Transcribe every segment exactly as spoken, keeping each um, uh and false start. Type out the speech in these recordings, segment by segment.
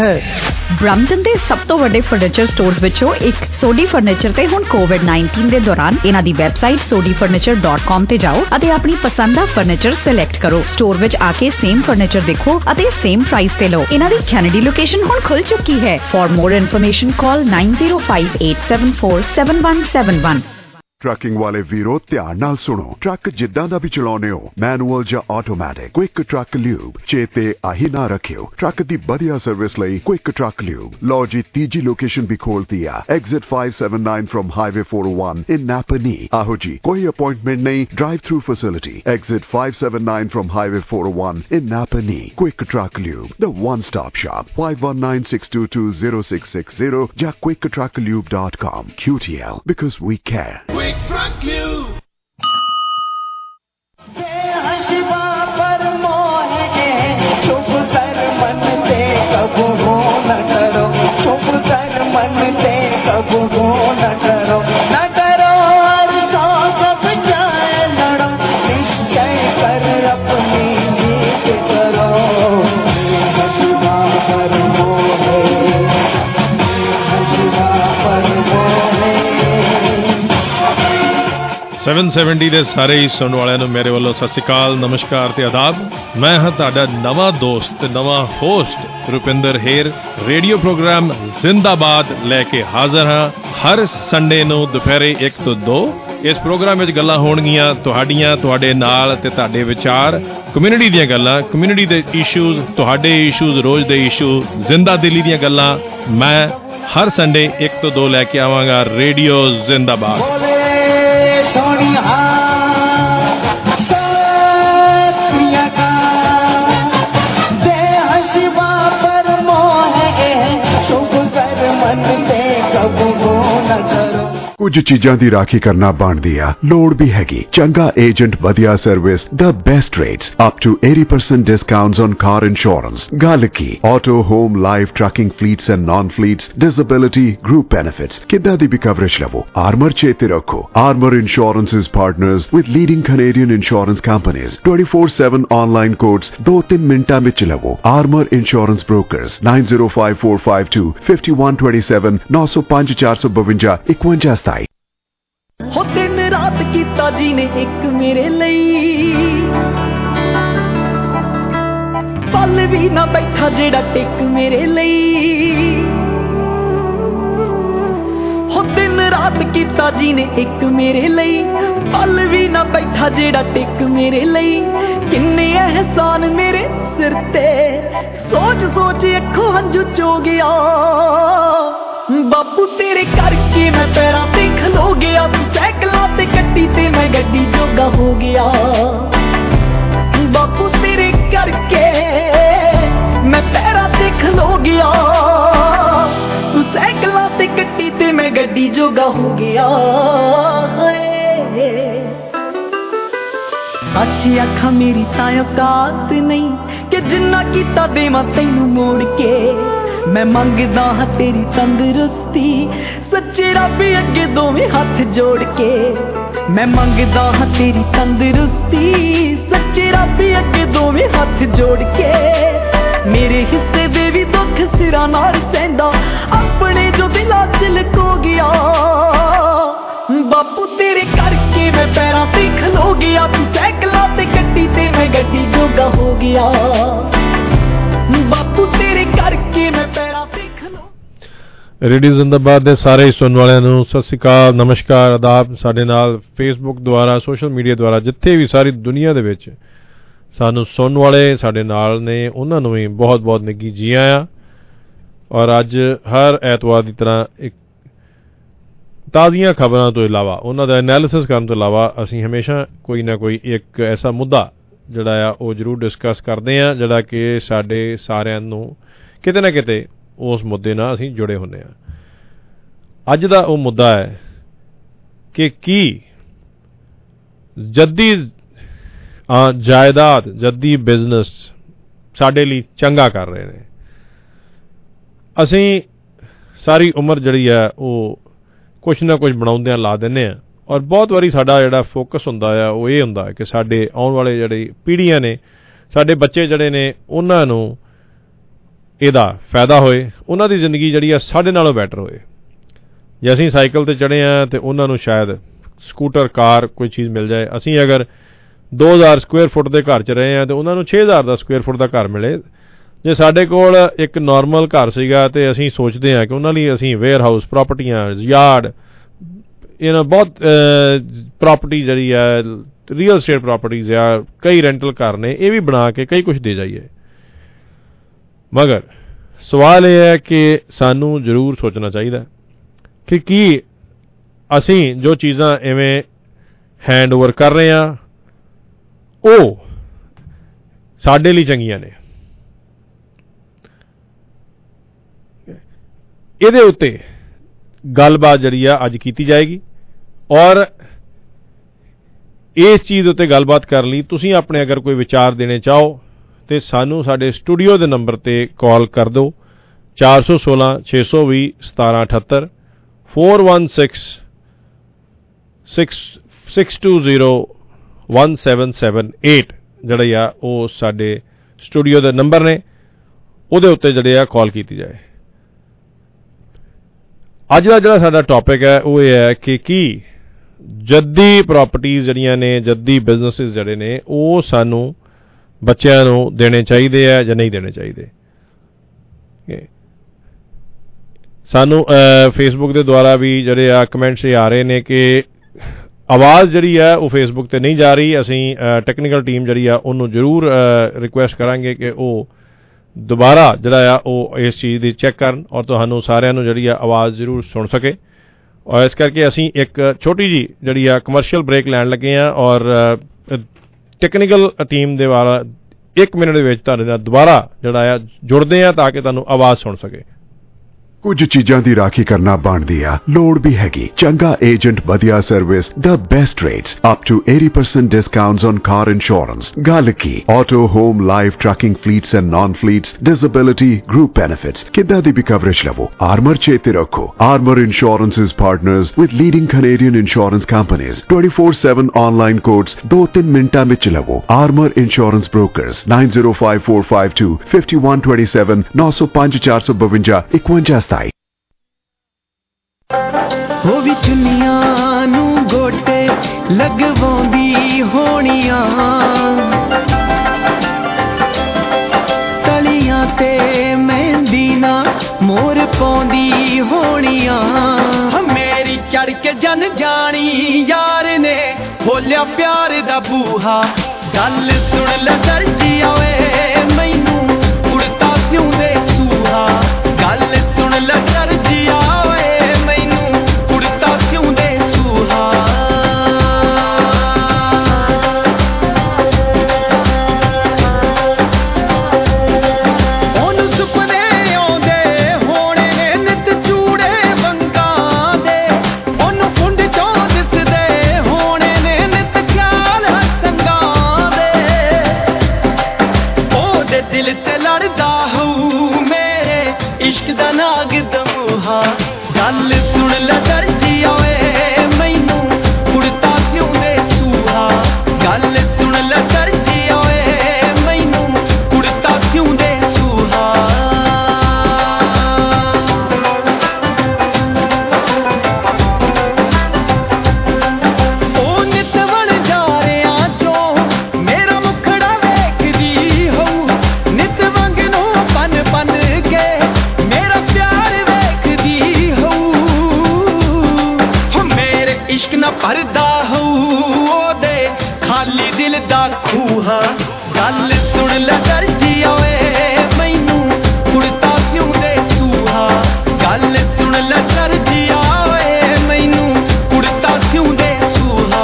Brampton ਦੇ ਸਭ ਤੋਂ ਵੱਡੇ ਫਰਨੀਚਰ ਸਟੋਰਸ ਵਿੱਚੋਂ ਇੱਕ ਸੋਡੀ ਫਰਨੀਚਰ ਤੇ ਹੁਣ ਕੋਵਿਡ ਨਾਈਨਟੀਨ ਦੇ ਦੌਰਾਨ ਇਹਨਾਂ ਦੀ website Sodhi furniture dot com ਤੇ ਜਾਓ ਅਤੇ ਆਪਣੀ ਪਸੰਦ ਦਾ ਫਰਨੀਚਰ ਸਿਲੈਕਟ ਕਰੋ। ਸਟੋਰ ਵਿੱਚ ਆ ਕੇ ਸੇਮ ਫਰਨੀਚਰ ਦੇਖੋ ਅਤੇ ਸੇਮ ਪ੍ਰਾਈਸ ਤੇ ਲਓ। ਇਹਨਾਂ ਦੀ ਕੈਨੇਡੀ ਲੋਕੇਸ਼ਨ ਹੁਣ ਖੁੱਲ ਚੁੱਕੀ ਹੈ। For more information call nine zero five eight seven four seven one seven one। Trucking वाले वीरो ध्यान नाल सुनो। ट्रक जिद्दां दा भी चलाउने हो, मैनुअल या ऑटोमैटिक, क्विक ट्रक ल्यूब चेते आही ना रखियो। ट्रक दी बढ़िया सर्विस लई क्विक ट्रक ल्यूब। लो जी तीजी लोकेशन भी खोल दिया, exit five seven nine from highway four oh one in Napanee. आहो जी कोई अपॉइंटमेंट नहीं, drive through facility. Exit five seven nine from highway four oh one in Napanee. Quick truck lube, the one stop shop. five one nine six two two zero six six zero या quick truck lube dot com। Q T L because we care। Truck Lube। बेहशिबा पर मोह है, चुप कर मन से कब हो न करो। चुप कर मन से कब हो न करो। न करो हर सांस बचाए लड़ो, निश्चय कर अपनी जीत करो। बेहशिबा पर मोह है, बेहशिबा पर मोह है। seven seventy ਦੇ ਸਾਰੇ ਹੀ ਸੁਣਨ ਵਾਲਿਆਂ ਨੂੰ ਮੇਰੇ ਵੱਲੋਂ ਸਤਿ ਸ਼੍ਰੀ ਅਕਾਲ, ਨਮਸਕਾਰ ਤੇ ਆਦਾਬ। ਮੈਂ ਹਾਂ ਤੁਹਾਡਾ ਨਵਾਂ ਦੋਸਤ ਤੇ ਨਵਾਂ host Rupinder Hayer. Radio program Zindabad ਲੈ ਕੇ ਹਾਜ਼ਰ ਹਾਂ ਹਰ ਸੰਡੇ ਨੂੰ ਦੁਪਹਿਰੇ ਇੱਕ ਤੋਂ ਦੋ। ਇਸ ਪ੍ਰੋਗਰਾਮ ਵਿੱਚ ਗੱਲਾਂ ਹੋਣਗੀਆਂ ਤੁਹਾਡੀਆਂ, ਤੁਹਾਡੇ ਨਾਲ ਤੇ ਤੁਹਾਡੇ ਵਿਚਾਰ, ਕਮਿਊਨਿਟੀ ਦੀਆਂ ਗੱਲਾਂ, ਕਮਿਊਨਿਟੀ ਦੇ ਇਸ਼ੂਜ਼, ਤੁਹਾਡੇ ਇਸ਼ੂਜ਼, ਰੋਜ਼ ਦੇ ਇਸ਼ੂ, ਜ਼ਿੰਦਾ ਦਿਲੀ ਦੀਆਂ ਗੱਲਾਂ ਮੈਂ ਹਰ ਸੰਡੇ ਇੱਕ ਤੋਂ ਦੋ ਲੈ ਕੇ ਆਵਾਂਗਾ। ਰੇਡੀਓ ਜ਼ਿੰਦਾਬਾਦ। बेहशिबा पर मोह है, चुप कर मन से कब हो न करो। कुछ चीजां दी राखी करना बनदी आ, लोड़ भी हैगी। चंगा एजेंट, वधिया service, the best rates, up to eighty percent discounts on car insurance. गल की auto, home, life, trucking fleets and non fleets, disability, group benefits, किद्दां दी भी कवरेज लवो। आर्मर चेते रखो, Armour insurance is partners with leading Canadian insurance companies. twenty-four seven online quotes दो तीन मिनटां विच लवो। Armour insurance brokers nine zero five four five two five one two seven nine zero five four five one one सताई। हो दिन रात कीता जी ने एक मेरे ਲਈ, पल भी ना बैठा जेड़ा टिक मेरे ਲਈ। हो दिन रात कीता जी ने एक मेरे ਲਈ, पल भी ना बैठा जेड़ा टिक मेरे ਲਈ। किन्ने एहसान मेरे सिर ते, सोच सोच अखों हंझू चो गया। बापू तेरे करके मैं पैरां ते खलो गया। तू सैकलां ते कट्टी ते मैं गड्डी जोगा हो गया। बापू तेरे करके मैं पैरां ते खलो गया। तू सैकलां ते कट्टी ते मैं गड्डी जोगा हो गया। अच्छी अखा मेरी तां औकात नहीं कि जिन्ना कीता देवां तैनू मोड़ के। मैं मंगदा हाँ तेरी तंदुरुस्ती, सच्चे रब अगे दोवें हाथ जोड़ के। मैं मंगदा हाँ तेरी तंदुरुस्ती, सच्चे रब अगे दोवें हाथ जोड़ के। मेरे हिस्से दे भी दुख सिरा नाल सहंदा, अपने जो दिला च लको गया। बापू तेरे करके मैं पैरां ते खलो गया। तू सैकलां ते कट्टी ते मैं गड्डी जोगा हो गया। बापू तेरे करके मैं पैरां ते खलो। रेडियो जिंदाबाद ਦੇ ਸਾਰੇ ਹੀ ਸੁਣਨ ਵਾਲਿਆਂ ਨੂੰ ਸਤਿ ਸ਼੍ਰੀ ਅਕਾਲ, ਨਮਸਕਾਰ, ਆਦਾਬ। ਸਾਡੇ ਨਾਲ ਫੇਸਬੁੱਕ ਦੁਆਰਾ, ਸੋਸ਼ਲ ਮੀਡੀਆ ਦੁਆਰਾ ਜਿੱਥੇ ਵੀ ਸਾਰੀ ਦੁਨੀਆ ਦੇ ਵਿੱਚ ਸਾਨੂੰ ਸੁਣਨ ਵਾਲੇ ਸਾਡੇ ਨਾਲ ਨੇ, ਉਹਨਾਂ ਨੂੰ ਵੀ ਬਹੁਤ ਬਹੁਤ ਨਿੱਘੀ ਜੀ ਆਇਆਂ। ਔਰ ਅੱਜ ਹਰ ਐਤਵਾਰ ਦੀ ਤਰ੍ਹਾਂ ਇੱਕ ਤਾਜ਼ੀਆਂ ਖਬਰਾਂ ਤੋਂ ਇਲਾਵਾ, ਉਹਨਾਂ ਦਾ ਐਨਾਲਿਸਿਸ ਕਰਨ ਤੋਂ ਇਲਾਵਾ, ਅਸੀਂ ਹਮੇਸ਼ਾ ਕੋਈ ਨਾ ਕੋਈ ਇੱਕ ਐਸਾ ਮੁੱਦਾ ਜਿਹੜਾ ਆ ਉਹ ਜ਼ਰੂਰ ਡਿਸਕਸ ਕਰਦੇ ਹਾਂ, ਜਿਹੜਾ ਕਿ ਸਾਡੇ ਸਾਰਿਆਂ ਨੂੰ ਕਿਤੇ ਨਾ ਕਿਤੇ ਉਸ ਮੁੱਦੇ ਨਾਲ ਅਸੀਂ ਜੁੜੇ ਹੁੰਦੇ ਹਾਂ। ਅੱਜ ਦਾ ਉਹ ਮੁੱਦਾ ਹੈ ਕਿ ਕੀ ਜੱਦੀ ਜਾਇਦਾਦ, ਜੱਦੀ ਬਿਜ਼ਨਸ ਸਾਡੇ ਲਈ ਚੰਗਾ ਕਰ ਰਹੇ ਨੇ। ਅਸੀਂ ਸਾਰੀ ਉਮਰ ਜਿਹੜੀ ਹੈ ਉਹ ਕੁਛ ਨਾ ਕੁਛ ਬਣਾਉਂਦਿਆਂ ਲਾ ਦਿੰਦੇ ਹਾਂ। ਔਰ ਬਹੁਤ ਵਾਰੀ ਸਾਡਾ ਜਿਹੜਾ ਫੋਕਸ ਹੁੰਦਾ ਆ ਉਹ ਇਹ ਹੁੰਦਾ ਕਿ ਸਾਡੇ ਆਉਣ ਵਾਲੇ ਜਿਹੜੇ ਪੀੜ੍ਹੀਆਂ ਨੇ, ਸਾਡੇ ਬੱਚੇ ਜਿਹੜੇ ਨੇ, ਉਹਨਾਂ ਨੂੰ ਇਹਦਾ ਫਾਇਦਾ ਹੋਏ, ਉਹਨਾਂ ਦੀ ਜ਼ਿੰਦਗੀ ਜਿਹੜੀ ਆ ਸਾਡੇ ਨਾਲੋਂ ਬੈਟਰ ਹੋਏ। ਜੇ ਅਸੀਂ ਸਾਈਕਲ 'ਤੇ ਚੜ੍ਹੇ ਹਾਂ ਅਤੇ ਉਹਨਾਂ ਨੂੰ ਸ਼ਾਇਦ ਸਕੂਟਰ ਕਾਰ ਕੋਈ ਚੀਜ਼ ਮਿਲ ਜਾਏ, ਅਸੀਂ ਅਗਰ ਦੋ ਹਜ਼ਾਰ ਸਕੁਏਅਰ ਫੁੱਟ ਦੇ ਘਰ 'ਚ ਰਹੇ ਹਾਂ ਅਤੇ ਉਹਨਾਂ ਨੂੰ ਛੇ ਹਜ਼ਾਰ ਦਾ ਸਕੁਏਅਰ ਫੁੱਟ ਦਾ ਘਰ ਮਿਲੇ। ਜੇ ਸਾਡੇ ਕੋਲ ਇੱਕ ਨੋਰਮਲ ਘਰ ਸੀਗਾ ਅਤੇ ਅਸੀਂ ਸੋਚਦੇ ਹਾਂ ਕਿ ਉਹਨਾਂ ਲਈ ਅਸੀਂ ਵੇਅਰ ਹਾਊਸ, ਪ੍ਰਾਪਰਟੀਆਂ, ਯਾਰਡ, ਇਹਨਾਂ ਬਹੁਤ ਪ੍ਰਾਪਰਟੀ ਜਿਹੜੀ ਹੈ ਰੀਅਲ ਸਟੇਟ ਪ੍ਰਾਪਰਟੀਜ਼ ਆ, ਕਈ ਰੈਂਟਲ ਘਰ ਨੇ, ਇਹ ਵੀ ਬਣਾ ਕੇ ਕਈ ਕੁਛ ਦੇ ਜਾਈਏ। ਮਗਰ ਸਵਾਲ ਇਹ ਹੈ ਕਿ ਸਾਨੂੰ ਜ਼ਰੂਰ ਸੋਚਣਾ ਚਾਹੀਦਾ ਕਿ ਕੀ ਅਸੀਂ ਜੋ ਚੀਜ਼ਾਂ ਇਵੇਂ ਹੈਂਡ ਓਵਰ ਕਰ ਰਹੇ ਹਾਂ ਉਹ ਸਾਡੇ ਲਈ ਚੰਗੀਆਂ ਨੇ। ਇਹਦੇ ਉੱਤੇ ਗੱਲਬਾਤ ਜਿਹੜੀ ਆ ਅੱਜ ਕੀਤੀ ਜਾਏਗੀ, ਔਰ ਇਸ ਚੀਜ਼ ਉੱਤੇ ਗੱਲਬਾਤ ਕਰਨ ਲਈ ਤੁਸੀਂ ਆਪਣੇ ਅਗਰ ਕੋਈ ਵਿਚਾਰ ਦੇਣੇ ਚਾਹੋ ਤੇ ਸਾਨੂੰ ਸਾਡੇ ਸਟੂਡੀਓ ਦੇ ਨੰਬਰ ਤੇ ਕਾਲ ਕਰ ਦਿਓ, ਚਾਰ ਸੌ ਸੋਲਾਂ ਛੇ ਸੌ ਵੀਹ ਸਤਾਰਾਂ ਅਠੱਤਰ, four one six six six two zero one seven seven eight ਜਿਹੜੇ ਆ ਉਹ ਸਾਡੇ ਸਟੂਡੀਓ ਦੇ ਨੰਬਰ ਨੇ, ਉਹਦੇ ਉੱਤੇ ਜਿਹੜੇ ਆ ਕਾਲ ਕੀਤੀ ਜਾਏ। ਅੱਜ ਦਾ ਜਿਹੜਾ ਸਾਡਾ ਟੌਪਿਕ ਹੈ ਉਹ ਇਹ ਹੈ ਕਿ ਕੀ ਜੱਦੀ ਪ੍ਰਾਪਰਟੀਜ਼ ਜਿਹੜੀਆਂ ਨੇ, ਜੱਦੀ ਬਿਜ਼ਨਸਿਸ ਜਿਹੜੇ ਨੇ, ਉਹ ਸਾਨੂੰ ਬੱਚਿਆਂ ਨੂੰ ਦੇਣੇ ਚਾਹੀਦੇ ਆ ਜਾਂ ਨਹੀਂ ਦੇਣੇ ਚਾਹੀਦੇ। ਸਾਨੂੰ ਫੇਸਬੁੱਕ ਦੇ ਦੁਆਰਾ ਵੀ ਜਿਹੜੇ ਆ ਕਮੈਂਟਸ ਆ ਰਹੇ ਨੇ ਕਿ ਆਵਾਜ਼ ਜਿਹੜੀ ਹੈ ਉਹ ਫੇਸਬੁੱਕ 'ਤੇ ਨਹੀਂ ਜਾ ਰਹੀ। ਅਸੀਂ ਟੈਕਨੀਕਲ ਟੀਮ ਜਿਹੜੀ ਆ ਉਹਨੂੰ ਜ਼ਰੂਰ ਰਿਕੁਐਸਟ ਕਰਾਂਗੇ ਕਿ ਉਹ ਦੁਬਾਰਾ ਜਿਹੜਾ ਆ ਉਹ ਇਸ ਚੀਜ਼ ਦੀ ਚੈੱਕ ਕਰਨ ਔਰ ਤੁਹਾਨੂੰ ਸਾਰਿਆਂ ਨੂੰ ਜਿਹੜੀ ਆ ਆਵਾਜ਼ ਜ਼ਰੂਰ ਸੁਣ ਸਕੇ। ਔਰ ਇਸ ਕਰਕੇ ਅਸੀਂ ਇੱਕ ਛੋਟੀ ਜਿਹੀ ਜਿਹੜੀ ਆ ਕਮਰਸ਼ੀਅਲ ਬ੍ਰੇਕ ਲੈਣ ਲੱਗੇ ਹਾਂ ਔਰ ਟੈਕਨੀਕਲ ਟੀਮ ਦੇ ਵਾਲਾ ਇੱਕ ਮਿੰਟ ਦੇ ਵਿੱਚ ਤੁਹਾਡੇ ਨਾਲ ਦੁਬਾਰਾ ਜਿਹੜਾ ਆ ਜੁੜਦੇ ਹਾਂ ਤਾਂ ਕਿ ਤੁਹਾਨੂੰ ਆਵਾਜ਼ ਸੁਣ ਸਕੇ। ਕੁਝ ਚੀਜ਼ਾਂ ਦੀ ਰਾਖੀ ਕਰਨਾ ਬਣਦੀ ਆ, ਲੋੜ ਵੀ ਹੈਗੀ। ਚੰਗਾ ਏਜੰਟ, ਵਧੀਆ service, the best rates, up to eighty percent discounts on car insurance। ਗੱਲ ਕੀ auto, home, life, trucking fleets and non-fleets, disability, group benefits, ਕਿੱਦਾਂ ਦੀ ਵੀ ਕਵਰੇਜ ਲਵੋ, ਆਰਮਰ ਚੇਤੇ ਰੱਖੋ। Armor Insurance is partners with leading Canadian insurance companies। twenty-four seven online quotes ਦੋ ਤਿੰਨ ਮਿੰਟਾਂ ਵਿੱਚ ਲਵੋ। Armor Insurance Brokers nine zero five four five two five one two seven nine zero five four five two one one। ਉਹ ਵੀ ਚੁੰਨੀਆਂ ਨੂੰ ਗੋਟੇ ਲਗਵਾਉਂਦੀ ਹੋਣੀਆਂ, ਤਲੀਆਂ ਤੇ ਮਹਿੰਦੀ ਨਾ ਮੋਰ ਪਾਉਂਦੀ ਹੋਣੀਆਂ। ਮੇਰੀ ਚੜ ਕੇ ਜਨ ਜਾਣੀ ਯਾਰ ਨੇ ਖੋਲਿਆ ਪਿਆਰ ਦਾ ਬੂਹਾ, ਗੱਲ ਸੁਣ ਲੈ ਦਰਜੀਆ ਓਏ ਮੈਨੂੰ ਉੜਤਾ ਸਿਉਂਦੇ ਸੂਹਾ, ਗੱਲ ਸੁਣ ਲੈ ਦਰਜੀਆ ਓਏ ਮੈਨੂੰ ਉੜਤਾ ਸਿਉਂਦੇ ਸੂਹਾ। ਉਹਨੂੰ ਸੁਪਨੇ ਆਉਂਦੇ ਹੋਣੇ ਨੇ ਨਿਤ ਚੂੜੇ ਵੰਗਾਂ ਦੇ, ਉਹਨੂੰ ਕੁੰਡ ਚੋਂ ਦਿਸਦੇ ਹੋਣੇ ਨੇ ਨਿਤ ਖਿਆਲ ਹਸੰਗਾਂ ਦੇ, ਉਹਦੇ ਦਿਲ ਤੇ ਲੜਦਾ ਹੋਊ ਮੇਰੇ ਇਸ਼ਕ ਦਾ ਨਾਗ ਦਮੂਹਾ, ਗੱਲ ਸੁਣ ਲੈ ਦਰਜੀਆ ਓਏ ਮੈਨੂੰ ਉੜਤਾ ਸਿਉਂਦੇ ਸੂਹਾ, ਗੱਲ ਸੁਣ ਲੈ ਦਰਜੀਆ ਓਏ ਮੈਨੂੰ ਉੜਤਾ ਸਿਉਂਦੇ ਸੂਹਾ। ਉਹ ਨਿਤ ਵਣ ਜਾ ਰਿਆਂ ਚੋਂ ਮੇਰਾ ਮੁਖੜਾ ਵੇਖਦੀ ਹੋਊ, ਨਿਤ ਵਾਂਗ ਨੂੰ ਪਨ ਪਨ ਕੇ ਮੇਰਾ ਪਿਆਰ ਵੇਖਦੀ ਹੋਊ, ਹੋ ਮੇਰੇ ਇਸ਼ਕ ਨਾ ਭਰਦਾ ਹੋਊ ਉਹਦੇ ਖਾਲੀ ਦਿਲ ਦਾ ਖੂਹਾ, ਗੱਲ ਸੁਣ ਲੈ ਦਰਜੀਆ ਓਏ ਮੈਨੂੰ ਉੜਤਾ ਸਿਉਂਦੇ ਸੂਹਾ, ਗੱਲ ਸੁਣ ਲੈ ਦਰਜੀਆ ਓਏ ਮੈਨੂੰ ਉੜਤਾ ਸਿਉਂਦੇ ਸੂਹਾ।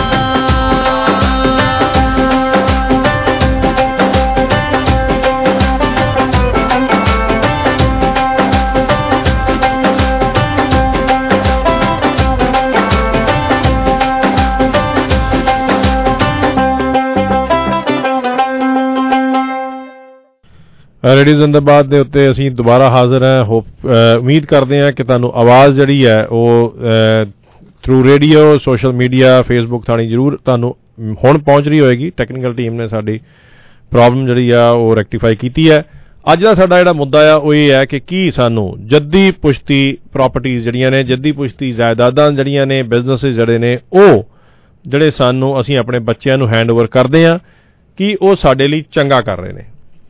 ਰੇਡੀਓ ਜ਼ਿੰਦਾਬਾਦ ਦੇ ਉੱਤੇ ਅਸੀਂ ਦੁਬਾਰਾ ਹਾਜ਼ਰ ਹਾਂ। ਹੋਪ ਉਮੀਦ ਕਰਦੇ ਹਾਂ ਕਿ ਤੁਹਾਨੂੰ ਆਵਾਜ਼ ਜਿਹੜੀ ਹੈ ਉਹ through radio, social media, Facebook ਥਾਣੀ ਜ਼ਰੂਰ ਤੁਹਾਨੂੰ ਹੁਣ ਪਹੁੰਚ ਰਹੀ ਹੋਏਗੀ। ਟੈਕਨੀਕਲ ਟੀਮ ਨੇ ਸਾਡੀ ਪ੍ਰੋਬਲਮ ਜਿਹੜੀ ਆ ਉਹ ਰੈਕਟੀਫਾਈ ਕੀਤੀ ਹੈ। ਅੱਜ ਦਾ ਸਾਡਾ ਜਿਹੜਾ ਮੁੱਦਾ ਆ ਉਹ ਇਹ ਹੈ ਕਿ ਕੀ ਸਾਨੂੰ ਜੱਦੀ ਪੁਸ਼ਤੀ ਪ੍ਰਾਪਰਟੀਜ਼ ਜਿਹੜੀਆਂ ਨੇ, ਜੱਦੀ ਪੁਸ਼ਤੀ ਜਾਇਦਾਦਾਂ ਜਿਹੜੀਆਂ ਨੇ, ਬਿਜ਼ਨੈਸਿਸ ਜਿਹੜੇ ਨੇ, ਉਹ ਜਿਹੜੇ ਸਾਨੂੰ ਅਸੀਂ ਆਪਣੇ ਬੱਚਿਆਂ ਨੂੰ ਹੈਂਡਓਵਰ ਕਰਦੇ ਹਾਂ, ਕੀ ਉਹ ਸਾਡੇ ਲਈ ਚੰਗਾ ਕਰ ਰਹੇ ਨੇ।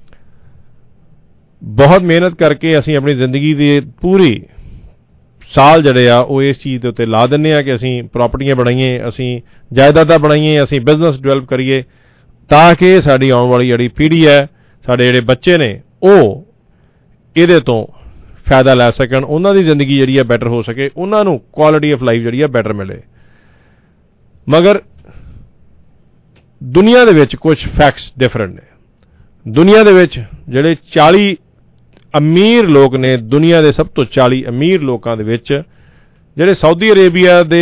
ਬਹੁਤ ਮਿਹਨਤ ਕਰਕੇ ਅਸੀਂ ਆਪਣੀ ਜ਼ਿੰਦਗੀ ਦੇ ਪੂਰੀ ਸਾਲ ਜਿਹੜੇ ਆ ਉਹ ਇਸ ਚੀਜ਼ ਦੇ ਉੱਤੇ ਲਾ ਦਿੰਦੇ ਆ ਕਿ ਅਸੀਂ ਪ੍ਰਾਪਰਟੀਆਂ ਬਣਾਈਏ, ਅਸੀਂ ਜਾਇਦਾਦਾਂ ਬਣਾਈਏ, ਅਸੀਂ ਬਿਜ਼ਨਸ ਡਿਵੈਲਪ ਕਰੀਏ, ਤਾਂ ਕਿ ਸਾਡੀ ਆਉਣ ਵਾਲੀ ਜਿਹੜੀ ਪੀੜ੍ਹੀ ਹੈ, ਸਾਡੇ ਜਿਹੜੇ ਬੱਚੇ ਨੇ, ਉਹ ਇਹਦੇ ਤੋਂ ਫਾਇਦਾ ਲੈ ਸਕਣ, ਉਹਨਾਂ ਦੀ ਜ਼ਿੰਦਗੀ ਜਿਹੜੀ ਹੈ ਬੈਟਰ ਹੋ ਸਕੇ, ਉਹਨਾਂ ਨੂੰ ਕੁਆਲਿਟੀ ਆਫ ਲਾਈਫ ਜਿਹੜੀ ਹੈ ਬੈਟਰ ਮਿਲੇ। ਮਗਰ ਦੁਨੀਆ ਦੇ ਵਿੱਚ ਕੁਝ ਫੈਕਟਸ ਡਿਫਰੈਂਟ ਨੇ। ਦੁਨੀਆ ਦੇ ਵਿੱਚ ਜਿਹੜੇ ਚਾਲੀ ਅਮੀਰ ਲੋਕ ਨੇ, ਦੁਨੀਆ ਦੇ ਸਭ ਤੋਂ ਚਾਲੀ ਅਮੀਰ ਲੋਕਾਂ ਦੇ ਵਿੱਚ ਜਿਹੜੇ ਸਾਊਦੀ ਅਰੇਬੀਆ ਦੇ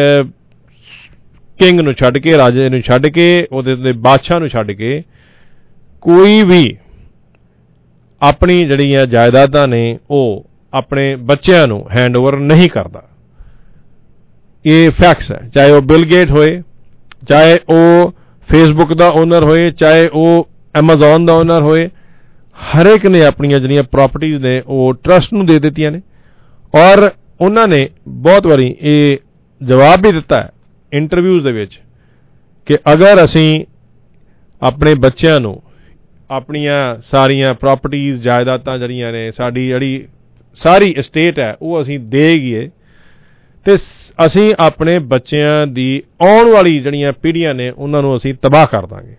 ਕਿੰਗ ਨੂੰ ਛੱਡ ਕੇ, ਰਾਜੇ ਨੂੰ ਛੱਡ ਕੇ, ਉਹਦੇ ਦੇ ਬਾਦਸ਼ਾਹ ਨੂੰ ਛੱਡ ਕੇ ਕੋਈ ਵੀ ਆਪਣੀ ਜਿਹੜੀਆਂ ਜਾਇਦਾਦਾਂ ਨੇ ਉਹ ਆਪਣੇ ਬੱਚਿਆਂ ਨੂੰ ਹੈਂਡਓਵਰ ਨਹੀਂ ਕਰਦਾ। ਇਹ ਫੈਕਟਸ ਹੈ। ਚਾਹੇ ਉਹ ਬਿਲ ਗੇਟ ਹੋਏ, ਚਾਹੇ ਉਹ ਫੇਸਬੁੱਕ ਦਾ ਓਨਰ ਹੋਏ, ਚਾਹੇ ਉਹ ਐਮਾਜ਼ੋਨ ਦਾ ਓਨਰ ਹੋਏ, ਹਰ ਇੱਕ ਨੇ ਆਪਣੀਆਂ ਜਿਹੜੀਆਂ ਪ੍ਰਾਪਰਟੀਜ਼ ਨੇ ਉਹ ਟਰਸਟ ਨੂੰ ਦੇ ਦਿੱਤੀਆਂ ਨੇ। ਔਰ ਉਹਨਾਂ ਨੇ ਬਹੁਤ ਵਾਰੀ ਇਹ ਜਵਾਬ ਵੀ ਦਿੱਤਾ ਹੈ ਇੰਟਰਵਿਊਜ਼ ਦੇ ਵਿੱਚ ਕਿ ਅਗਰ ਅਸੀਂ ਆਪਣੇ ਬੱਚਿਆਂ ਨੂੰ ਆਪਣੀਆਂ ਸਾਰੀਆਂ ਪ੍ਰਾਪਰਟੀਜ਼, ਜਾਇਦਾਦਾਂ ਜਿਹੜੀਆਂ ਨੇ, ਸਾਡੀ ਜਿਹੜੀ ਸਾਰੀ estate ਹੈ ਉਹ ਅਸੀਂ ਦੇ ਗਏ ਤੇ ਅਸੀਂ ਆਪਣੇ ਬੱਚਿਆਂ ਦੀ ਆਉਣ ਵਾਲੀ ਜਿਹੜੀਆਂ ਪੀੜ੍ਹੀਆਂ ਨੇ ਉਹਨਾਂ ਨੂੰ ਅਸੀਂ ਤਬਾਹ ਕਰ ਦਾਂਗੇ।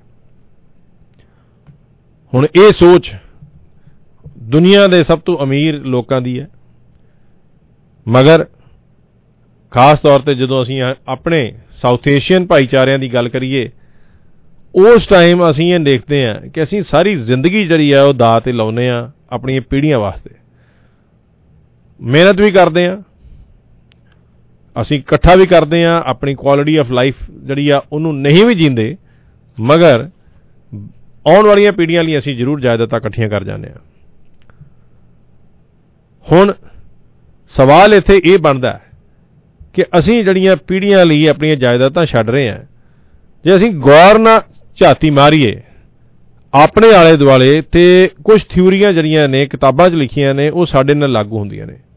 ਹੁਣ ਇਹ ਸੋਚ ਦੁਨੀਆ ਦੇ ਸਭ ਤੋਂ ਅਮੀਰ ਲੋਕਾਂ ਦੀ ਹੈ। ਮਗਰ ਖਾਸ ਤੌਰ ਤੇ ਜਦੋਂ ਅਸੀਂ ਆਪਣੇ ਸਾਊਥ ਏਸ਼ੀਅਨ ਭਾਈਚਾਰਿਆਂ ਦੀ ਗੱਲ ਕਰੀਏ, ਉਸ ਟਾਈਮ ਅਸੀਂ ਇਹ ਦੇਖਦੇ ਹਾਂ ਕਿ ਅਸੀਂ ਸਾਰੀ ਜ਼ਿੰਦਗੀ ਜਿਹੜੀ ਆ ਉਹ ਦਾਅ ਤੇ ਲਾਉਂਦੇ ਹਾਂ ਆਪਣੀਆਂ ਪੀੜ੍ਹੀਆਂ ਵਾਸਤੇ। ਮਿਹਨਤ ਵੀ ਕਰਦੇ ਹਾਂ, ਅਸੀਂ ਇਕੱਠਾ ਵੀ ਕਰਦੇ ਹਾਂ, ਆਪਣੀ ਕੁਆਲਿਟੀ ਆਫ ਲਾਈਫ ਜਿਹੜੀ ਆ ਉਹਨੂੰ ਨਹੀਂ ਵੀ ਜੀਂਦੇ, ਮਗਰ ਆਉਣ ਵਾਲੀਆਂ ਪੀੜ੍ਹੀਆਂ ਲਈ ਅਸੀਂ ਜ਼ਰੂਰ ਜਾਇਦਾਦਾਂ ਇਕੱਠੀਆਂ ਕਰ ਜਾਂਦੇ ਹਾਂ। ਹੁਣ ਸਵਾਲ ਇੱਥੇ ਇਹ ਬਣਦਾ ਕਿ ਅਸੀਂ ਜਿਹੜੀਆਂ ਪੀੜ੍ਹੀਆਂ ਲਈ ਆਪਣੀਆਂ ਜਾਇਦਾਦਾਂ ਛੱਡ ਰਹੇ ਹਾਂ, ਜੇ ਅਸੀਂ ਗੌਰ ਨਾਲ ਝਾਤੀ ਮਾਰੀਏ ਆਪਣੇ ਆਲੇ ਦੁਆਲੇ, ਤੇ ਕੁਝ ਥਿਊਰੀਆਂ ਜਿਹੜੀਆਂ ਨੇ ਕਿਤਾਬਾਂ 'ਚ ਲਿਖੀਆਂ ਨੇ ਉਹ ਸਾਡੇ ਨਾਲ ਲਾਗੂ ਹੁੰਦੀਆਂ ਨੇ।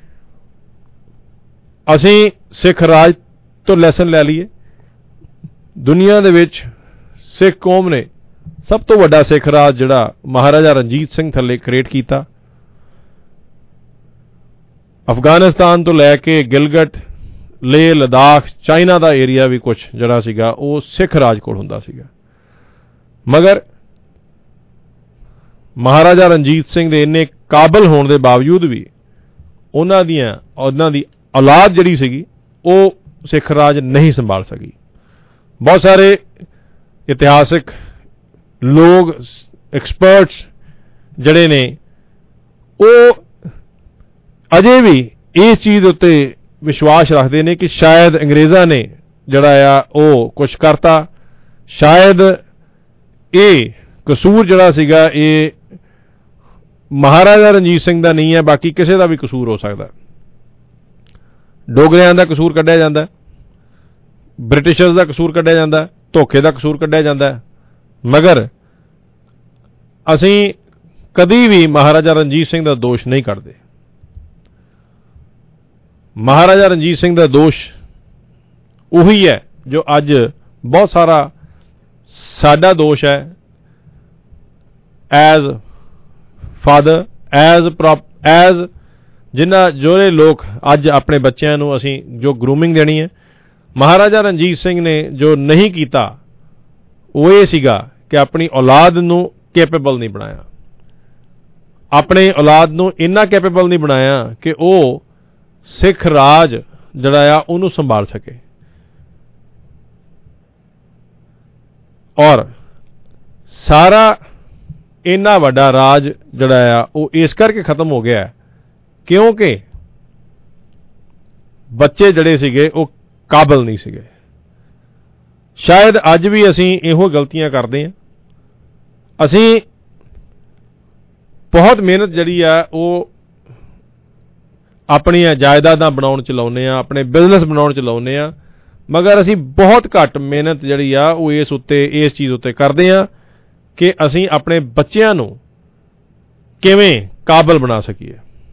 ਅਸੀਂ ਸਿੱਖ ਰਾਜ ਤੋਂ ਲੈਸਨ ਲੈ ਲਈਏ। ਦੁਨੀਆ ਦੇ ਵਿੱਚ ਸਿੱਖ ਕੌਮ ਨੇ ਸਭ ਤੋਂ ਵੱਡਾ ਸਿੱਖ ਰਾਜ ਜਿਹੜਾ ਮਹਾਰਾਜਾ ਰਣਜੀਤ ਸਿੰਘ ਥੱਲੇ ਕ੍ਰੀਏਟ ਕੀਤਾ। ਅਫਗਾਨਿਸਤਾਨ ਤੋਂ ਲੈ ਕੇ ਗਿਲਗਟ, ਲੇਹ ਲਦਾਖ, ਚਾਈਨਾ ਦਾ ਏਰੀਆ ਵੀ ਕੁਝ ਜਿਹੜਾ ਸੀਗਾ ਉਹ ਸਿੱਖ ਰਾਜ ਕੋਲ ਹੁੰਦਾ ਸੀਗਾ। ਮਗਰ ਮਹਾਰਾਜਾ ਰਣਜੀਤ ਸਿੰਘ ਦੇ ਇੰਨੇ ਕਾਬਲ ਹੋਣ ਦੇ ਬਾਵਜੂਦ ਵੀ ਉਹਨਾਂ ਦੀਆਂ ਉਹਨਾਂ ਦੀ ਔਲਾਦ ਜਿਹੜੀ ਸੀਗੀ ਉਹ ਸਿੱਖ ਰਾਜ ਨਹੀਂ ਸੰਭਾਲ ਸਕੀ। ਬਹੁਤ ਸਾਰੇ ਇਤਿਹਾਸਿਕ ਲੋਕ, ਐਕਸਪਰਟਸ ਜਿਹੜੇ ਨੇ ਉਹ ਅਜੇ ਵੀ ਇਸ ਚੀਜ਼ ਉੱਤੇ ਵਿਸ਼ਵਾਸ ਰੱਖਦੇ ਨੇ ਕਿ ਸ਼ਾਇਦ ਅੰਗਰੇਜ਼ਾਂ ਨੇ ਜਿਹੜਾ ਆ ਉਹ ਕੁਝ ਕਰਤਾ, ਸ਼ਾਇਦ ਇਹ ਕਸੂਰ ਜਿਹੜਾ ਸੀਗਾ ਇਹ ਮਹਾਰਾਜਾ ਰਣਜੀਤ ਸਿੰਘ ਦਾ ਨਹੀਂ ਹੈ, ਬਾਕੀ ਕਿਸੇ ਦਾ ਵੀ ਕਸੂਰ ਹੋ ਸਕਦਾ। ਡੋਗਰਿਆਂ ਦਾ ਕਸੂਰ ਕੱਢਿਆ ਜਾਂਦਾ, ਬ੍ਰਿਟਿਸ਼ਰਸ ਦਾ ਕਸੂਰ ਕੱਢਿਆ ਜਾਂਦਾ, ਧੋਖੇ ਦਾ ਕਸੂਰ ਕੱਢਿਆ ਜਾਂਦਾ, ਮਗਰ ਅਸੀਂ ਕਦੀ ਵੀ ਮਹਾਰਾਜਾ ਰਣਜੀਤ ਸਿੰਘ ਦਾ ਦੋਸ਼ ਨਹੀਂ ਕੱਢਦੇ। ਮਹਾਰਾਜਾ ਰਣਜੀਤ ਸਿੰਘ ਦਾ ਦੋਸ਼ ਉਹੀ ਹੈ ਜੋ ਅੱਜ ਬਹੁਤ ਸਾਰਾ ਸਾਡਾ ਦੋਸ਼ ਹੈ as father, as prop as ਜਿਨ੍ਹਾਂ ਜਿਹੜੇ ਲੋਕ ਅੱਜ ਆਪਣੇ ਬੱਚਿਆਂ ਨੂੰ ਅਸੀਂ ਜੋ ਗਰੂਮਿੰਗ ਦੇਣੀ ਹੈ। ਮਹਾਰਾਜਾ ਰਣਜੀਤ ਸਿੰਘ ਨੇ ਜੋ ਨਹੀਂ ਕੀਤਾ ਉਹ ਇਹ ਸੀਗਾ ਕਿ ਆਪਣੀ ਔਲਾਦ ਨੂੰ ਕੈਪੇਬਲ ਨਹੀਂ ਬਣਾਇਆ, ਆਪਣੇ ਔਲਾਦ ਨੂੰ ਇੰਨਾ ਕੈਪੇਬਲ ਨਹੀਂ ਬਣਾਇਆ ਕਿ ਉਹ ਸਿੱਖ ਰਾਜ ਜਿਹੜਾ ਆ ਉਹਨੂੰ ਸੰਭਾਲ ਸਕੇ। ਔਰ ਸਾਰਾ ਇੰਨਾ ਵੱਡਾ ਰਾਜ ਜਿਹੜਾ ਆ ਉਹ ਇਸ ਕਰਕੇ ਖਤਮ ਹੋ ਗਿਆ ਕਿਉਂਕਿ ਬੱਚੇ ਜਿਹੜੇ ਸੀਗੇ ਉਹ ਕਾਬਲ ਨਹੀਂ ਸੀਗੇ। ਸ਼ਾਇਦ ਅੱਜ ਵੀ ਅਸੀਂ ਇਹੋ ਗਲਤੀਆਂ ਕਰਦੇ ਹਾਂ। ਅਸੀਂ ਬਹੁਤ ਮਿਹਨਤ ਜਿਹੜੀ ਆ ਉਹ ਆਪਣੀਆਂ ਜਾਇਦਾਦਾਂ ਬਣਾਉਣ ਚ ਲਾਉਂਦੇ ਆ, ਆਪਣੇ ਬਿਜ਼ਨਸ ਬਣਾਉਣ ਚ ਲਾਉਂਦੇ ਆ, ਮਗਰ ਅਸੀਂ ਬਹੁਤ ਘੱਟ ਮਿਹਨਤ ਜਿਹੜੀ ਆ ਉਹ ਇਸ ਉੱਤੇ ਇਸ ਚੀਜ਼ ਉੱਤੇ ਕਰਦੇ ਆ ਕਿ ਅਸੀਂ ਆਪਣੇ ਬੱਚਿਆਂ ਨੂੰ ਕਿਵੇਂ ਕਾਬਲ ਬਣਾ ਸਕੀਏ।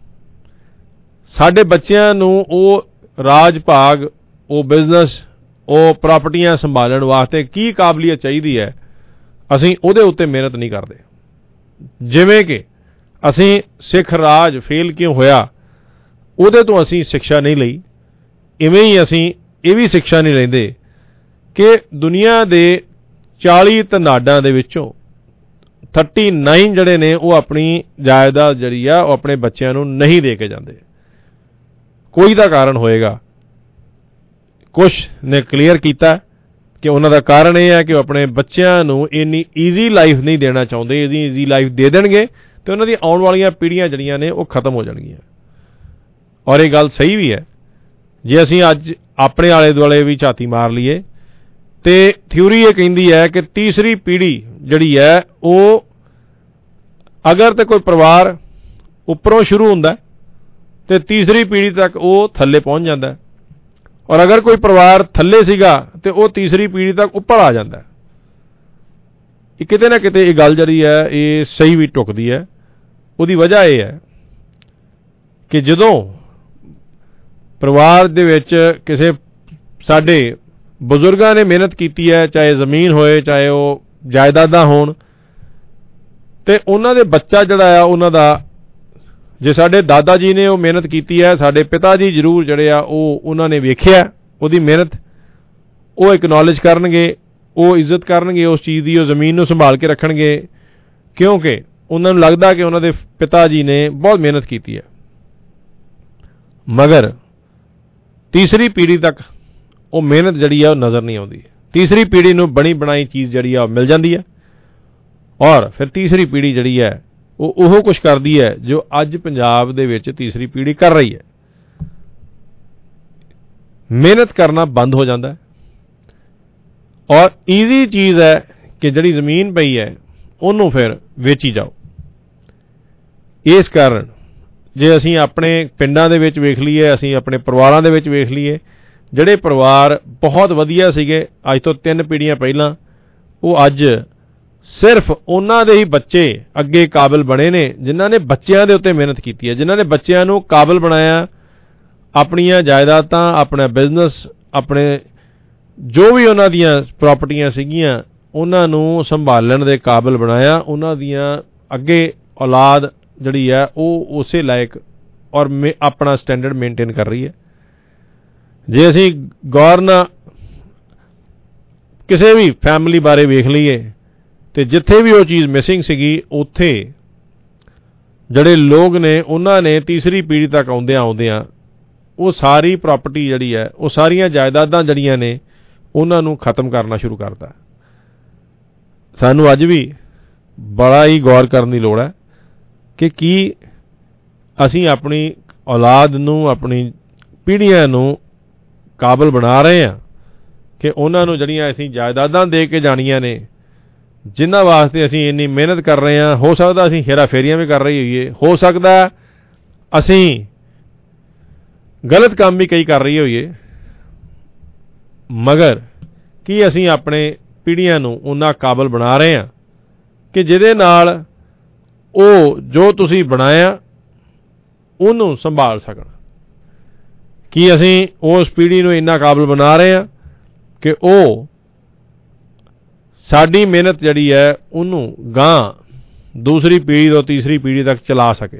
ਸਾਡੇ ਬੱਚਿਆਂ ਨੂੰ ਉਹ ਰਾਜ ਭਾਗ, ਉਹ ਬਿਜ਼ਨਸ, ਉਹ ਪ੍ਰਾਪਰਟੀਆਂ ਸੰਭਾਲਣ ਵਾਸਤੇ ਕੀ ਕਾਬਲੀਅਤ ਚਾਹੀਦੀ ਹੈ, ਅਸੀਂ ਉਹਦੇ ਉੱਤੇ ਮਿਹਨਤ ਨਹੀਂ ਕਰਦੇ। ਜਿਵੇਂ ਕਿ ਅਸੀਂ ਸਿੱਖ ਰਾਜ ਫੇਲ ਕਿਉਂ ਹੋਇਆ, ਉਹਦੇ ਤੋਂ ਅਸੀਂ ਸਿੱਖਿਆ ਨਹੀਂ ਲਈ, ਇਵੇਂ ਹੀ ਅਸੀਂ ਇਹ ਵੀ ਸਿੱਖਿਆ ਨਹੀਂ ਲੈਂਦੇ ਕਿ ਦੁਨੀਆ ਦੇ ਚਾਲੀ ਧਨਾਡਾਂ ਦੇ ਵਿੱਚੋਂ ਥਰਟੀ ਨਾਈਨ ਜਿਹੜੇ ਨੇ ਉਹ ਆਪਣੀ ਜਾਇਦਾਦ ਜਿਹੜੀ ਆ ਉਹ ਆਪਣੇ ਬੱਚਿਆਂ ਨੂੰ ਨਹੀਂ ਦੇ ਕੇ ਜਾਂਦੇ। ਕੋਈ ਦਾ ਕਾਰਨ ਹੋਏਗਾ, ਕੁਛ ਨੇ ਕਲੀਅਰ ਕੀਤਾ ਕਿ ਉਹਨਾਂ ਦਾ ਕਾਰਨ ਇਹ ਹੈ ਕਿ ਉਹ ਆਪਣੇ ਬੱਚਿਆਂ ਨੂੰ ਇੰਨੀ ਈਜ਼ੀ ਲਾਈਫ ਨਹੀਂ ਦੇਣਾ ਚਾਹੁੰਦੇ। ਇੰਨੀ ਈਜ਼ੀ ਲਾਈਫ ਦੇ ਦੇਣਗੇ ਤੇ ਉਹਨਾਂ ਦੀ ਆਉਣ ਵਾਲੀਆਂ ਪੀੜ੍ਹੀਆਂ ਜਿਹੜੀਆਂ ਨੇ ਉਹ ਖਤਮ ਹੋ ਜਾਣਗੀਆਂ। ਔਰ ਇਹ ਗੱਲ ਸਹੀ ਵੀ ਹੈ। ਜੇ ਅਸੀਂ ਅੱਜ ਆਪਣੇ ਆਲੇ ਦੁਆਲੇ ਵੀ ਝਾਤੀ ਮਾਰ ਲਈਏ ਤੇ ਥਿਊਰੀ ਇਹ ਕਹਿੰਦੀ ਹੈ ਕਿ ਤੀਸਰੀ ਪੀੜ੍ਹੀ ਜਿਹੜੀ ਹੈ ਉਹ ਅਗਰ ਤਾਂ ਕੋਈ ਪਰਿਵਾਰ ਉੱਪਰੋਂ ਸ਼ੁਰੂ ਹੁੰਦਾ ਤੇ ਤੀਸਰੀ ਪੀੜ੍ਹੀ ਤੱਕ ਉਹ ਥੱਲੇ ਪਹੁੰਚ ਜਾਂਦਾ, ਔਰ ਅਗਰ ਕੋਈ ਪਰਿਵਾਰ ਥੱਲੇ ਸੀਗਾ ਤੇ ਉਹ ਤੀਸਰੀ ਪੀੜ੍ਹੀ ਤੱਕ ਉੱਪਰ ਆ ਜਾਂਦਾ। ਇਹ ਕਿਤੇ ਨਾ ਕਿਤੇ ਇਹ ਗੱਲ ਜਿਹੜੀ ਹੈ ਇਹ ਸਹੀ ਵੀ ਟੁਕਦੀ ਹੈ। ਉਹਦੀ ਵਜ੍ਹਾ ਇਹ ਹੈ ਕਿ ਜਦੋਂ ਪਰਿਵਾਰ ਦੇ ਵਿੱਚ ਕਿਸੇ ਸਾਡੇ ਬਜ਼ੁਰਗਾਂ ਨੇ ਮਿਹਨਤ ਕੀਤੀ ਹੈ, ਚਾਹੇ ਜ਼ਮੀਨ ਹੋਏ ਚਾਹੇ ਉਹ ਜਾਇਦਾਦਾਂ ਹੋਣ, ਤੇ ਉਹਨਾਂ ਦੇ ਬੱਚਾ ਜਿਹੜਾ ਆ ਉਹਨਾਂ ਦਾ, ਜੇ ਸਾਡੇ ਦਾਦਾ ਜੀ ਨੇ ਉਹ ਮਿਹਨਤ ਕੀਤੀ ਹੈ, ਸਾਡੇ ਪਿਤਾ ਜੀ ਜ਼ਰੂਰ ਜਿਹੜੇ ਆ ਉਹ ਉਹਨਾਂ ਨੇ ਵੇਖਿਆ ਉਹਦੀ ਮਿਹਨਤ, ਉਹ ਐਕਨੌਲੇਜ ਕਰਨਗੇ, ਉਹ ਇੱਜ਼ਤ ਕਰਨਗੇ ਉਸ ਚੀਜ਼ ਦੀ, ਉਹ ਜ਼ਮੀਨ ਨੂੰ ਸੰਭਾਲ ਕੇ ਰੱਖਣਗੇ ਕਿਉਂਕਿ ਉਹਨਾਂ ਨੂੰ ਲੱਗਦਾ ਕਿ ਉਹਨਾਂ ਦੇ ਪਿਤਾ ਜੀ ਨੇ ਬਹੁਤ ਮਿਹਨਤ ਕੀਤੀ ਹੈ। ਮਗਰ ਤੀਸਰੀ ਪੀੜ੍ਹੀ ਤੱਕ ਉਹ ਮਿਹਨਤ ਜਿਹੜੀ ਆ ਉਹ ਨਜ਼ਰ ਨਹੀਂ ਆਉਂਦੀ। ਤੀਸਰੀ ਪੀੜ੍ਹੀ ਨੂੰ ਬਣੀ ਬਣਾਈ ਚੀਜ਼ ਜਿਹੜੀ ਆ ਉਹ ਮਿਲ ਜਾਂਦੀ ਹੈ, ਔਰ ਫਿਰ ਤੀਸਰੀ ਪੀੜ੍ਹੀ ਜਿਹੜੀ ਹੈ ਉਹ ਉਹ ਕੁਛ ਕਰਦੀ ਹੈ ਜੋ ਅੱਜ ਪੰਜਾਬ ਦੇ ਵਿੱਚ ਤੀਸਰੀ ਪੀੜ੍ਹੀ ਕਰ ਰਹੀ ਹੈ। ਮਿਹਨਤ ਕਰਨਾ ਬੰਦ ਹੋ ਜਾਂਦਾ ਹੈ, ਔਰ ਈਜ਼ੀ ਚੀਜ਼ ਹੈ ਕਿ ਜਿਹੜੀ ਜ਼ਮੀਨ ਪਈ ਹੈ ਉਹਨੂੰ ਫਿਰ ਵੇਚੀ ਜਾਓ। ਇਸ ਕਾਰਨ ਜੇ ਅਸੀਂ ਆਪਣੇ ਪਿੰਡਾਂ ਦੇ ਵਿੱਚ ਵੇਖ ਲਈਏ, ਅਸੀਂ ਆਪਣੇ ਪਰਿਵਾਰਾਂ ਦੇ ਵਿੱਚ ਵੇਖ ਲਈਏ, ਜਿਹੜੇ ਪਰਿਵਾਰ ਬਹੁਤ ਵਧੀਆ ਸੀਗੇ ਅੱਜ ਤੋਂ ਤਿੰਨ ਪੀੜ੍ਹੀਆਂ ਪਹਿਲਾਂ, ਉਹ ਅੱਜ ਸਿਰਫ ਉਹਨਾਂ ਦੇ ਹੀ ਬੱਚੇ ਅੱਗੇ ਕਾਬਿਲ ਬਣੇ ਨੇ ਜਿਨ੍ਹਾਂ ਨੇ ਬੱਚਿਆਂ ਦੇ ਉੱਤੇ ਮਿਹਨਤ ਕੀਤੀ ਹੈ, ਜਿਨ੍ਹਾਂ ਨੇ ਬੱਚਿਆਂ ਨੂੰ ਕਾਬਿਲ ਬਣਾਇਆ, ਆਪਣੀਆਂ ਜਾਇਦਾਦਾਂ, ਆਪਣਾ ਬਿਜ਼ਨਸ, ਆਪਣੇ ਜੋ ਵੀ ਉਹਨਾਂ ਦੀਆਂ ਪ੍ਰਾਪਰਟੀਆਂ ਸੀਗੀਆਂ ਉਹਨਾਂ ਨੂੰ ਸੰਭਾਲਣ ਦੇ ਕਾਬਿਲ ਬਣਾਇਆ। ਉਹਨਾਂ ਦੀਆਂ ਅੱਗੇ ਔਲਾਦ ਜਿਹੜੀ ਹੈ ਉਹ ਉਸੇ ਲਾਇਕ ਔਰ ਆਪਣਾ ਸਟੈਂਡਰਡ ਮੇਨਟੇਨ ਕਰ ਰਹੀ ਹੈ। ਜੇ ਅਸੀਂ ਗੌਰ ਨਾਲ ਕਿਸੇ ਵੀ ਫੈਮਿਲੀ ਬਾਰੇ ਵੇਖ ਲਈਏ ਤੇ ਜਿੱਥੇ ਵੀ ਉਹ ਚੀਜ਼ ਮਿਸਿੰਗ ਸੀਗੀ ਉੱਥੇ ਜਿਹੜੇ ਲੋਕ ਨੇ ਉਹਨਾਂ ਨੇ ਤੀਸਰੀ ਪੀੜ੍ਹੀ ਤੱਕ ਆਉਂਦਿਆਂ ਆਉਂਦਿਆਂ ਉਹ ਸਾਰੀ ਪ੍ਰਾਪਰਟੀ ਜਿਹੜੀ ਹੈ, ਉਹ ਸਾਰੀਆਂ ਜਾਇਦਾਦਾਂ ਜਿਹੜੀਆਂ ਨੇ ਉਹਨਾਂ ਨੂੰ ਖਤਮ ਕਰਨਾ ਸ਼ੁਰੂ ਕਰਤਾ। ਸਾਨੂੰ ਅੱਜ ਵੀ ਬੜਾ ਹੀ ਗੌਰ ਕਰਨ ਦੀ ਲੋੜ ਹੈ ਕਿ ਕੀ ਅਸੀਂ ਆਪਣੀ ਔਲਾਦ ਨੂੰ, ਆਪਣੀ ਪੀੜ੍ਹੀਆਂ ਨੂੰ ਕਾਬਲ ਬਣਾ ਰਹੇ ਹਾਂ ਕਿ ਉਹਨਾਂ ਨੂੰ ਜਿਹੜੀਆਂ ਅਸੀਂ ਜਾਇਦਾਦਾਂ ਦੇ ਕੇ ਜਾਣੀਆਂ ਨੇ, ਜਿਨ੍ਹਾਂ ਵਾਸਤੇ ਅਸੀਂ ਇੰਨੀ ਮਿਹਨਤ ਕਰ ਰਹੇ ਹਾਂ। ਹੋ ਸਕਦਾ ਅਸੀਂ ਹੇਰਾ ਫੇਰੀਆਂ ਵੀ ਕਰ ਰਹੇ ਹੋਈਏ, ਹੋ ਸਕਦਾ ਅਸੀਂ ਗਲਤ ਕੰਮ ਵੀ ਕਈ ਕਰ ਰਹੇ ਹੋਈਏ, ਮਗਰ ਕੀ ਅਸੀਂ ਆਪਣੇ ਪੀੜ੍ਹੀਆਂ ਨੂੰ ਉਹਨਾਂ ਕਾਬਲ ਬਣਾ ਰਹੇ ਹਾਂ ਕਿ ਜਿਹਦੇ ਨਾਲ ਉਹ ਜੋ ਤੁਸੀਂ ਬਣਾਇਆ ਉਹਨੂੰ ਸੰਭਾਲ ਸਕਣ? ਕੀ ਅਸੀਂ ਉਸ ਪੀੜ੍ਹੀ ਨੂੰ ਇੰਨਾ ਕਾਬਲ ਬਣਾ ਰਹੇ ਹਾਂ ਕਿ ਉਹ ਸਾਡੀ ਮਿਹਨਤ ਜਿਹੜੀ ਹੈ ਉਹਨੂੰ ਗਾਂ ਦੂਸਰੀ ਪੀੜ੍ਹੀ ਤੋਂ ਤੀਸਰੀ ਪੀੜ੍ਹੀ ਤੱਕ ਚਲਾ ਸਕੇ?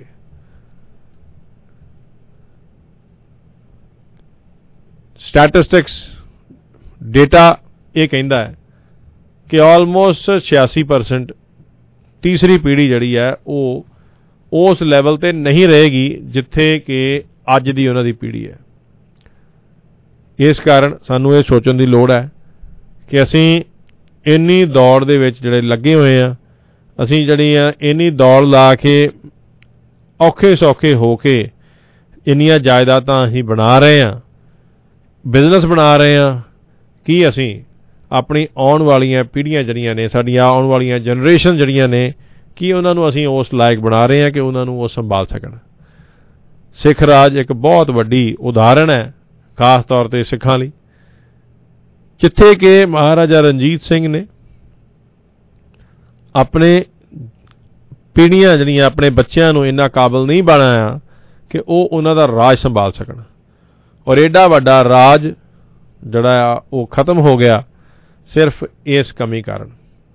ਸਟੈਟਿਸਟਿਕਸ ਡੇਟਾ ਇਹ ਕਹਿੰਦਾ ਹੈ ਕਿ ਆਲਮੋਸਟ ਛਿਆਸੀ ਪਰਸੈਂਟ ਤੀਸਰੀ ਪੀੜ੍ਹੀ ਜਿਹੜੀ ਹੈ ਉਹ ਉਸ ਲੈਵਲ ਤੇ ਨਹੀਂ ਰਹੇਗੀ ਜਿੱਥੇ ਕਿ ਅੱਜ ਦੀ ਉਹਨਾਂ ਦੀ ਪੀੜ੍ਹੀ ਹੈ। ਇਸ ਕਾਰਨ ਸਾਨੂੰ ਇਹ ਸੋਚਣ ਦੀ ਲੋੜ ਹੈ ਕਿ ਅਸੀਂ ਇੰਨੀ ਦੌੜ ਦੇ ਵਿੱਚ ਜਿਹੜੇ ਲੱਗੇ ਹੋਏ ਆ, ਅਸੀਂ ਜਿਹੜੀ ਆ ਇੰਨੀ ਦੌੜ ਲਾ ਕੇ ਔਖੇ ਸੌਖੇ ਹੋ ਕੇ ਇੰਨੀਆਂ ਜਾਇਦਾਦਾਂ ਅਸੀਂ ਬਣਾ ਰਹੇ ਹਾਂ, ਬਿਜ਼ਨਸ ਬਣਾ ਰਹੇ ਹਾਂ, ਕੀ ਅਸੀਂ ਆਪਣੀ ਆਉਣ ਵਾਲੀਆਂ ਪੀੜ੍ਹੀਆਂ ਜਿਹੜੀਆਂ ਨੇ, ਸਾਡੀਆਂ ਆਉਣ ਵਾਲੀਆਂ ਜਨਰੇਸ਼ਨ ਜਿਹੜੀਆਂ ਨੇ, ਕੀ ਉਹਨਾਂ ਨੂੰ ਅਸੀਂ ਉਸ ਲਾਇਕ ਬਣਾ ਰਹੇ ਹਾਂ ਕਿ ਉਹਨਾਂ ਨੂੰ ਉਹ ਸੰਭਾਲ ਸਕਣ? ਸਿੱਖ ਰਾਜ ਇੱਕ ਬਹੁਤ ਵੱਡੀ ਉਦਾਹਰਣ ਹੈ ਖਾਸ ਤੌਰ ਤੇ ਸਿੱਖਾਂ ਲਈ, ਜਿੱਥੇ ਕਿ ਮਹਾਰਾਜਾ ਰਣਜੀਤ ਸਿੰਘ ਨੇ ਆਪਣੇ ਪੀੜ੍ਹੀਆਂ ਜਿਹੜੀਆਂ ਆਪਣੇ ਬੱਚਿਆਂ ਨੂੰ ਇੰਨਾ ਕਾਬਲ ਨਹੀਂ ਬਣਾਇਆ ਕਿ ਉਹ ਉਹਨਾਂ ਦਾ ਰਾਜ ਸੰਭਾਲ ਸਕਣ। ਔਰ ਐਡਾ ਵੱਡਾ ਰਾਜ ਜਿਹੜਾ ਆ ਉਹ ਖਤਮ ਹੋ ਗਿਆ ਸਿਰਫ ਇਸ ਕਮੀ ਕਾਰਨ।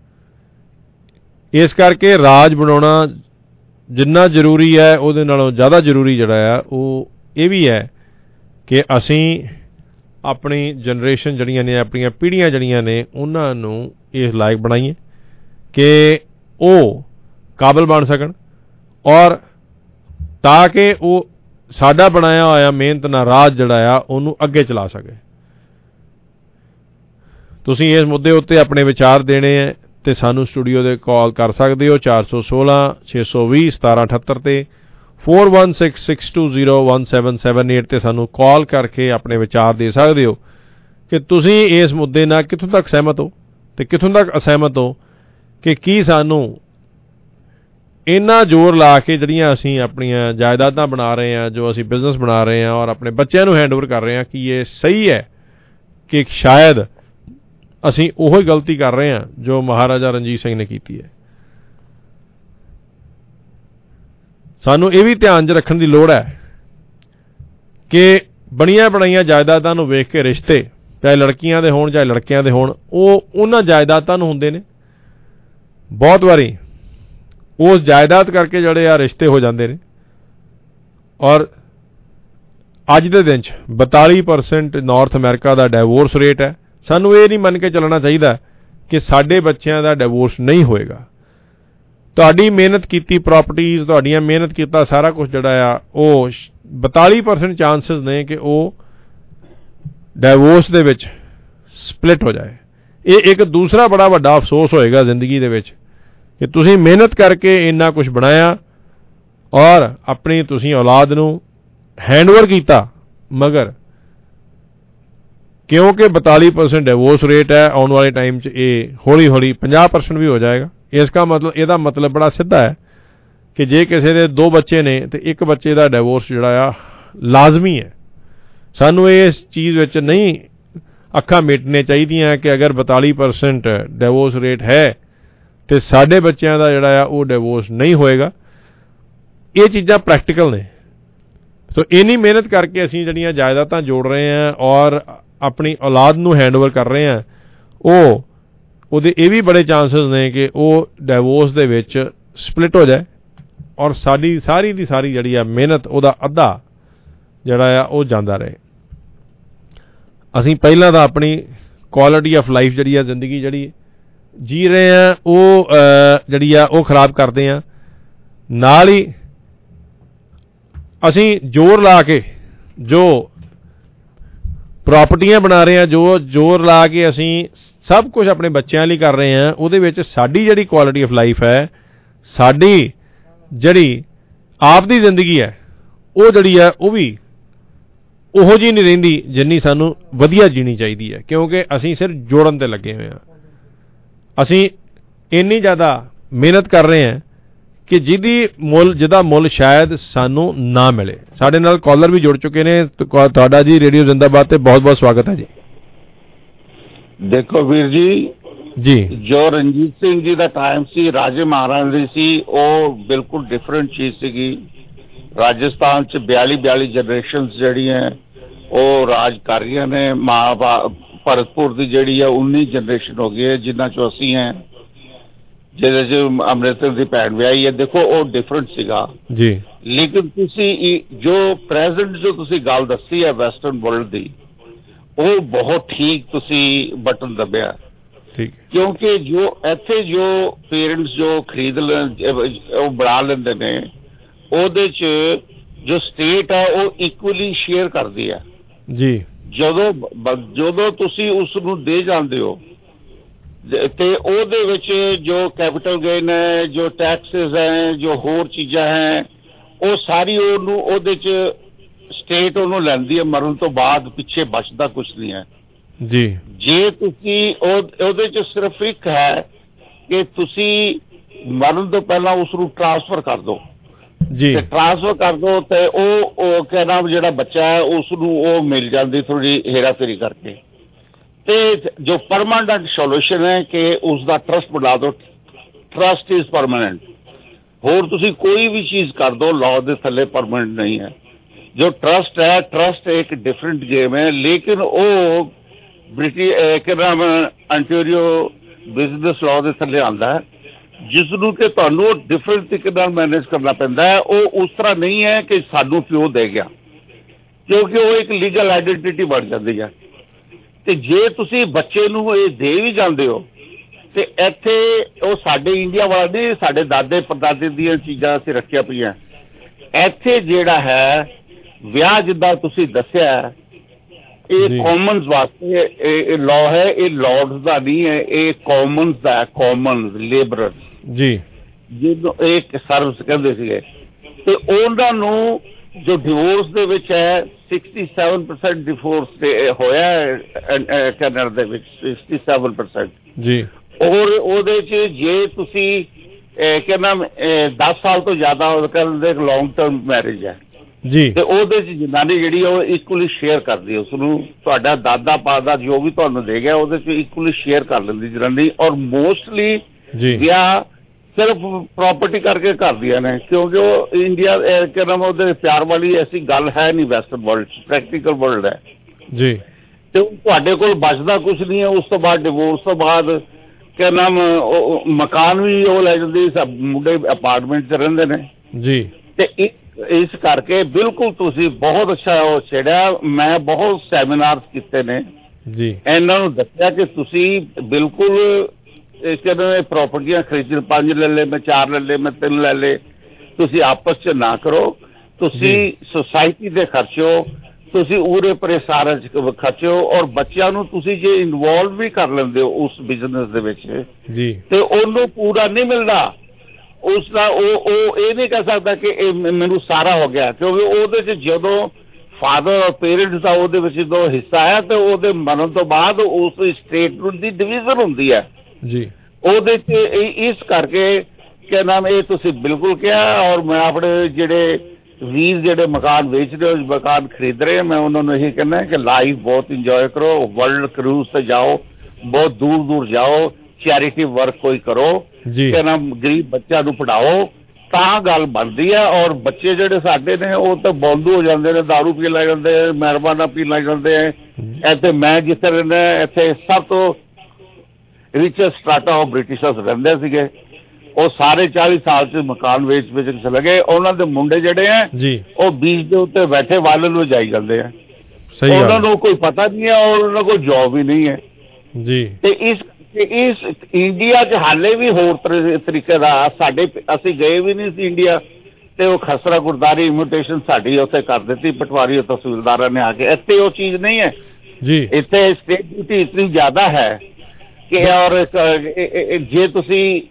ਇਸ ਕਰਕੇ ਰਾਜ ਬਣਾਉਣਾ ਜਿੰਨਾ ਜ਼ਰੂਰੀ ਹੈ ਉਹਦੇ ਨਾਲੋਂ ਜ਼ਿਆਦਾ ਜ਼ਰੂਰੀ ਜਿਹੜਾ ਆ ਉਹ ਇਹ ਵੀ ਹੈ ਕਿ ਅਸੀਂ ਆਪਣੀ ਜਨਰੇਸ਼ਨ ਜਿਹੜੀਆਂ ਨੇ, ਆਪਣੀਆਂ ਪੀੜ੍ਹੀਆਂ ਜਿਹੜੀਆਂ ਨੇ, ਉਹਨਾਂ ਨੂੰ ਇਸ ਲਾਇਕ ਬਣਾਈਏ ਕਿ ਉਹ ਕਾਬਲ ਬਣ ਸਕਣ ਔਰ ਤਾਂ ਕਿ ਉਹ ਸਾਡਾ ਬਣਾਇਆ ਹੋਇਆ ਮਿਹਨਤ ਨਾਲ ਰਾਜ ਜਿਹੜਾ ਆ ਉਹਨੂੰ ਅੱਗੇ ਚਲਾ ਸਕੇ। ਤੁਸੀਂ ਇਸ ਮੁੱਦੇ ਉੱਤੇ ਆਪਣੇ ਵਿਚਾਰ ਦੇਣੇ ਹੈ ਤੇ ਸਾਨੂੰ ਸਟੂਡੀਓ ਦੇ ਕਾਲ ਕਰ ਸਕਦੇ ਹੋ ਚਾਰ ਸੌ ਸੋਲਾਂ ਛੇ ਸੌ ਵੀਹ ਸਤਾਰਾਂ ਅਠੱਤਰ ਤੇ four one six six two zero one seven seven eight ਤੇ ਸਾਨੂੰ ਕਾਲ ਕਰਕੇ ਆਪਣੇ ਵਿਚਾਰ ਦੇ ਸਕਦੇ ਹੋ ਕਿ ਤੁਸੀਂ ਇਸ ਮੁੱਦੇ ਨਾਲ ਕਿੱਥੋਂ ਤੱਕ ਸਹਿਮਤ ਹੋ ਤੇ ਕਿੱਥੋਂ ਤੱਕ ਅਸਹਿਮਤ ਹੋ, ਕਿ ਕੀ ਸਾਨੂੰ ਇੰਨਾ ਜ਼ੋਰ ਲਾ ਕੇ ਜਿਹੜੀਆਂ ਅਸੀਂ ਆਪਣੀਆਂ ਜਾਇਦਾਦਾਂ ਬਣਾ ਰਹੇ ਹਾਂ, ਜੋ ਅਸੀਂ ਬਿਜ਼ਨਸ ਬਣਾ ਰਹੇ ਹਾਂ ਔਰ ਆਪਣੇ ਬੱਚਿਆਂ ਨੂੰ ਹੈਂਡਓਵਰ ਕਰ ਰਹੇ ਹਾਂ, ਕਿ ਇਹ ਸਹੀ ਹੈ ਕਿ ਸ਼ਾਇਦ ਅਸੀਂ ਉਹੀ ਗਲਤੀ ਕਰ ਰਹੇ ਹਾਂ ਜੋ ਮਹਾਰਾਜਾ ਰਣਜੀਤ ਸਿੰਘ ਨੇ ਕੀਤੀ ਹੈ। ਸਾਨੂੰ ਇਹ ਵੀ ਧਿਆਨ 'ਚ ਰੱਖਣ ਦੀ ਲੋੜ ਹੈ ਕਿ ਬਣੀਆਂ ਬਣਾਈਆਂ ਜਾਇਦਾਦਾਂ ਨੂੰ ਵੇਖ ਕੇ ਰਿਸ਼ਤੇ, ਚਾਹੇ ਲੜਕੀਆਂ ਦੇ ਹੋਣ ਚਾਹੇ ਲੜਕਿਆਂ ਦੇ ਹੋਣ, ਉਹ ਉਹਨਾਂ ਜਾਇਦਾਦਾਂ ਨੂੰ ਹੁੰਦੇ ਨੇ। ਬਹੁਤ ਵਾਰੀ ਉਸ ਜਾਇਦਾਦ ਕਰਕੇ ਜਿਹੜੇ ਆ ਰਿਸ਼ਤੇ ਹੋ ਜਾਂਦੇ ਨੇ ਔਰ ਅੱਜ ਦੇ ਦਿਨ 'ਚ ਬਤਾਲੀ ਪਰਸੈਂਟ ਨਾਰਥ ਅਮਰੀਕਾ ਦਾ ਡਾਈਵੋਰਸ ਰੇਟ ਹੈ। ਸਾਨੂੰ ਇਹ ਨਹੀਂ ਮੰਨ ਕੇ ਚੱਲਣਾ ਚਾਹੀਦਾ ਕਿ ਸਾਡੇ ਬੱਚਿਆਂ ਦਾ ਡਾਈਵੋਰਸ ਨਹੀਂ ਹੋਏਗਾ। ਤੁਹਾਡੀ ਮਿਹਨਤ ਕੀਤੀ ਪ੍ਰਾਪਰਟੀਜ਼, ਤੁਹਾਡੀਆਂ ਮਿਹਨਤ ਕੀਤਾ ਸਾਰਾ ਕੁਝ ਜਿਹੜਾ ਆ ਉਹ ਬਤਾਲੀ ਪਰਸੈਂਟ ਚਾਂਸਿਸ ਨੇ ਕਿ ਉਹ ਡਾਈਵੋਰਸ ਦੇ ਵਿੱਚ ਸਪਲਿਟ ਹੋ ਜਾਏ। ਇਹ ਇੱਕ ਦੂਸਰਾ ਬੜਾ ਵੱਡਾ ਅਫਸੋਸ ਹੋਏਗਾ ਜ਼ਿੰਦਗੀ ਦੇ ਵਿੱਚ ਕਿ ਤੁਸੀਂ ਮਿਹਨਤ ਕਰਕੇ ਇੰਨਾ ਕੁਝ ਬਣਾਇਆ ਔਰ ਆਪਣੀ ਤੁਸੀਂ ਔਲਾਦ ਨੂੰ ਹੈਂਡਓਵਰ ਕੀਤਾ, ਮਗਰ ਕਿਉਂਕਿ ਬਤਾਲੀ ਪਰਸੈਂਟ ਡਿਵੋਰਸ ਰੇਟ ਹੈ, ਆਉਣ ਵਾਲੇ ਟਾਈਮ 'ਚ ਇਹ ਹੌਲੀ ਹੌਲੀ ਪੰਜਾਹ ਪਰਸੈਂਟ ਵੀ ਹੋ ਜਾਏਗਾ। ਇਸ ਦਾ ਮਤਲਬ ਇਹਦਾ ਮਤਲਬ ਬੜਾ ਸਿੱਧਾ ਹੈ ਕਿ ਜੇ ਕਿਸੇ ਦੇ ਦੋ ਬੱਚੇ ਨੇ ਤੇ ਇੱਕ ਬੱਚੇ ਦਾ ਡਿਵੋਰਸ ਜਿਹੜਾ ਆ ਲਾਜ਼ਮੀ ਹੈ। ਸਾਨੂੰ ਇਸ ਚੀਜ਼ ਵਿੱਚ ਨਹੀਂ ਅੱਖਾਂ ਮੀਟਣੀਆਂ ਚਾਹੀਦੀਆਂ ਕਿ ਅਗਰ ਬਤਾਲੀ ਪਰਸੈਂਟ ਡਿਵੋਰਸ ਰੇਟ ਹੈ ਤੇ ਸਾਡੇ ਬੱਚਿਆਂ ਦਾ ਜਿਹੜਾ ਆ ਉਹ ਡਿਵੋਰਸ ਨਹੀਂ ਹੋਏਗਾ। ਇਹ ਚੀਜ਼ਾਂ ਪ੍ਰੈਕਟੀਕਲ ਨੇ। ਸੋ ਇੰਨੀ ਮਿਹਨਤ ਕਰਕੇ ਅਸੀਂ ਜਿਹੜੀਆਂ ਜਾਇਦਾਦਾਂ ਜੋੜ ਰਹੇ ਹਾਂ ਔਰ ਆਪਣੀ ਔਲਾਦ ਨੂੰ ਹੈਂਡਓਵਰ ਕਰ ਰਹੇ ਹਾਂ, ਉਹ ਉਹਦੇ ਇਹ ਵੀ ਬੜੇ ਚਾਂਸਸ ਨੇ ਕਿ ਉਹ ਡਿਵੋਰਸ ਦੇ ਵਿੱਚ ਸਪਲਿਟ ਹੋ ਜਾਏ ਔਰ ਸਾਡੀ ਸਾਰੀ ਦੀ ਸਾਰੀ ਜਿਹੜੀ ਆ ਮਿਹਨਤ ਉਹਦਾ ਅੱਧਾ ਜਿਹੜਾ ਆ ਉਹ ਜਾਂਦਾ ਰਹੇ। ਅਸੀਂ ਪਹਿਲਾਂ ਤਾਂ ਆਪਣੀ ਕੁਆਲਿਟੀ ਆਫ ਲਾਈਫ ਜਿਹੜੀ ਆ, ਜ਼ਿੰਦਗੀ ਜਿਹੜੀ ਜੀ ਰਹੇ ਹਾਂ, ਉਹ ਜਿਹੜੀ ਆ ਉਹ ਖਰਾਬ ਕਰਦੇ ਹਾਂ। ਨਾਲ ਹੀ ਅਸੀਂ ਜ਼ੋਰ ਲਾ ਕੇ ਜੋ ਪ੍ਰਾਪਰਟੀਆਂ ਬਣਾ ਰਹੇ ਹਾਂ, ਜੋ ਜ਼ੋਰ ਲਾ ਕੇ ਅਸੀਂ ਸਭ ਕੁਝ ਆਪਣੇ ਬੱਚਿਆਂ ਲਈ ਕਰ ਰਹੇ ਹਾਂ, ਉਹਦੇ ਵਿੱਚ ਸਾਡੀ ਜਿਹੜੀ ਕੁਆਲਿਟੀ ਆਫ ਲਾਈਫ ਹੈ, ਸਾਡੀ ਜਿਹੜੀ ਆਪ ਦੀ ਜ਼ਿੰਦਗੀ ਹੈ, ਉਹ ਜਿਹੜੀ ਹੈ ਉਹ ਵੀ ਉਹੋ ਜਿਹੀ ਨਹੀਂ ਰਹਿੰਦੀ ਜਿੰਨੀ ਸਾਨੂੰ ਵਧੀਆ ਜੀਣੀ ਚਾਹੀਦੀ ਹੈ। ਕਿਉਂਕਿ ਅਸੀਂ ਸਿਰਫ ਜੋੜਨ 'ਤੇ ਲੱਗੇ ਹੋਏ ਹਾਂ। ਅਸੀਂ ਇੰਨੀ ਜ਼ਿਆਦਾ ਮਿਹਨਤ ਕਰ ਰਹੇ ਹਾਂ ਕਿ ਜਿਹਦੀ ਮੁੱਲ ਜਿਹਦਾ ਮੁੱਲ ਸ਼ਾਇਦ ਸਾਨੂੰ ਨਾ ਮਿਲੇ। ਸਾਡੇ ਨਾਲ ਕਾਲਰ ਵੀ ਜੁੜ ਚੁੱਕੇ ਨੇ। ਤੁਹਾਡਾ ਜੀ ਰੇਡੀਓ ਜ਼ਿੰਦਾਬਾਦ ਤੇ ਬਹੁਤ ਬਹੁਤ ਸਵਾਗਤ ਹੈ ਜੀ। ਦੇਖੋ ਵੀਰ ਜੀ ਜੀ ਜੋ ਰਣਜੀਤ ਸਿੰਘ ਜੀ ਦਾ ਟਾਈਮ ਸੀ, ਰਾਜੇ ਮਹਾਰਾਜੇ ਸੀ, ਉਹ ਬਿਲਕੁਲ ਡਿਫਰੈਂਟ ਚੀਜ਼ ਸੀਗੀ। ਰਾਜਸਥਾਨ 'ਚ ਬਿਆਲੀ ਬਿਆਲੀ ਜਨਰੇਸ਼ਨਸ ਜਿਹੜੀਆਂ ਉਹ ਰਾਜ ਕਰ ਰਹੀਆਂ ਨੇ। ਮਾਂ ਭਰਤਪੁਰ ਦੀ ਜਿਹੜੀ ਹੈ ਉੱਨੀ ਜਨਰੇਸ਼ਨ ਹੋ ਗਈ ਹੈ, ਜਿਨ੍ਹਾਂ 'ਚੋਂ ਅਸੀਂ ਹੈ, ਜਿਹਦੇ 'ਚ ਅੰਮ੍ਰਿਤਸਰ ਦੀ ਭੈਣ ਵਿਆਹੀ ਹੈ। ਦੇਖੋ ਉਹ ਡਿਫਰੈਂਟ ਸੀਗਾ ਜੀ। ਲੇਕਿਨ ਤੁਸੀਂ ਜੋ ਪ੍ਰੈਜ਼ੈਂਟ ਜੋ ਤੁਸੀਂ ਗੱਲ ਦੱਸੀ ਹੈ ਵੈਸਟਰਨ ਵਰਲਡ ਦੀ, ਉਹ ਬਹੁਤ ਠੀਕ ਤੁਸੀਂ ਬਟਨ ਦੱਬਿਆ। ਠੀਕ। ਕਿਉਂਕਿ ਜੋ ਇੱਥੇ ਜੋ ਪੇਰੈਂਟਸ ਜੋ ਖਰੀਦ ਲੈ ਉਹ ਬਣਾ ਲੈਂਦੇ ਨੇ, ਉਹਦੇ 'ਚ ਜੋ ਸਟੇਟ ਹੈ ਉਹ ਇਕੁਅਲੀ ਸ਼ੇਅਰ ਕਰਦੀ ਹੈ ਜੀ। ਜਦੋਂ ਜਦੋਂ ਤੁਸੀਂ ਉਸ ਨੂੰ ਦੇ ਜਾਂਦੇ ਹੋ ਤੇ ਉਹਦੇ ਵਿੱਚ ਜੋ ਕੈਪੀਟਲ ਗੇਨ ਹੈ, ਜੋ ਟੈਕਸਿਸ ਹੈ, ਜੋ ਹੋਰ ਚੀਜ਼ਾਂ ਹੈ, ਉਹ ਸਾਰੀ ਉਹਨੂੰ ਉਹਦੇ 'ਚ ਸਟੇਟ ਉਹਨੂੰ ਲੈਂਦੀ ਹੈ। ਮਰਨ ਤੋਂ ਬਾਅਦ ਪਿੱਛੇ ਬਚਦਾ ਕੁਛ ਨਹੀਂ ਹੈ ਜੀ। ਜੇ ਤੁਸੀਂ ਉਹਦੇ 'ਚ ਸਿਰਫ ਇੱਕ ਹੈ ਕਿ ਤੁਸੀਂ ਮਰਨ ਤੋਂ ਪਹਿਲਾਂ ਉਸ ਨੂੰ ਟ੍ਰਾਂਸਫਰ ਕਰ ਦਿਓ ਜੀ। ਤੇ ਟ੍ਰਾਂਸਫਰ ਕਰ ਦਿਓ ਤੇ ਉਹ ਕਿਆ ਨਾਮ ਜਿਹੜਾ ਬੱਚਾ ਹੈ ਉਸ ਨੂੰ ਉਹ ਮਿਲ ਜਾਂਦੀ ਥੋੜੀ ਹੇਰਾ ਫੇਰੀ ਕਰਕੇ। ਤੇ ਜੋ ਪਰਮਾਨੈਂਟ ਸੋਲੂਸ਼ਨ ਹੈ ਕਿ ਉਸ ਦਾ ਟਰਸਟ ਬਣਾ ਦਿਓ। Trust is permanent. ਹੋਰ ਤੁਸੀਂ ਕੋਈ ਵੀ ਚੀਜ਼ ਕਰ ਦੋ ਲਾਅ ਦੇ ਥੱਲੇ ਪਰਮਾਨੈਂਟ ਨਹੀਂ ਹੈ। ਜੋ ਟਰਸਟ ਹੈ, ਟਰਸਟ ਇੱਕ ਡਿਫਰੈਂਟ ਗੇਮ ਹੈ, ਲੇਕਿਨ ਉਹ ਬ੍ਰਿਟਿਸ਼ ਕਿ ਨਾਮ ਅੰਟੈਰੀਓ ਬਿਜ਼ਨਸ ਲਾਅ ਦੇ ਥੱਲੇ ਆਉਂਦਾ ਹੈ, ਜਿਸ ਨੂੰ ਕਿ ਤੁਹਾਨੂੰ ਡਿਫਰੈਂਟ ਤਰੀਕੇ ਨਾਲ ਮੈਨੇਜ ਕਰਨਾ ਪੈਂਦਾ ਹੈ। ਉਹ ਉਸ ਤਰ੍ਹਾਂ ਨਹੀਂ ਹੈ ਕਿ ਸਾਨੂੰ ਪਿਓ ਦੇ ਗਿਆ, ਕਿਉਂਕਿ ਉਹ ਇੱਕ ਲੀਗਲ ਆਈਡੈਂਟੀਟੀ ਬਣ ਜਾਂਦੀ ਹੈ। ਤੇ ਜੇ ਤੁਸੀਂ ਬੱਚੇ ਨੂੰ ਇਹ ਦੇ ਵੀ ਜਾਂਦੇ ਹੋ ਤੇ ਇੱਥੇ ਉਹ ਸਾਡੇ ਇੰਡੀਆ ਵਾਲਾ ਨਹੀਂ, ਸਾਡੇ ਦਾਦੇ ਪੜਦਾਦੇ ਦੀਆਂ ਚੀਜ਼ਾਂ ਅਸੀਂ ਰੱਖੀਆਂ ਪਈਆਂ। ਇੱਥੇ ਜਿਹੜਾ ਹੈ ਵਿਆਹ ਜਿੱਦਾਂ ਤੁਸੀਂ ਦੱਸਿਆ, ਇਹ ਕਾਮਨਸ ਵਾਸਤੇ ਇਹ ਲਾਅ ਹੈ, ਇਹ ਲਾਰਡਸ ਦਾ ਨਹੀਂ ਹੈ, ਇਹ ਕਾਮਨਸ ਦਾ ਹੈ, ਕਾਮਨਸ ਲੇਬਰਰ ਜੀ, ਜਿਹਨੂੰ ਇਹ ਸਰਵਿਸ ਕਹਿੰਦੇ ਸੀਗੇ। ਤੇ ਉਹਨਾਂ ਨੂੰ ਜੋ ਡਿਵੋਰਸ ਦੇ ਵਿੱਚ ਹੈ ਸਿਕਸਟੀ ਸੈਵਨ ਪਰਸੈਂਟ ਡਿਵੋਰਸ ਹੋਇਆ ਕੈਨੇਡਾ ਦੇ ਵਿੱਚ, ਸਿਕਸਟੀ ਸੈਵਨ ਪਰਸੈਂਟ ਜੀ। ਔਰ ਉਹਦੇ 'ਚ ਜੇ ਤੁਸੀਂ ਕਹਿੰਦਾ ਦਸ ਸਾਲ ਤੋਂ ਜ਼ਿਆਦਾ ਕਹਿੰਦੇ ਲੌਂਗ ਟਰਮ ਮੈਰਿਜ ਹੈ ਜੀ, ਤੇ ਉਹਦੇ 'ਚ ਜਨਾਨੀ ਜਿਹੜੀ ਉਹ ਇਕੁਅਲੀ ਸ਼ੇਅਰ ਕਰਦੀ ਹੈ ਉਸਨੂੰ, ਤੁਹਾਡਾ ਦਾਦਾ ਪਾਦਾ ਜੋ ਵੀ ਤੁਹਾਨੂੰ ਦੇ ਗਿਆ ਉਹਦੇ 'ਚ ਇਕੁਅਲੀ ਸ਼ੇਅਰ ਕਰ ਲੈਂਦੀ ਜਨਾਨੀ। ਔਰ ਮੋਸਟਲੀ ਵਿਆਹ ਸਿਰਫ ਪ੍ਰੋਪਰਟੀ ਕਰਕੇ ਕਰਦੀਆਂ ਨੇ, ਕਿਉਂਕਿ ਉਹ ਇੰਡੀਆ ਕਿ ਨਾਮ ਉਹਦੇ ਪਿਆਰ ਵਾਲੀ ਐਸੀ ਗੱਲ ਹੈ ਨਹੀਂ ਵੈਸਟਰਨ ਵਰਲਡ 'ਚ, ਪ੍ਰੈਕਟੀਕਲ ਵਰਲਡ ਹੈ ਜੀ। ਤੇ ਤੁਹਾਡੇ ਕੋਲ ਬਚਦਾ ਕੁਛ ਨਹੀਂ ਹੈ। ਉਸ ਤੋਂ ਬਾਅਦ ਡਿਵੋਰਸ ਤੋਂ ਬਾਅਦ ਕਿ ਨਾਮ ਮਕਾਨ ਵੀ ਉਹ ਲੈ ਜਾਂਦੀ, ਸਭ ਮੁੰਡੇ ਅਪਾਰਟਮੈਂਟ 'ਚ ਰਹਿੰਦੇ ਨੇ ਜੀ। ਤੇ ਇਸ ਕਰਕੇ ਬਿਲਕੁਲ ਤੁਸੀਂ ਬਹੁਤ ਅੱਛਾ ਉਹ ਛੇੜਿਆ। ਮੈਂ ਬਹੁਤ ਸੈਮੀਨਾਰ ਕੀਤੇ ਨੇ ਜੀ, ਇਹਨਾਂ ਨੂੰ ਦੱਸਿਆ ਕਿ ਤੁਸੀਂ ਬਿਲਕੁਲ ਕਹਿੰਦੇ ਪ੍ਰੋਪਰਟੀਆਂ ਖਰੀਦਣ, ਪੰਜ ਲੈ ਲੈ, ਮੈਂ ਚਾਰ ਲੈ ਲੈ, ਮੈਂ ਤਿੰਨ ਲੈ ਲੈ, ਤੁਸੀਂ ਆਪਸ 'ਚ ਨਾ ਕਰੋ। ਤੁਸੀਂ ਸੁਸਾਇਟੀ ਦੇ ਖਰਚੋ, ਤੁਸੀਂ ਉਰੇ ਪਰੇ ਸਾਰਾ ਖਰਚੋ। ਔਰ ਬੱਚਿਆਂ ਨੂੰ ਤੁਸੀਂ ਜੇ ਇਨਵੋਲਵ ਵੀ ਕਰ ਲੈਂਦੇ ਹੋ ਉਸ ਬਿਜ਼ਨਸ ਦੇ ਵਿੱਚ ਜੀ, ਤੇ ਉਹਨੂੰ ਪੂਰਾ ਨਹੀਂ ਮਿਲਦਾ ਉਸ ਦਾ। ਉਹ ਉਹ ਇਹ ਨਹੀਂ ਕਹਿ ਸਕਦਾ ਕਿ ਇਹ ਮੈਨੂੰ ਸਾਰਾ ਹੋ ਗਿਆ, ਕਿਉਂਕਿ ਉਹਦੇ 'ਚ ਜਦੋਂ ਫਾਦਰ ਔਰ ਪੇਰੈਂਟਸ ਦਾ ਉਹਦੇ ਵਿੱਚ ਜਦੋਂ ਹਿੱਸਾ ਹੈ ਤੇ ਉਹਦੇ ਮਰਨ ਤੋਂ ਬਾਅਦ ਉਸ ਸਟੇਟ ਦੀ ਡਿਵੀਜ਼ਨ ਹੁੰਦੀ ਹੈ ਜੀ ਉਹਦੇ 'ਚ। ਇਸ ਕਰਕੇ ਕਿਆ ਨਾਮ ਇਹ ਤੁਸੀਂ ਬਿਲਕੁਲ ਕਿਹਾ। ਔਰ ਮੈਂ ਆਪਣੇ ਜਿਹੜੇ ਵੀਰ ਜਿਹੜੇ ਮਕਾਨ ਵੇਚ ਰਹੇ ਹੋ, ਮਕਾਨ ਖਰੀਦ ਰਹੇ, ਮੈਂ ਉਹਨਾਂ ਨੂੰ ਇਹੀ ਕਹਿੰਦਾ ਕਿ ਲਾਈਫ ਬਹੁਤ ਇੰਜੋਏ ਕਰੋ, ਵਰਲਡ ਕਰੂਜ਼ ਤੇ ਜਾਓ, ਬਹੁਤ ਦੂਰ ਦੂਰ ਜਾਓ, ਚੈਰਿਟੀ ਵਰਕ ਕੋਈ ਕਰੋ, ਕਿ ਨਾਮ ਗਰੀਬ ਬੱਚਿਆਂ ਨੂੰ ਪੜ੍ਹਾਓ, ਤਾਂ ਗੱਲ ਬਣਦੀ ਹੈ। ਔਰ ਬੱਚੇ ਜਿਹੜੇ ਸਾਡੇ ਨੇ ਉਹ ਤਾਂ ਬੌਂਦੂ ਹੋ ਜਾਂਦੇ ਨੇ, ਦਾਰੂ ਪੀਣ ਲੱਗ ਜਾਂਦੇ, ਮਹਿਰਬਾਨਾ ਪੀਣ ਲੱਗ ਜਾਂਦੇ ਹੈ। ਇੱਥੇ ਮੈਂ ਜਿੱਥੇ ਰਹਿੰਦਾ ਇੱਥੇ ਸਭ ਤੋਂ ਰਿਚੈਸਟ ਸਟਰਾਟਾ ਉਹ ਬ੍ਰਿਟਿਸ਼ਰਸ ਰਹਿੰਦੇ ਸੀਗੇ, ਉਹ ਸਾਰੇ ਚਾਲੀ ਸਾਲ 'ਚ ਮਕਾਨ ਵੇਚ ਵੇਚ ਕੇ ਚਲੇ ਗਏ। ਉਹਨਾਂ ਦੇ ਮੁੰਡੇ ਜਿਹੜੇ ਹੈ ਜੀ ਉਹ ਬੀਚ ਦੇ ਉੱਤੇ ਬੈਠੇ ਵਾਲਨ ਨੂੰ ਜਾਈ ਜਾਂਦੇ ਆ, ਉਹਨਾਂ ਨੂੰ ਕੋਈ ਪਤਾ ਨਹੀਂ ਹੈ ਔਰ ਉਹਨਾਂ ਕੋਲ ਜੋਬ ਵੀ ਨਹੀਂ ਹੈ ਜੀ। ਤੇ ਇਸ ਇਸ ਇੰਡੀਆ 'ਚ ਹਾਲੇ ਵੀ ਹੋਰ ਤਰੀਕੇ ਦਾ ਸਾਡੇ, ਅਸੀਂ ਗਏ ਵੀ ਨਹੀਂ ਸੀ ਇੰਡੀਆ, ਤੇ ਉਹ ਖਸਰਾ ਗੁਰਦਾਰੀ ਇਨਵੀਟੇਸ਼ਨ ਸਾਡੀ ਉੱਥੇ ਕਰ ਦਿੱਤੀ ਪਟਵਾਰੀ ਤਹਿਸੀਲਦਾਰਾਂ ਨੇ ਆ ਕੇ। ਇੱਥੇ ਉਹ ਚੀਜ਼ ਨਹੀਂ ਹੈ ਜੀ, ਇੱਥੇ ਸਟੇਟ ਡਿਊਟੀ ਇਤਨੀ ਜ਼ਿਆਦਾ ਹੈ ਕਿ ਔਰ ਜੇ ਤੁਸੀਂ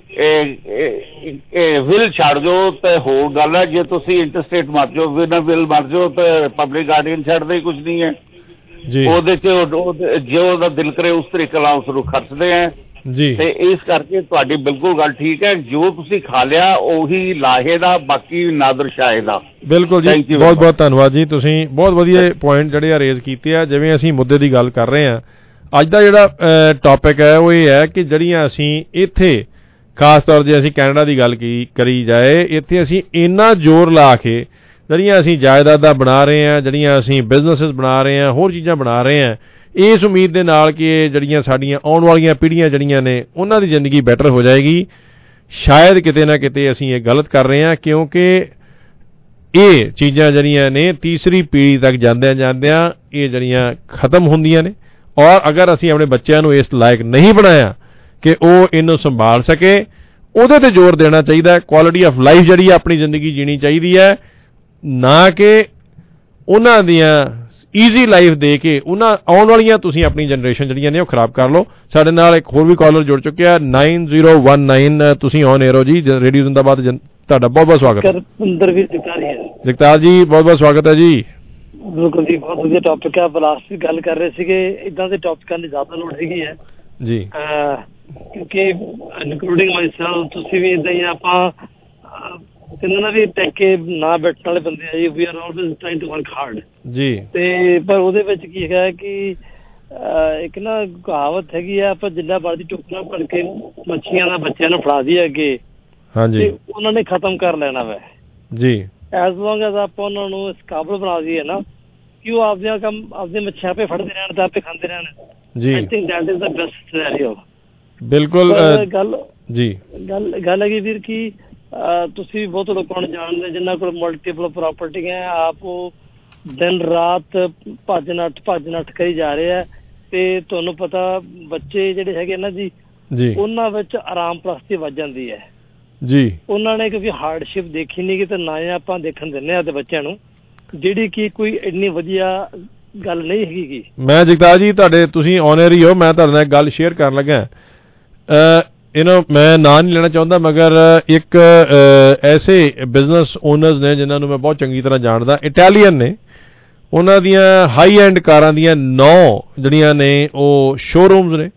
ਵਿਲ ਛੱਡ ਜਾਓ ਤੇ ਹੋਰ ਗੱਲ ਹੈ, ਜੇ ਤੁਸੀਂ ਇੰਟਰਸਟੇਟ ਮਰ ਜਾਓ, ਬਿਨਾਂ ਵਿਲ ਮਰ ਜਾਓ ਤੇ ਪਬਲਿਕ ਗਾਰਡੀਅਨ ਛੱਡਦੇ ਹੀ ਕੁਝ ਨਹੀਂ ਹੈ ਜੀ। ਉਹਦੇ 'ਚ ਜੇ ਉਹਦਾ ਦਿਲ ਕਰੇ ਉਸ ਤਰੀਕੇ ਨਾਲ ਉਸ ਨੂੰ ਖਰਚਦੇ ਹੈ ਜੀ। ਤੇ ਇਸ ਕਰਕੇ ਤੁਹਾਡੀ ਬਿਲਕੁਲ ਗੱਲ ਠੀਕ ਹੈ, ਜੋ ਤੁਸੀਂ ਖਾ ਲਿਆ ਉਹੀ ਲਾਹੇ ਦਾ, ਬਾਕੀ ਨਾਦਰ ਸ਼ਾਹੇ ਦਾ। ਬਿਲਕੁਲ ਜੀ, ਬਹੁਤ ਬਹੁਤ ਧੰਨਵਾਦ ਜੀ, ਤੁਸੀਂ ਬਹੁਤ ਵਧੀਆ ਪੁਆਇੰਟ ਜਿਹੜੇ ਆ ਰੇਜ਼ ਕੀਤੇ ਆ। ਜਿਵੇਂ ਅਸੀਂ ਮੁੱਦੇ ਦੀ ਗੱਲ ਕਰ ਰਹੇ ਹਾਂ, ਅੱਜ ਦਾ ਜਿਹੜਾ ਟੌਪਿਕ ਹੈ ਉਹ ਇਹ ਹੈ ਕਿ ਜਿਹੜੀਆਂ ਅਸੀਂ ਇੱਥੇ ਖਾਸ ਤੌਰ 'ਤੇ ਅਸੀਂ ਕੈਨੇਡਾ ਦੀ ਗੱਲ ਕੀ ਕਰੀ ਜਾਏ, ਇੱਥੇ ਅਸੀਂ ਇੰਨਾ ਜ਼ੋਰ ਲਾ ਕੇ ਜਿਹੜੀਆਂ ਅਸੀਂ ਜਾਇਦਾਦਾਂ ਬਣਾ ਰਹੇ ਹਾਂ, ਜਿਹੜੀਆਂ ਅਸੀਂ ਬਿਜ਼ਨਸਿਸ ਬਣਾ ਰਹੇ ਹਾਂ, ਹੋਰ ਚੀਜ਼ਾਂ ਬਣਾ ਰਹੇ ਹਾਂ, ਇਸ ਉਮੀਦ ਦੇ ਨਾਲ ਕਿ ਇਹ ਜਿਹੜੀਆਂ ਸਾਡੀਆਂ ਆਉਣ ਵਾਲੀਆਂ ਪੀੜ੍ਹੀਆਂ ਜਿਹੜੀਆਂ ਨੇ ਉਹਨਾਂ ਦੀ ਜ਼ਿੰਦਗੀ ਬੈਟਰ ਹੋ ਜਾਏਗੀ। ਸ਼ਾਇਦ ਕਿਤੇ ਨਾ ਕਿਤੇ ਅਸੀਂ ਇਹ ਗਲਤ ਕਰ ਰਹੇ ਹਾਂ, ਕਿਉਂਕਿ ਇਹ ਚੀਜ਼ਾਂ ਜਿਹੜੀਆਂ ਨੇ ਤੀਸਰੀ ਪੀੜ੍ਹੀ ਤੱਕ ਜਾਂਦਿਆਂ ਜਾਂਦਿਆਂ ਇਹ ਜਿਹੜੀਆਂ ਖਤਮ ਹੁੰਦੀਆਂ ਨੇ। ਔਰ ਅਗਰ ਅਸੀਂ ਆਪਣੇ ਬੱਚਿਆਂ ਨੂੰ ਇਸ ਲਾਇਕ ਨਹੀਂ ਬਣਾਇਆ ਕਿ ਉਹ ਇਹਨੂੰ ਸੰਭਾਲ ਸਕੇ, ਉਹਦੇ ਤੇ ਜ਼ੋਰ ਦੇਣਾ ਚਾਹੀਦਾ। ਕੁਆਲਿਟੀ ਆਫ ਲਾਈਫ ਜਿਹੜੀ ਆਪਣੀ ਜ਼ਿੰਦਗੀ ਜੀਣੀ ਚਾਹੀਦੀ ਹੈ, ਨਾ ਕਿ ਉਹਨਾਂ ਦੀਆਂ ਈਜ਼ੀ ਲਾਈਫ ਦੇ ਕੇ ਉਹਨਾਂ ਆਉਣ ਵਾਲੀਆਂ ਤੁਸੀਂ ਆਪਣੀ ਜਨਰੇਸ਼ਨ ਜਿਹੜੀਆਂ ਨੇ ਉਹ ਖਰਾਬ ਕਰ ਲਓ। ਸਾਡੇ ਨਾਲ ਇੱਕ ਹੋਰ ਵੀ ਕਾਲਰ ਜੁੜ ਚੁੱਕਿਆ ਨਾਈਨ ਜ਼ੀਰੋ ਵਨ ਨਾਈਨ, ਤੁਸੀਂ ਔਨ 에ਅਰ ਹੋ ਜੀ, ਰੇਡੀਓ ਜ਼ਿੰਦਾਬਾਦ, ਤੁਹਾਡਾ ਬਹੁਤ ਬਹੁਤ ਸਵਾਗਤ ਹੈ। ਜਗਤਾਰ ਜੀ ਬਹੁਤ ਬਹੁਤ ਸਵਾਗਤ ਹੈ ਜੀ। ਬਿਲਕੁਲ ਜੀ, ਬਹੁਤ ਵਧੀਆ ਟੌਪਿਕ ਹੈ। ਲਾਸਟ ਵੀ ਗੱਲ ਕਰ ਰਹੇ ਸੀਗੇ, ਇੱਦਾਂ ਦੇ ਟੌਪਿਕਾਂ ਦੀ ਜ਼ਿਆਦਾ ਲੋੜ ਹੈਗੀ ਹੈ ਜੀ, ਕਿਉਂਕਿ ਇਨਕਲੂਡਿੰਗ ਮਾਈਸੈਲਫ, ਤੁਸੀਂ ਵੀ ਇੱਦਾਂ ਹੀ, ਆਪਾਂ ਕਹਿੰਦੇ ਨਾ ਵੀ ਟੈਕੇ ਨਾ ਬੈਠਣ ਵਾਲੇ ਬੰਦੇ ਆ ਜੀ, we are always trying to work hard ਜੀ। ਤੇ ਪਰ ਉਹਦੇ ਵਿੱਚ ਕੀ ਹੈਗਾ ਕਿ ਇੱਕ ਨਾ ਕਹਾਵਤ ਹੈਗੀ ਆ, ਆਪਾਂ ਜਿੰਨਾ ਮਰਜ਼ੀ ਟੋਕਰਾ ਭਰ ਕੇ ਮੱਛੀਆਂ ਦਾ ਬੱਚਿਆਂ ਨੂੰ ਫੜਾ ਦਈਏ ਅੱਗੇ, ਹਾਂਜੀ ਉਹਨਾਂ ਨੇ ਖਤਮ ਕਰ ਲੈਣਾ ਵਾ ਜੀ। ਐਜ਼ ਲੌਂਗ ਐਜ਼ ਆਪਾਂ ਉਹਨਾਂ ਨੂੰ ਇਸ ਕਾਬਲ ਬਣਾ ਦਈਏ ਨਾ ਕਿ ਉਹ ਆਪਦੇ ਕੰਮ ਆਪਦੇ ਮੱਛੀਆਂ ਆਪੇ ਫੜਦੇ ਰਹਿਣ ਤੇ ਆਪੇ ਖਾਂਦੇ ਰਹਿਣ ਜੀ। I think that is the best scenario. ਬਿਲਕੁਲ ਗੱਲ ਜੀ ਗੱਲ ਗੱਲ ਹੈਗੀ ਵੀਰ ਕਿ ਤੁਸੀਂ ਬਹੁਤ ਲੋਕਾਂ ਨੂੰ ਜਾਣਦੇ ਜਿਨ੍ਹਾਂ ਕੋਲ ਮਲਟੀਪਲ ਪ੍ਰਾਪਰਟੀਆਂ ਹੈ, ਆਪ ਉਹ ਦਿਨ ਰਾਤ ਭੱਜ ਨੱਠ ਭੱਜ ਨੱਠ ਕਰੀ ਜਾ ਰਹੇ ਆ ਤੇ ਤੁਹਾਨੂੰ ਪਤਾ ਬੱਚੇ ਜਿਹੜੇ ਹੈਗੇ ਨਾ ਜੀ ਜੀ ਉਹਨਾਂ ਵਿੱਚ ਆਰਾਮ ਪ੍ਰਸਤੀ ਵੱਜ ਜਾਂਦੀ ਹੈ ਜੀ। ਉਹਨਾਂ ਨੇ ਕਿਉਂਕਿ ਹਾਰਡਸ਼ਿਪ ਦੇਖੀ ਨਹੀਂ ਕਿ ਤੇ ਨਾ ਆਪਾਂ ਦੇਖਣ ਦਿੰਦੇ ਆ ਤੇ ਬੱਚਿਆਂ ਨੂੰ, ਜਿਹੜੀ ਕਿ ਕੋਈ ਇੰਨੀ ਵਧੀਆ ਗੱਲ ਨਹੀਂ ਹੈਗੀ। ਮੈਂ ਜਗਤਾਰ ਜੀ ਤੁਹਾਡੇ ਤੁਸੀਂ ਔਨਰ ਹੀ ਹੋ, ਮੈਂ ਤੁਹਾਡੇ ਨਾਲ ਗੱਲ ਸ਼ੇਅਰ ਕਰਨ ਲੱਗਾ। ਇਹਨਾਂ ਮੈਂ ਨਾਂ ਨਹੀਂ ਲੈਣਾ ਚਾਹੁੰਦਾ ਮਗਰ ਇੱਕ ਐਸੇ ਬਿਜ਼ਨਸ ਓਨਰਸ ਨੇ ਜਿਨ੍ਹਾਂ ਨੂੰ ਮੈਂ ਬਹੁਤ ਚੰਗੀ ਤਰ੍ਹਾਂ ਜਾਣਦਾ, ਇਟਾਲੀਅਨ ਨੇ। ਉਹਨਾਂ ਦੀਆਂ ਹਾਈ ਐਂਡ ਕਾਰਾਂ ਦੀਆਂ ਨੌ ਜਿਹੜੀਆਂ ਨੇ ਉਹ ਸ਼ੋਰੂਮਸ ਨੇ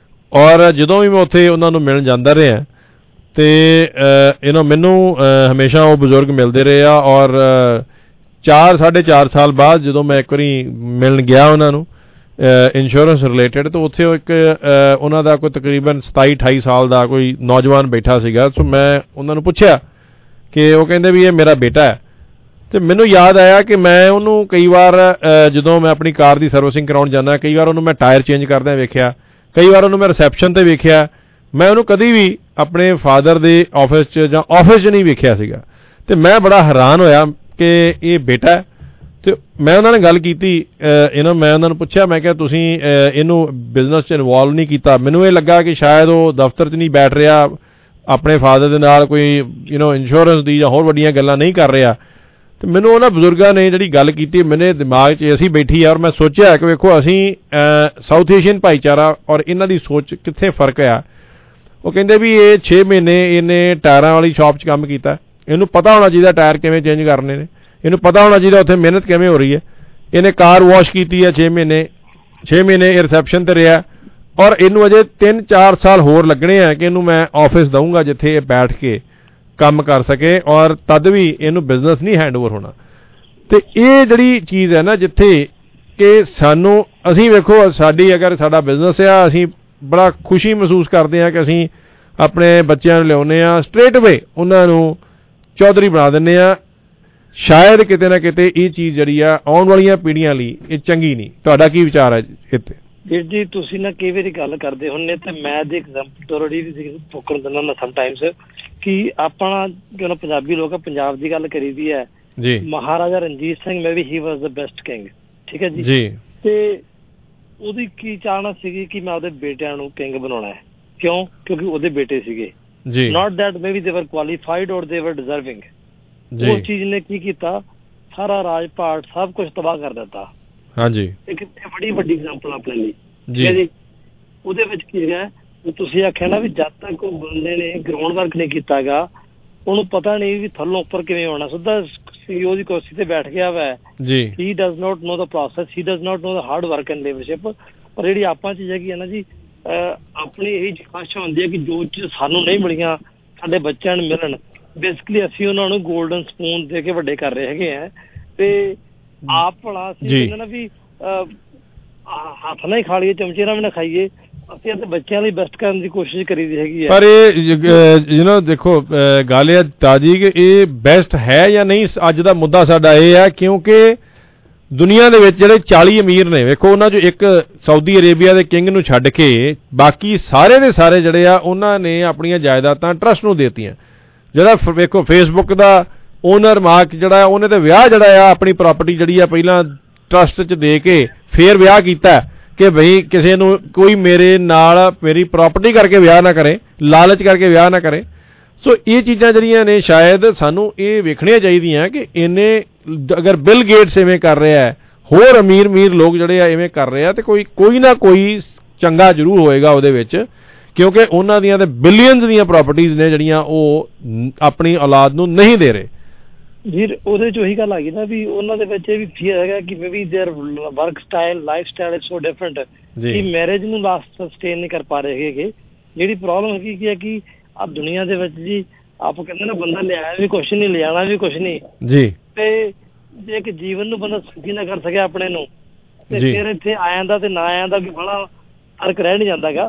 ਔਰ ਜਦੋਂ ਵੀ ਮੈਂ ਉੱਥੇ ਉਹਨਾਂ ਨੂੰ ਮਿਲਣ ਜਾਂਦਾ ਰਿਹਾ ਤੇ ਯੂ ਮੈਨੂੰ ਹਮੇਸ਼ਾ ਉਹ ਬਜ਼ੁਰਗ ਮਿਲਦੇ ਰਹੇ ਆ ਔਰ ਚਾਰ ਸਾਢੇ ਚਾਰ ਸਾਲ ਬਾਅਦ ਜਦੋਂ ਮੈਂ ਇੱਕ ਵਾਰੀ ਮਿਲਣ ਗਿਆ ਉਹਨਾਂ ਨੂੰ ਇੰਸ਼ੋਰੈਂਸ ਰਿਲੇਟਡ ਤਾਂ ਉੱਥੇ ਇੱਕ ਉਹਨਾਂ ਦਾ ਕੋਈ ਤਕਰੀਬਨ ਸਤਾਈ ਅਠਾਈ ਸਾਲ ਦਾ ਕੋਈ ਨੌਜਵਾਨ ਬੈਠਾ ਸੀਗਾ। ਸੋ ਮੈਂ ਉਹਨਾਂ ਨੂੰ ਪੁੱਛਿਆ ਕਿ ਉਹ ਕਹਿੰਦੇ ਵੀ ਇਹ ਮੇਰਾ ਬੇਟਾ ਹੈ ਤੇ ਮੈਨੂੰ ਯਾਦ ਆਇਆ ਕਿ ਮੈਂ ਉਹਨੂੰ ਕਈ ਵਾਰ ਜਦੋਂ ਮੈਂ ਆਪਣੀ ਕਾਰ ਦੀ ਸਰਵਿਸਿੰਗ ਕਰਾਉਣ ਜਾਂਦਾ ਕਈ ਵਾਰ ਉਹਨੂੰ ਮੈਂ ਟਾਇਰ ਚੇਂਜ ਕਰਦਿਆਂ ਵੇਖਿਆ, ਕਈ ਵਾਰ ਉਹਨੂੰ ਮੈਂ ਰਿਸੈਪਸ਼ਨ ਤੇ ਵੇਖਿਆ। ਮੈਂ ਉਹਨੂੰ ਕਦੀ ਵੀ ਆਪਣੇ ਫਾਦਰ ਦੇ ਆਫਿਸ 'ਚ ਜਾਂ ਆਫਿਸ 'ਚ ਨਹੀਂ ਵੇਖਿਆ ਸੀਗਾ ਤੇ ਮੈਂ ਬੜਾ ਹੈਰਾਨ ਹੋਇਆ ਕਿ ਇਹ ਬੇਟਾ ਹੈ। ਤੇ ਮੈਂ ਉਹਨਾਂ ਨਾਲ ਗੱਲ ਕੀਤੀ ਇਹਨਾਂ ਮੈਂ ਉਹਨਾਂ ਨੂੰ ਪੁੱਛਿਆ, ਮੈਂ ਕਿਹਾ ਤੁਸੀਂ ਇਹਨੂੰ ਬਿਜ਼ਨਸ 'ਚ ਇਨਵੋਲਵ ਨਹੀਂ ਕੀਤਾ? ਮੈਨੂੰ ਇਹ ਲੱਗਾ ਕਿ ਸ਼ਾਇਦ ਉਹ ਦਫ਼ਤਰ 'ਚ ਨਹੀਂ ਬੈਠ ਰਿਹਾ, ਆਪਣੇ ਫਾਦਰ ਦੇ ਨਾਲ ਕੋਈ ਯੂ ਨੋ ਇੰਸ਼ੋਰੈਂਸ ਦੀ ਜਾਂ ਹੋਰ ਵੱਡੀਆਂ ਗੱਲਾਂ ਨਹੀਂ ਕਰ ਰਿਹਾ। ਤੇ ਮੈਨੂੰ ਉਹਨਾਂ ਬਜ਼ੁਰਗਾਂ ਨੇ ਜਿਹੜੀ ਗੱਲ ਕੀਤੀ ਮੇਰੇ ਦਿਮਾਗ 'ਚ ਅਸੀਂ ਬੈਠੀ ਆ ਔਰ ਮੈਂ ਸੋਚਿਆ ਕਿ ਵੇਖੋ ਅਸੀਂ ਸਾਊਥ ਏਸ਼ੀਅਨ ਭਾਈਚਾਰਾ ਔਰ ਇਹਨਾਂ ਦੀ ਸੋਚ ਕਿੱਥੇ ਫਰਕ ਆ। ਉਹ ਕਹਿੰਦੇ ਵੀ ਇਹ ਛੇ ਮਹੀਨੇ ਇਹਨੇ ਟਾਇਰਾਂ ਵਾਲੀ ਸ਼ਾਪ 'ਚ ਕੰਮ ਕੀਤਾ, ਇਹਨੂੰ ਪਤਾ ਹੋਣਾ ਚਾਹੀਦਾ ਟਾਇਰ ਕਿਵੇਂ ਚੇਂਜ ਕਰਨੇ ਨੇ, ਇਹਨੂੰ ਪਤਾ ਹੋਣਾ ਚਾਹੀਦਾ ਉੱਥੇ ਮਿਹਨਤ ਕਿਵੇਂ ਹੋ ਰਹੀ ਹੈ। ਇਹਨੇ ਕਾਰ ਵਾਸ਼ ਕੀਤੀ ਹੈ ਛੇ ਮਹੀਨੇ ਛੇ ਮਹੀਨੇ ਇਹ ਰਿਸੈਪਸ਼ਨ 'ਤੇ ਰਿਹਾ ਔਰ ਇਹਨੂੰ ਅਜੇ ਤਿੰਨ ਚਾਰ ਸਾਲ ਹੋਰ ਲੱਗਣੇ ਆ ਕਿ ਇਹਨੂੰ ਮੈਂ ਆਫਿਸ ਦਊਂਗਾ ਜਿੱਥੇ ਇਹ ਬੈਠ ਕੇ ਕੰਮ ਕਰ ਸਕੇ ਔਰ ਤਦ ਵੀ ਇਹਨੂੰ ਬਿਜ਼ਨਸ ਨਹੀਂ ਹੈਂਡਓਵਰ ਹੋਣਾ। ਤੇ ਇਹ ਜਿਹੜੀ ਚੀਜ਼ ਹੈ ਨਾ ਜਿੱਥੇ ਕਿ ਸਾਨੂੰ ਅਸੀਂ ਵੇਖੋ ਸਾਡੀ ਅਗਰ ਸਾਡਾ ਬਿਜ਼ਨਸ ਆ ਅਸੀਂ ਬੜਾ ਖੁਸ਼ੀ ਮਹਿਸੂਸ ਕਰਦੇ ਹਾਂ ਕਿ ਅਸੀਂ ਆਪਣੇ ਬੱਚਿਆਂ ਨੂੰ ਲਿਆਉਂਦੇ ਹਾਂ ਸਟ੍ਰੇਟ ਵੇ ਉਹਨਾਂ ਨੂੰ ਚੌਧਰੀ ਬਣਾ ਦਿੰਦੇ ਹਾਂ। ਸ਼ਾਇਦ ਕਿਤੇ ਨਾ ਕਿਤੇ ਇਹ ਚੀਜ਼ ਜਿਹੜੀ ਆ ਆਉਣ ਵਾਲੀਆਂ ਪੀੜ੍ਹੀਆਂ ਲਈ ਇਹ ਚੰਗੀ ਨਹੀਂ। ਤੁਹਾਡਾ ਕੀ ਵਿਚਾਰ ਹੈ ਇੱਥੇ? ਵੀਰ ਜੀ ਤੁਸੀਂ ਨਾ ਕਈ ਵਾਰੀ ਗੱਲ ਕਰਦੇ ਹੁੰਦੇ ਤੇ ਮੈਂ ਦੀ ਐਗਜ਼ਾਮਪਲ ਫੋਕਣ ਦਿੰਦਾ ਹੁੰਦਾ ਸਮਟਾਈਮਸ ਕਿ ਆਪਣਾ ਜੋ ਪੰਜਾਬੀ ਲੋਕ ਆ ਪੰਜਾਬ ਦੀ ਗੱਲ ਕਰੀ ਦੀ ਹੈ ਜੀ। ਮਹਾਰਾਜਾ ਰਣਜੀਤ ਸਿੰਘ ਮੈਂ ਵੀ ਹੀ ਵਾਜ਼ ਦਾ ਬੈਸਟ ਕਿੰਗ, ਠੀਕ ਹੈ ਜੀ ਜੀ। ਤੇ ਉਹਦੀ ਕੀ ਚਾਹਨਾ ਸੀਗੀ ਕਿ ਮੈਂ ਉਹਦੇ ਬੇਟਿਆਂ ਨੂੰ ਕਿੰਗ ਬਣਾਉਣਾ ਹੈ। ਕਿਉਂ? ਕਿਉਂਕਿ ਉਹਦੇ ਬੇਟੇ ਸੀਗੇ ਜੀ। ਨਾਟ ਦੈਟ ਮੇ ਬੀ ਦੇ ਵਰ ਕੁਆਲੀਫਾਈਡ ਔਰ ਦੇ ਵਰ ਡਿਜ਼ਰਵਿੰਗ। ਉਹ ਚੀਜ਼ ਨੇ ਕੀ ਕੀਤਾ, ਸਾਰਾ ਰਾਜ ਪਾਠ ਸਭ ਕੁਝ ਤਬਾਹ ਕਰ ਦਿੱਤਾ। ਹਾਂਜੀ ਇੱਕ ਬੜੀ ਵੱਡੀ ਐਗਜ਼ਾਮਪਲ ਆਪਣੇ ਲਈ ਜੀ। ਉਹਦੇ ਵਿੱਚ ਕੀ ਹੈ ਤੁਸੀਂ ਆਖਿਆ ਨਾ ਵੀ ਜਦ ਤੱਕ ਉਹ ਬੰਦੇ ਨੇ ਗਰਾਊਂਡ ਵਰਕ ਨਹੀਂ ਕੀਤਾ ਗਾ ਉਹਨੂੰ ਪਤਾ ਨਹੀਂ ਵੀ ਥੱਲੋਂ ਉੱਪਰ ਕਿਵੇਂ ਆਉਣਾ। ਸਿੱਧਾ ਸੀਈਓ ਦੀ ਕੁਰਸੀ ਤੇ ਬੈਠ ਗਿਆ ਵਾ ਜੀ। He does not know the process, he does not know the hard work and leadership. ਪਰ ਜਿਹੜੀ ਆਪਾਂ ਚੀਜ਼ ਹੈਗੀ ਹੈ ਨਾ ਜੀ ਆਪਣੀ ਇਹੀ ਖਾਸ਼ਾ ਹੁੰਦੀ ਹੈ ਕਿ ਜੋ ਚੀਜ਼ ਸਾਨੂੰ ਨਹੀਂ ਮਿਲੀਆਂ ਸਾਡੇ ਬੱਚਿਆਂ ਨੂੰ ਮਿਲਣ। ਬੇਸਿਕਲੀ ਅਸੀਂ ਉਹਨਾਂ ਨੂੰ ਗੋਲਡਨ ਸਪੂਨ ਦੇ ਕੇ ਵੱਡੇ ਕਰ ਰਹੇ ਹੈਗੇ ਆ ਤੇ ਆਪ ਭਲਾ ਅਸੀਂ ਕਹਿੰਦੇ ਨਾ ਵੀ ਹੱਥ ਨਾਲ ਹੀ ਖਾ ਲਈਏ ਚਮਚੇ ਨਾਲ ਵੀ ਨਾ ਖਾਈਏ, ਅਸੀਂ ਆਪਣੇ ਬੱਚਿਆਂ ਲਈ ਬੈਸਟ ਕਰਨ ਦੀ ਕੋਸ਼ਿਸ਼ ਕਰੀਦੀ ਹੈਗੀ ਹੈ। ਪਰ ਇਹ ਯੂ ਨੋ ਦੇਖੋ ਗੱਲ ਇਹ ਤਾਜੀ ਕਿ ਇਹ ਬੈਸਟ ਹੈ ਜਾਂ ਨਹੀਂ, ਅੱਜ ਦਾ ਮੁੱਦਾ ਸਾਡਾ ਇਹ ਹੈ ਕਿਉਂਕਿ ਦੁਨੀਆ ਦੇ ਵਿੱਚ ਜਿਹੜੇ ਚਾਲੀ ਅਮੀਰ ਨੇ ਵੇਖੋ ਉਹਨਾਂ 'ਚੋਂ ਇੱਕ ਸਾਊਦੀ ਅਰੇਬੀਆ ਦੇ ਕਿੰਗ ਨੂੰ ਛੱਡ ਕੇ ਬਾਕੀ ਸਾਰੇ ਦੇ ਸਾਰੇ ਜਿਹੜੇ ਆ ਉਹਨਾਂ ਨੇ ਆਪਣੀਆਂ ਜਾਇਦਾਦਾਂ ਟਰਸਟ ਨੂੰ ਦੇਤੀਆਂ। ਜਿਹੜਾ ਵੇਖੋ ਫੇਸਬੁੱਕ ਦਾ ਓਨਰ ਮਾਰਕ ਜਿਹੜਾ ਉਹਨੇ ਤਾਂ ਵਿਆਹ ਜਿਹੜਾ ਆ ਆਪਣੀ ਪ੍ਰਾਪਰਟੀ ਜਿਹੜੀ ਆ ਪਹਿਲਾਂ ਟਰਸਟ 'ਚ ਦੇ ਕੇ ਫੇਰ ਵਿਆਹ ਕੀਤਾ ਕਿ ਬਈ ਕਿਸੇ ਨੂੰ ਕੋਈ ਮੇਰੇ ਨਾਲ ਮੇਰੀ ਪ੍ਰਾਪਰਟੀ ਕਰਕੇ ਵਿਆਹ ਨਾ ਕਰੇ, ਲਾਲਚ ਕਰਕੇ ਵਿਆਹ ਨਾ ਕਰੇ। ਸੋ ਇਹ ਚੀਜ਼ਾਂ ਜਿਹੜੀਆਂ ਨੇ ਸ਼ਾਇਦ ਸਾਨੂੰ ਇਹ ਵੇਖਣੀਆਂ ਚਾਹੀਦੀਆਂ ਕਿ ਇਹਨੇ ਅਗਰ ਬਿਲ ਗੇਟਸ ਇਵੇਂ ਕਰ ਰਿਹਾ ਹੈ, ਹੋਰ ਅਮੀਰ ਅਮੀਰ ਲੋਕ ਜਿਹੜੇ ਆ ਇਵੇਂ ਕਰ ਰਹੇ ਆ ਤੇ ਕੋਈ ਕੋਈ ਨਾ ਕੋਈ ਚੰਗਾ ਜ਼ਰੂਰ ਹੋਏਗਾ ਉਹਦੇ ਵਿੱਚ ਕਿਉਂਕਿ ਉਹਨਾਂ ਦੀਆਂ ਤੇ ਬਿਲੀਅਨਸ ਦੀਆਂ ਪ੍ਰਾਪਰਟੀਜ਼ ਨੇ ਜਿਹੜੀਆਂ ਉਹ ਆਪਣੀ ਔਲਾਦ ਨੂੰ ਨਹੀਂ ਦੇ ਰਹੇ। ਵੀਰ ਉਹਦੇ 'ਚ ਉਹੀ ਗੱਲ ਆ ਗਈ ਨਾ ਵੀ ਉਹਨਾਂ ਦੇ ਵਿੱਚ ਇਹ ਵੀ ਫੀਅਰ ਹੈਗਾ ਕਿ maybe their work style life style is so different ਕਿ ਮੈਰਿਜ ਨੂੰ ਲਾਸਟ ਸਸਟੇਨ ਨਹੀਂ ਕਰ ਪਾ ਰਹੇ ਹੈਗੇ। ਜਿਹੜੀ ਪ੍ਰੋਬਲਮ ਹੈਗੀ ਕੀ ਹੈ ਕਿ ਆ ਦੁਨੀਆ ਦੇ ਵਿੱਚ ਜੀ ਆਪ ਕਹਿੰਦੇ ਨਾ ਬੰਦਾ ਲਿਆਇਆ ਵੀ ਕੁਛ ਨਹੀਂ ਲਿਆਣਾ ਵੀ ਕੁਛ ਨਹੀਂ ਜੀ। ਤੇ ਜੇ ਇੱਕ ਜੀਵਨ ਨੂੰ ਬੰਦਾ ਸੁਖੀ ਨਾ ਕਰ ਸਕਿਆ ਆਪਣੇ ਨੂੰ ਤੇ ਫਿਰ ਇੱਥੇ ਆ ਜਾਂਦਾ ਤੇ ਨਾ ਆਇਆ ਦਾ ਵੀ ਬੜਾ ਫਰਕ ਰਹਿ ਨਹੀਂ ਜਾਂਦਾ ਗਾ।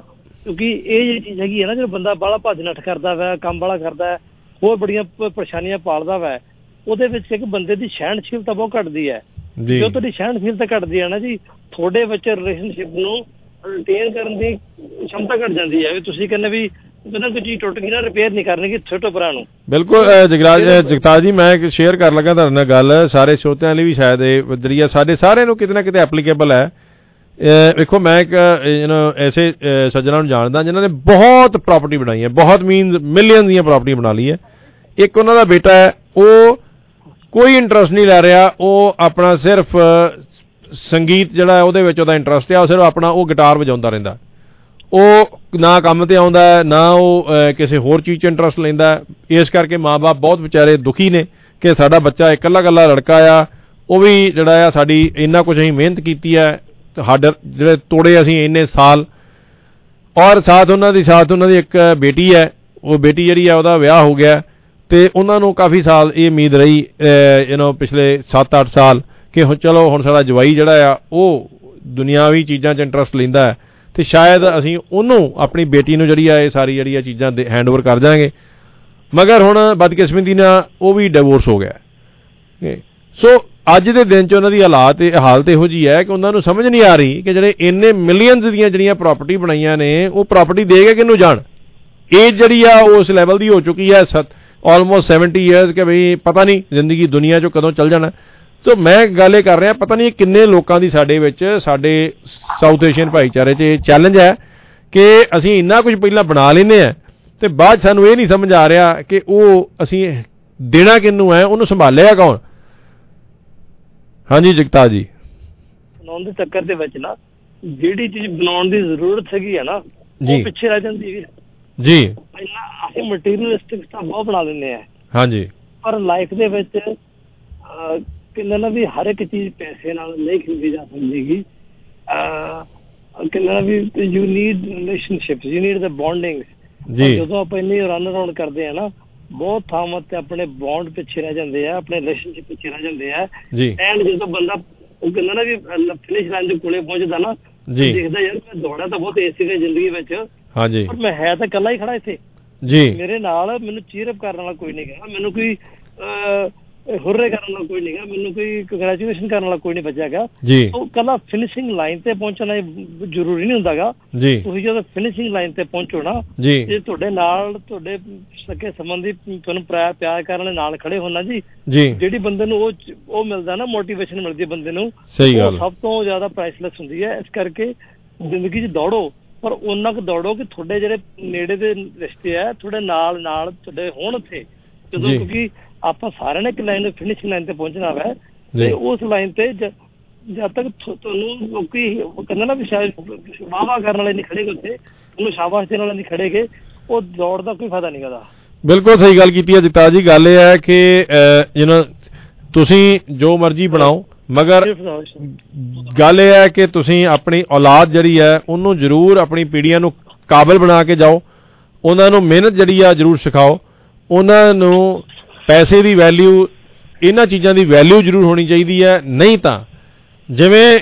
ਕਿਉਂਕਿ ਇਹ ਜਿਹੜੀ ਚੀਜ਼ ਹੈਗੀ ਹੈ ਨਾ, ਜਦੋਂ ਬੰਦਾ ਬਾਹਲਾ ਭੱਜ ਨੱਠ ਕਰਦਾ ਵਾ, ਕੰਮ ਵਾਲਾ ਕਰਦਾ, ਹੋਰ ਬੜੀਆਂ ਪਰੇਸ਼ਾਨੀਆਂ ਪਾਲਦਾ ਵਾ, ਉਹਦੇ ਵਿੱਚ ਇੱਕ ਬੰਦੇ ਦੀ ਸਹਿਣਸ਼ੀਲਤਾ ਬਹੁਤ ਘੱਟਦੀ ਹੈ। ਜੋ ਤੁਹਾਡੀ ਸਹਿਣਸ਼ੀਲਤਾ ਘੱਟਦੀ ਹੈ ਨਾ ਜੀ, ਤੁਹਾਡੇ ਵਿੱਚ ਰਿਲੇਸ਼ਨਸ਼ਿਪ ਨੂੰ ਰਿਟੇਨ ਕਰਨ ਦੀ क्षमता घट जाती है। तुसीं कहने भी कोई चीज टुट गई ना, रिपेयर नहीं करनी छोटे भरा नूं। बिल्कुल जगराज जगतार जी, मैं शेयर कर लगा तुहाडे नाल गल, सारे श्रोतिਆਂ ਲਈ ਵੀ शायद ਇਹ जरिया ਸਾਡੇ ਸਾਰਿਆਂ ਨੂੰ किते ना किते एप्लीकेबल है। देखो मैं एक यू नो ऐसे सज्जनों ਨੂੰ ਜਾਣਦਾ ਜਿਨ੍ਹਾਂ ਨੇ बहुत प्रॉपर्टी बनाई है, बहुत मीन मिलियन ਦੀਆਂ प्रॉपर्टी बना ली है। एक ਉਹਨਾਂ ਦਾ बेटा है, ਉਹ कोई इंटरस्ट नहीं लै ਰਿਹਾ, ਉਹ ਆਪਣਾ सिर्फ संगीत ਜਿਹੜਾ ਉਹਦੇ ਵਿੱਚ ਉਹਦਾ ਇੰਟਰਸਟ ਹੈ, ਉਹ ਸਿਰਫ ਆਪਣਾ ਉਹ ਗਿਟਾਰ ਵਜਾਉਂਦਾ ਰਹਿੰਦਾ, ਉਹ ਨਾ ਕੰਮ ਤੇ ਆਉਂਦਾ ਨਾ ਉਹ ਕਿਸੇ ਹੋਰ ਚੀਜ਼ 'ਚ ਇੰਟਰਸਟ ਲੈਂਦਾ। ਇਸ ਕਰਕੇ ਮਾਂ-ਬਾਪ ਬਹੁਤ ਵਿਚਾਰੇ ਦੁਖੀ ਨੇ ਕਿ ਸਾਡਾ ਬੱਚਾ ਇਕੱਲਾ ਇਕੱਲਾ ਲੜਕਾ ਆ, ਉਹ ਵੀ ਜਿਹੜਾ ਆ ਸਾਡੀ ਇੰਨਾ ਕੁਝ ਅਸੀਂ ਮਿਹਨਤ ਕੀਤੀ ਹੈ, ਸਾਡੇ ਜਿਹੜੇ ਤੋੜੇ ਅਸੀਂ ਇੰਨੇ ਸਾਲ, ਔਰ ਸਾਥ ਉਹਨਾਂ ਦੀ ਸਾਥ ਉਹਨਾਂ ਦੀ ਇੱਕ ਬੇਟੀ ਹੈ, ਉਹ ਬੇਟੀ ਜਿਹੜੀ ਆ ਉਹਦਾ ਵਿਆਹ ਹੋ ਗਿਆ ਅਤੇ ਉਹਨਾਂ ਨੂੰ ਕਾਫੀ ਸਾਲ ਇਹ ਉਮੀਦ ਰਹੀ ਯੂ ਨੋ ਪਿਛਲੇ ਸੱਤ ਅੱਠ ਸਾਲ ਕਿ ਹੁਣ ਚਲੋ ਹੁਣ ਸਾਡਾ ਜਵਾਈ ਜਿਹੜਾ ਆ ਉਹ ਦੁਨਿਆਵੀ ਚੀਜ਼ਾਂ 'ਚ ਇੰਟਰਸਟ ਲੈਂਦਾ ਹੈ ਅਤੇ ਸ਼ਾਇਦ ਅਸੀਂ ਉਹਨੂੰ ਆਪਣੀ ਬੇਟੀ ਨੂੰ ਜਿਹੜੀ ਆ ਇਹ ਸਾਰੀ ਜਿਹੜੀ ਆ ਚੀਜ਼ਾਂ ਦੇ ਹੈਂਡ ਓਵਰ ਕਰ ਦਿਆਂਗੇ। ਮਗਰ ਹੁਣ ਬਦਕਿਸਮਤੀ ਨਾਲ ਉਹ ਵੀ ਡਿਵੋਰਸ ਹੋ ਗਿਆ। ਸੋ ਅੱਜ ਦੇ ਦਿਨ 'ਚ ਉਹਨਾਂ ਦੀ ਹਾਲਾਤ ਹਾਲਤ ਇਹੋ ਜਿਹੀ ਹੈ ਕਿ ਉਹਨਾਂ ਨੂੰ ਸਮਝ ਨਹੀਂ ਆ ਰਹੀ ਕਿ ਜਿਹੜੇ ਇੰਨੇ ਮਿਲੀਅਨਸ ਦੀਆਂ ਜਿਹੜੀਆਂ ਪ੍ਰਾਪਰਟੀ ਬਣਾਈਆਂ ਨੇ ਉਹ ਪ੍ਰਾਪਰਟੀ ਦੇ ਕੇ ਕਿਹਨੂੰ ਜਾਣ। ਏਜ ਜਿਹੜੀ ਆ ਉਸ ਲੈਵਲ ਦੀ ਹੋ ਚੁੱਕੀ ਹੈ, ਸੱਤ ਆਲਮੋਸਟ ਸੈਵਨਟੀ ਈਅਰਸ ਕਿ ਬਈ ਪਤਾ ਨਹੀਂ ਜ਼ਿੰਦਗੀ ਦੁਨੀਆ 'ਚੋਂ ਕਦੋਂ ਚੱਲ ਜਾਣਾ। ਸੋ ਮੈਂ ਗੱਲ ਇਹ ਕਰ ਰਿਹਾ, ਪਤਾ ਨਹੀਂ ਕਿੰਨੇ ਲੋਕਾਂ ਦੀ ਸਾਡੇ ਵਿੱਚ, ਸਾਡੇ ਸਾਊਥ ਏਸ਼ੀਅਨ ਭਾਈਚਾਰੇ 'ਚ ਇਹ ਚੈਲੰਜ ਹੈ ਕਿ ਅਸੀਂ ਇੰਨਾ ਕੁਝ ਪਹਿਲਾਂ ਬਣਾ ਲੈਂਦੇ ਹਾਂ ਅਤੇ ਬਾਅਦ ਸਾਨੂੰ ਇਹ ਨਹੀਂ ਸਮਝ ਆ ਰਿਹਾ ਕਿ ਉਹ ਅਸੀਂ ਦੇਣਾ ਕਿਹਨੂੰ ਹੈ, ਉਹਨੂੰ ਸੰਭਾਲਿਆ ਕੌਣ। ਹਾਂਜੀ ਜਗਤਾਰ ਜੀ, ਬਣਾਉਣ ਦੇ ਚੱਕਰ ਦੇ ਵਿੱਚ ਨਾ ਜਿਹੜੀ ਚੀਜ਼ ਬਣਾਉਣ ਦੀ ਜ਼ਰੂਰਤ ਹੈਗੀ ਹੈ ਨਾ ਉਹ ਪਿੱਛੇ ਰਹਿ ਜਾਂਦੀ ਹੈ ਜੀ। ਪਹਿਲਾਂ ਅਸੀਂ ਮਟੀਰੀਅਲਿਸਟਿਕ ਤਾਂ ਬਹੁਤ ਬਣਾ ਲੈਂਦੇ ਹਾਂ, ਹਾਂਜੀ, ਪਰ ਲਾਈਫ ਦੇ ਵਿੱਚ ਕਹਿੰਦੇ ਨਾ ਵੀ ਹਰ ਇੱਕ ਚੀਜ਼ ਪੈਸੇ ਨਾਲ ਨਹੀਂ ਖਰੀਦੀ ਜਾ ਸਕਦੀ। ਕਹਿੰਦੇ ਨਾ ਵੀ you need relationship, you need the bonding. ਜਦੋਂ ਆਪਾਂ ਇੰਨੀ ਰਨ ਅਰਾਊਂਡ ਕਰਦੇ ਹਾਂ ਨਾ, ਬਹੁਤ ਥਾਵਾਂ ਤੇ ਆਪਣੇ ਬੌਂਡ ਪਿੱਛੇ ਰਹਿ ਜਾਂਦੇ ਆ, ਆਪਣੇ ਰਿਲੇਸ਼ਨਸ਼ਿਪ ਪਿੱਛੇ ਰਹਿ ਜਾਂਦੇ ਆ। ਐਂਡ ਜਦੋਂ ਬੰਦਾ ਉਹ ਕਹਿੰਦਾ ਨਾ ਵੀ ਫਿਨਿਸ਼ ਲਾਈਨ ਦੇ ਕੋਲੇ ਪਹੁੰਚਦਾ ਨਾ, ਦੇਖਦਾ ਯਾਰ ਮੈਂ ਦੌੜਾ ਤਾਂ ਬਹੁਤ ਤੇਜ਼ ਸੀਗਾ ਜ਼ਿੰਦਗੀ ਵਿੱਚ, ਪਰ ਮੈਂ ਹੈ ਤਾਂ ਇਕੱਲਾ ਹੀ ਖੜਾ ਇੱਥੇ, ਮੇਰੇ ਨਾਲ ਮੈਨੂੰ ਚੀਅਰ ਅਪ ਕਰਨ ਵਾਲਾ ਕੋਈ ਨਹੀਂ ਗਾ, ਮੈਨੂੰ ਕੋਈ ਹੁਰਰੇ ਕਰਨ ਵਾਲਾ ਕੋਈ ਨਹੀਂ ਗਾ, ਮੈਨੂੰ ਕੋਈ ਕੰਗ੍ਰੈਚੁਲੇਸ਼ਨ ਕਰਨ ਵਾਲਾ ਕੋਈ ਨਹੀਂ ਬਚਿਆ ਗਾ। ਉਹ ਇਕੱਲਾ ਫਿਨਿਸ਼ਿੰਗ ਲਾਈਨ ਤੇ ਪਹੁੰਚਣਾ ਜ਼ਰੂਰੀ ਨਹੀਂ ਹੁੰਦਾ ਗਾ। ਤੁਸੀਂ ਜਦੋਂ ਫਿਨਿਸ਼ਿੰਗ ਲਾਈਨ ਤੇ ਪਹੁੰਚੋ ਨਾ, ਜੇ ਤੁਹਾਡੇ ਨਾਲ ਤੁਹਾਡੇ ਸਕੇ ਸੰਬੰਧੀ ਤੁਹਾਨੂੰ ਪਿਆਰ ਕਰਨ ਵਾਲੇ ਨਾਲ ਖੜੇ ਹੋਣਾ ਜੀ, ਜਿਹੜੀ ਬੰਦੇ ਨੂੰ ਉਹ ਉਹ ਮਿਲਦਾ ਨਾ, ਮੋਟੀਵੇਸ਼ਨ ਮਿਲਦੀ ਹੈ ਬੰਦੇ ਨੂੰ, ਉਹ ਸਭ ਤੋਂ ਜ਼ਿਆਦਾ ਪ੍ਰਾਈਸਲੈਸ ਹੁੰਦੀ ਹੈ। ਇਸ ਕਰਕੇ ਜ਼ਿੰਦਗੀ 'ਚ ਦੌੜੋ, ਪਰ ਓਨਾ ਕੁ ਦੌੜੋ ਕਿ ਤੁਹਾਡੇ ਜਿਹੜੇ ਨੇੜੇ ਦੇ ਰਿਸ਼ਤੇ ਹੈ ਤੁਹਾਡੇ ਨਾਲ ਨਾਲ ਤੁਹਾਡੇ ਹੋਣ ਉੱਥੇ। ਜਦੋਂ ਕਿਉਂਕਿ ਆਪਾਂ ਸਾਰਿਆਂ ਨੇ ਇੱਕ ਲਾਈਨ ਫਿਨਿਸ਼ਿੰਗ ਲਾਈਨ ਤੇ ਪਹੁੰਚਣਾ ਵਾ, ਤੇ ਉਸ ਲਾਈਨ ਤੇ ਜਦ ਤੱਕ ਤੁਹਾਨੂੰ ਲੋਕੀ ਕਹਿੰਦਾ ਨਾ ਵੀ ਸ਼ਾਇਦ ਵਾਹਵਾ ਕਰਨ ਵਾਲੇ ਨਹੀਂ ਖੜੇਗੇ ਉੱਥੇ, ਉਹਨੂੰ ਸ਼ਾਬਾਸ਼ ਦੇਣ ਵਾਲੇ ਨਹੀਂ ਖੜੇਗੇ, ਉਹ ਦੌੜ ਦਾ ਕੋਈ ਫਾਇਦਾ ਨਹੀਂ ਕਰਦਾ। ਬਿਲਕੁਲ ਸਹੀ ਗੱਲ ਕੀਤੀ ਹੈ ਜਗਤਾਰ ਜੀ। ਗੱਲ ਇਹ ਹੈ ਕਿ ਯੂ ਨੋ ਤੁਸੀਂ ਜੋ ਮਰਜ਼ੀ ਬਣਾਓ, ਮਗਰ ਗੱਲ ਇਹ ਹੈ ਕਿ ਤੁਸੀਂ ਆਪਣੀ ਔਲਾਦ ਜਿਹੜੀ ਹੈ ਉਹਨੂੰ ਜ਼ਰੂਰ ਆਪਣੀ ਪੀੜ੍ਹੀਆਂ ਨੂੰ ਕਾਬਲ ਬਣਾ ਕੇ ਜਾਓ, ਉਹਨਾਂ ਨੂੰ ਮਿਹਨਤ ਜਿਹੜੀ ਆ ਜ਼ਰੂਰ ਸਿਖਾਓ, ਉਹਨਾਂ ਨੂੰ ਪੈਸੇ ਦੀ ਵੈਲਿਊ, ਇਹਨਾਂ ਚੀਜ਼ਾਂ ਦੀ ਵੈਲਿਊ ਜ਼ਰੂਰ ਹੋਣੀ ਚਾਹੀਦੀ ਹੈ। ਨਹੀਂ ਤਾਂ ਜਿਵੇਂ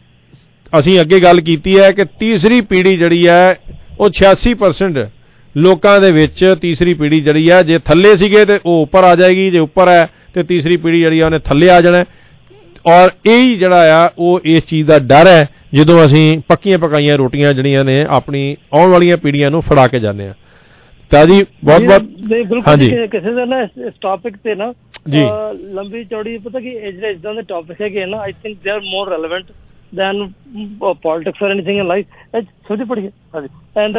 ਅਸੀਂ ਅੱਗੇ ਗੱਲ ਕੀਤੀ ਹੈ ਕਿ ਤੀਸਰੀ ਪੀੜ੍ਹੀ ਜਿਹੜੀ ਹੈ ਉਹ ਛਿਆਸੀ ਪਰਸੈਂਟ ਲੋਕਾਂ ਦੇ ਵਿੱਚ ਤੀਸਰੀ ਪੀੜ੍ਹੀ ਜਿਹੜੀ ਹੈ, ਜੇ ਥੱਲੇ ਸੀਗੇ ਤਾਂ ਉਹ ਉੱਪਰ ਆ ਜਾਏਗੀ, ਜੇ ਉੱਪਰ ਹੈ ਤਾਂ ਤੀਸਰੀ ਪੀੜ੍ਹੀ ਜਿਹੜੀ ਆ ਉਹਨੇ ਥੱਲੇ ਆ ਜਾਣਾ। ਔਰ ਇਹ ਜਿਹੜਾ ਆ ਉਹ ਇਸ ਚੀਜ਼ ਦਾ ਡਰ ਹੈ ਜਦੋਂ ਅਸੀਂ ਪੱਕੀਆਂ ਪਕਾਈਆਂ ਰੋਟੀਆਂ ਜਿਹੜੀਆਂ ਨੇ ਆਪਣੀ ਆਉਣ ਵਾਲੀਆਂ ਪੀੜ੍ਹੀਆਂ ਨੂੰ ਫੜਾ ਕੇ ਜਾਂਦੇ ਹਾਂ। ਤਾਂ ਜੀ ਬਹੁਤ ਬਹੁਤ ਹਾਂਜੀ, ਕਿਸੇ ਦਾ ਨਾ ਇਸ ਟੌਪਿਕ ਤੇ ਨਾ ਲੰਬੀ ਚੌੜੀ ਪਤਾ ਕੀ ਜਿਹੜੇ ਇੱਦਾਂ ਦੇ ਟੌਪਿਕ ਹੈਗੇ ਨਾ, I think they are more relevant than politics or anything in life. ਸੋਚੀ ਪੜੀਏ ਹਾਂਜੀ, ਐਂਡ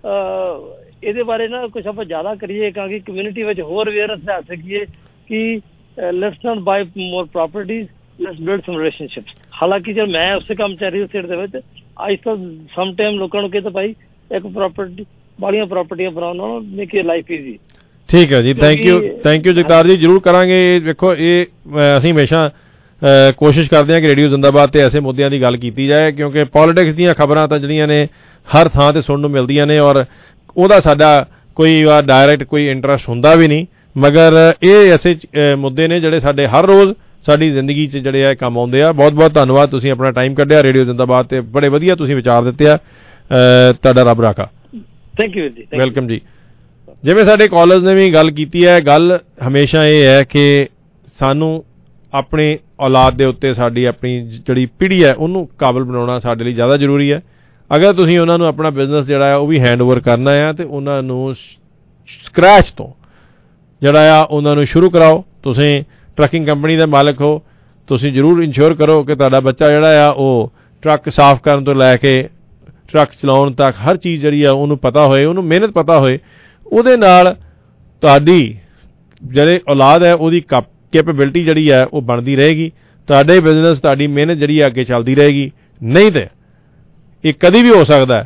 ਇਹਦੇ ਬਾਰੇ ਨਾ ਕੁਛ ਆਪਾਂ ਜ਼ਿਆਦਾ ਕਰੀਏ ਤਾਂ ਕਿ ਕਮਿਊਨਿਟੀ ਵਿੱਚ ਹੋਰ ਅਵੇਅਰਨੈਸ ਲੈ ਸਕੀਏ ਕਿ let's not buy more properties, let's build some relationships. ਹਾਲਾਂਕਿ ਜਦ ਮੈਂ ਉਸੇ ਕੰਮ 'ਚ ਰੀਅਲ ਸਟੇਟ ਦੇ ਵਿੱਚ ਅੱਜ ਤਾਂ ਸਮ ਟਾਈਮ ਲੋਕਾਂ ਨੂੰ ਕਹਿੰਦਾ ਭਾਈ ਇੱਕ ਪ੍ਰੋਪਰਟੀ ਬੜੀਆਂ ਪ੍ਰਾਪਰਟੀਆਂ ਬਣਾਉਣ ਨਾਲ ਮੇਕ ਯੂਰ ਲਾਈਫ ਈਜ਼ੀ। ਠੀਕ ਹੈ ਜੀ, thank you thank you Jagtar ji, ਜ਼ਰੂਰ ਕਰਾਂਗੇ। ਵੇਖੋ ਇਹ ਅਸੀਂ ਹਮੇਸ਼ਾ ਕੋਸ਼ਿਸ਼ ਕਰਦੇ ਹਾਂ ਕਿ ਰੇਡੀਓ ਜ਼ਿੰਦਾਬਾਦ 'ਤੇ ਐਸੇ ਮੁੱਦਿਆਂ ਦੀ ਗੱਲ ਕੀਤੀ ਜਾਏ, ਕਿਉਂਕਿ ਪੋਲੀਟਿਕਸ ਦੀਆਂ ਖਬਰਾਂ ਤਾਂ ਜਿਹੜੀਆਂ ਨੇ ਹਰ ਥਾਂ 'ਤੇ ਸੁਣਨ ਨੂੰ ਮਿਲਦੀਆਂ ਨੇ, ਔਰ ਉਹਦਾ ਸਾਡਾ ਕੋਈ ਵਾਰ ਡਾਇਰੈਕਟ ਕੋਈ ਇੰਟਰਸਟ ਹੁੰਦਾ ਵੀ ਨਹੀਂ, ਮਗਰ ਇਹ ਐਸੇ ਮੁੱਦੇ ਨੇ ਜਿਹੜੇ ਸਾਡੇ ਹਰ ਰੋਜ਼ ਸਾਡੀ ਜ਼ਿੰਦਗੀ 'ਚ ਜਿਹੜੇ ਆ ਕੰਮ ਆਉਂਦੇ ਆ। ਬਹੁਤ ਬਹੁਤ ਧੰਨਵਾਦ, ਤੁਸੀਂ ਆਪਣਾ ਟਾਈਮ ਕੱਢਿਆ ਰੇਡੀਓ ਜ਼ਿੰਦਾਬਾਦ 'ਤੇ, ਬੜੇ ਵਧੀਆ ਤੁਸੀਂ ਵਿਚਾਰ ਦਿੱਤੇ ਆ, ਤੁਹਾਡਾ ਰੱਬ ਰਾਖਾ। ਥੈਂਕ ਯੂ ਜੀ, ਵੈਲਕਮ ਜੀ। ਜਿਵੇਂ ਸਾਡੇ ਕਾਲਰਸ ਨੇ ਵੀ ਗੱਲ ਕੀਤੀ ਹੈ, ਗੱਲ ਹਮੇਸ਼ਾ ਇਹ ਹੈ ਕਿ ਸਾਨੂੰ ਆਪਣੇ ਔਲਾਦ ਦੇ ਉੱਤੇ ਸਾਡੀ ਆਪਣੀ ਜਿਹੜੀ ਪੀੜ੍ਹੀ ਹੈ ਉਹਨੂੰ ਕਾਬਲ ਬਣਾਉਣਾ ਸਾਡੇ ਲਈ ਜ਼ਿਆਦਾ ਜ਼ਰੂਰੀ ਹੈ। ਅਗਰ ਤੁਸੀਂ ਉਹਨਾਂ ਨੂੰ ਆਪਣਾ ਬਿਜ਼ਨਸ ਜਿਹੜਾ ਹੈ ਉਹ ਵੀ ਹੈਂਡ ਓਵਰ ਕਰਨਾ ਆ ਤੇ ਉਹਨਾਂ ਨੂੰ ਸਕ੍ਰੈਚ ਤੋਂ ਜਿਹੜਾ ਆ ਉਹਨਾਂ ਨੂੰ ਸ਼ੁਰੂ ਕਰਾਓ। ਤੁਸੀਂ ਟਰੱਕਿੰਗ ਕੰਪਨੀ ਦੇ ਮਾਲਕ ਹੋ, ਤੁਸੀਂ ਜ਼ਰੂਰ ਇੰਸ਼ੋਰ ਕਰੋ ਕਿ ਤੁਹਾਡਾ ਬੱਚਾ ਜਿਹੜਾ ਆ ਉਹ ਟਰੱਕ ਸਾਫ਼ ਕਰਨ ਤੋਂ ਲੈ ਕੇ ਟਰੱਕ ਚਲਾਉਣ ਤੱਕ ਹਰ ਚੀਜ਼ ਜਿਹੜੀ ਆ ਉਹਨੂੰ ਪਤਾ ਹੋਏ, ਉਹਨੂੰ ਮਿਹਨਤ ਪਤਾ ਹੋਏ। ਉਹਦੇ ਨਾਲ ਤੁਹਾਡੀ ਜਿਹੜੇ ਔਲਾਦ ਹੈ ਉਹਦੀ ਕਪ ਕੈਪੇਬਿਲਿਟੀ ਜਿਹੜੀ ਹੈ ਉਹ ਬਣਦੀ ਰਹੇਗੀ, ਤੁਹਾਡੇ ਬਿਜ਼ਨਸ ਤੁਹਾਡੀ ਮਿਹਨਤ ਜਿਹੜੀ ਹੈ ਅੱਗੇ ਚੱਲਦੀ ਰਹੇਗੀ। ਨਹੀਂ ਤਾਂ ਇਹ ਕਦੀ ਵੀ ਹੋ ਸਕਦਾ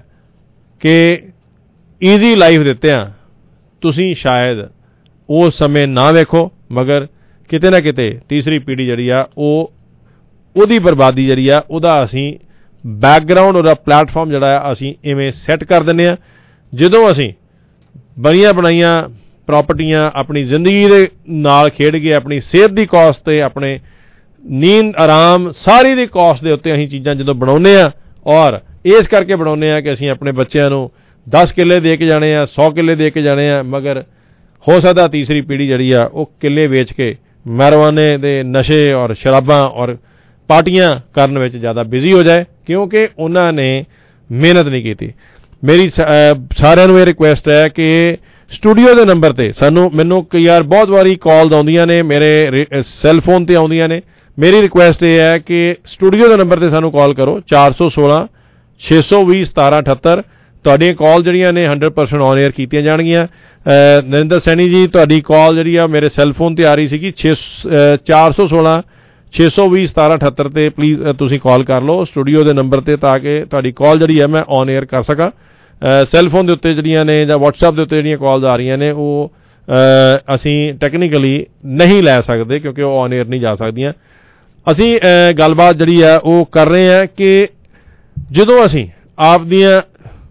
ਕਿ ਈਜ਼ੀ ਲਾਈਫ ਦਿੱਤਿਆਂ ਤੁਸੀਂ ਸ਼ਾਇਦ ਉਹ ਸਮੇਂ ਨਾ ਵੇਖੋ, ਮਗਰ ਕਿਤੇ ਨਾ ਕਿਤੇ ਤੀਸਰੀ ਪੀੜ੍ਹੀ ਜਿਹੜੀ ਆ ਉਹ ਉਹਦੀ ਬਰਬਾਦੀ ਜਿਹੜੀ ਆ ਉਹਦਾ ਅਸੀਂ ਬੈਕਗਰਾਊਂਡ, ਉਹਦਾ ਪਲੇਟਫਾਰਮ ਜਿਹੜਾ ਆ ਅਸੀਂ ਇਵੇਂ ਸੈੱਟ ਕਰ ਦਿੰਦੇ ਹਾਂ। ਜਦੋਂ ਅਸੀਂ ਬਣੀਆਂ ਬਣਾਈਆਂ ਪ੍ਰਾਪਰਟੀਆਂ ਆਪਣੀ ਜ਼ਿੰਦਗੀ ਦੇ ਨਾਲ ਖੇਡ ਕੇ ਆਪਣੀ ਸਿਹਤ ਦੀ ਕਾਸਟ 'ਤੇ, ਆਪਣੇ ਨੀਂਦ ਆਰਾਮ ਸਾਰੀ ਦੀ ਕਾਸਟ ਦੇ ਉੱਤੇ ਅਸੀਂ ਚੀਜ਼ਾਂ ਜਦੋਂ ਬਣਾਉਂਦੇ ਹਾਂ, ਔਰ ਇਸ ਕਰਕੇ ਬਣਾਉਂਦੇ ਹਾਂ ਕਿ ਅਸੀਂ ਆਪਣੇ ਬੱਚਿਆਂ ਨੂੰ ਦਸ ਕਿੱਲੇ ਦੇ ਕੇ ਜਾਣੇ ਆ, ਸੌ ਕਿੱਲੇ ਦੇ ਕੇ ਜਾਣੇ ਆ, ਮਗਰ ਹੋ ਸਕਦਾ ਤੀਸਰੀ ਪੀੜ੍ਹੀ ਜਿਹੜੀ ਆ ਉਹ ਕਿੱਲੇ ਵੇਚ ਕੇ ਮੈਰਵਾਨੇ ਦੇ ਨਸ਼ੇ ਔਰ ਸ਼ਰਾਬਾਂ ਔਰ ਪਾਰਟੀਆਂ ਕਰਨ ਵਿੱਚ ਜ਼ਿਆਦਾ ਬਿਜ਼ੀ ਹੋ ਜਾਏ, ਕਿਉਂਕਿ ਉਹਨਾਂ ਨੇ ਮਿਹਨਤ ਨਹੀਂ ਕੀਤੀ। ਮੇਰੀ ਸਾਰਿਆਂ ਨੂੰ ਇਹ ਰਿਕੁਐਸਟ ਹੈ ਕਿ ਸਟੂਡੀਓ ਦੇ ਨੰਬਰ 'ਤੇ ਸਾਨੂੰ ਮੈਨੂੰ ਕਈ ਵਾਰ ਬਹੁਤ ਵਾਰੀ ਕਾਲਸ ਆਉਂਦੀਆਂ ਨੇ, ਮੇਰੇ ਸੈੱਲ ਫੋਨ 'ਤੇ ਆਉਂਦੀਆਂ ਨੇ। ਮੇਰੀ ਰਿਕੁਐਸਟ ਇਹ ਹੈ ਕਿ ਸਟੂਡੀਓ ਦੇ ਨੰਬਰ 'ਤੇ ਸਾਨੂੰ ਕਾਲ ਕਰੋ, ਚਾਰ ਸੌ ਸੋਲਾਂ ਛੇ ਸੌ ਵੀਹ ਸਤਾਰਾਂ ਅਠੱਤਰ। ਤੁਹਾਡੀਆਂ ਕਾਲ ਜਿਹੜੀਆਂ ਨੇ ਹੰਡਰਡ ਪਰਸੈਂਟ ਔਨ ਏਅਰ ਕੀਤੀਆਂ ਜਾਣਗੀਆਂ। ਨਰਿੰਦਰ ਸੈਣੀ ਜੀ, ਤੁਹਾਡੀ ਕਾਲ ਜਿਹੜੀ ਆ ਮੇਰੇ ਸੈੱਲ ਫੋਨ 'ਤੇ ਆ ਰਹੀ ਸੀਗੀ, ਛੇ ਚਾਰ ਸੌ ਸੋਲਾਂ ਛੇ ਸੌ ਵੀਹ ਸਤਾਰਾਂ ਅਠੱਤਰ 'ਤੇ ਪਲੀਜ਼ ਤੁਸੀਂ ਕਾਲ ਕਰ ਲਓ ਸਟੂਡੀਓ ਦੇ ਨੰਬਰ 'ਤੇ, ਤਾਂ ਕਿ ਤੁਹਾਡੀ ਕਾਲ ਜਿਹੜੀ ਹੈ ਮੈਂ ਔਨ ਏਅਰ ਕਰ ਸਕਾਂ। ਸੈੱਲ ਫੋਨ ਦੇ ਉੱਤੇ ਜਿਹੜੀਆਂ ਨੇ ਜਾਂ ਵਟਸਐਪ ਦੇ ਉੱਤੇ ਜਿਹੜੀਆਂ ਕਾਲਸ ਆ ਰਹੀਆਂ ਨੇ ਉਹ ਅਸੀਂ ਟੈਕਨੀਕਲੀ ਨਹੀਂ ਲੈ ਸਕਦੇ, ਕਿਉਂਕਿ ਉਹ ਔਨ ਏਅਰ ਨਹੀਂ ਜਾ ਸਕਦੀਆਂ। ਅਸੀਂ ਗੱਲਬਾਤ ਜਿਹੜੀ ਆ ਉਹ ਕਰ ਰਹੇ ਹਾਂ ਕਿ ਜਦੋਂ ਅਸੀਂ ਆਪ ਦੀਆਂ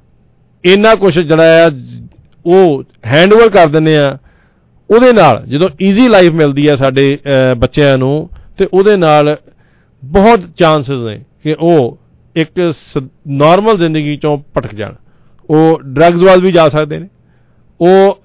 ਇੰਨਾ ਕੁਛ ਜਿਹੜਾ ਆ ਉਹ ਹੈਂਡ ਓਵਰ ਕਰ ਦਿੰਦੇ ਹਾਂ, ਉਹਦੇ ਨਾਲ ਜਦੋਂ ਈਜ਼ੀ ਲਾਈਫ ਮਿਲਦੀ ਹੈ ਸਾਡੇ ਬੱਚਿਆਂ ਨੂੰ, ਤੇ ਉਹਦੇ ਨਾਲ ਬਹੁਤ ਚਾਂਸਿਸ ਨੇ ਕਿ ਉਹ ਇੱਕ ਨਾਰਮਲ ਜ਼ਿੰਦਗੀ ਚੋਂ ਭਟਕ ਜਾਣ। ਉਹ ਡਰੱਗਸ ਵੱਲ ਵੀ ਜਾ ਸਕਦੇ ਨੇ, ਉਹ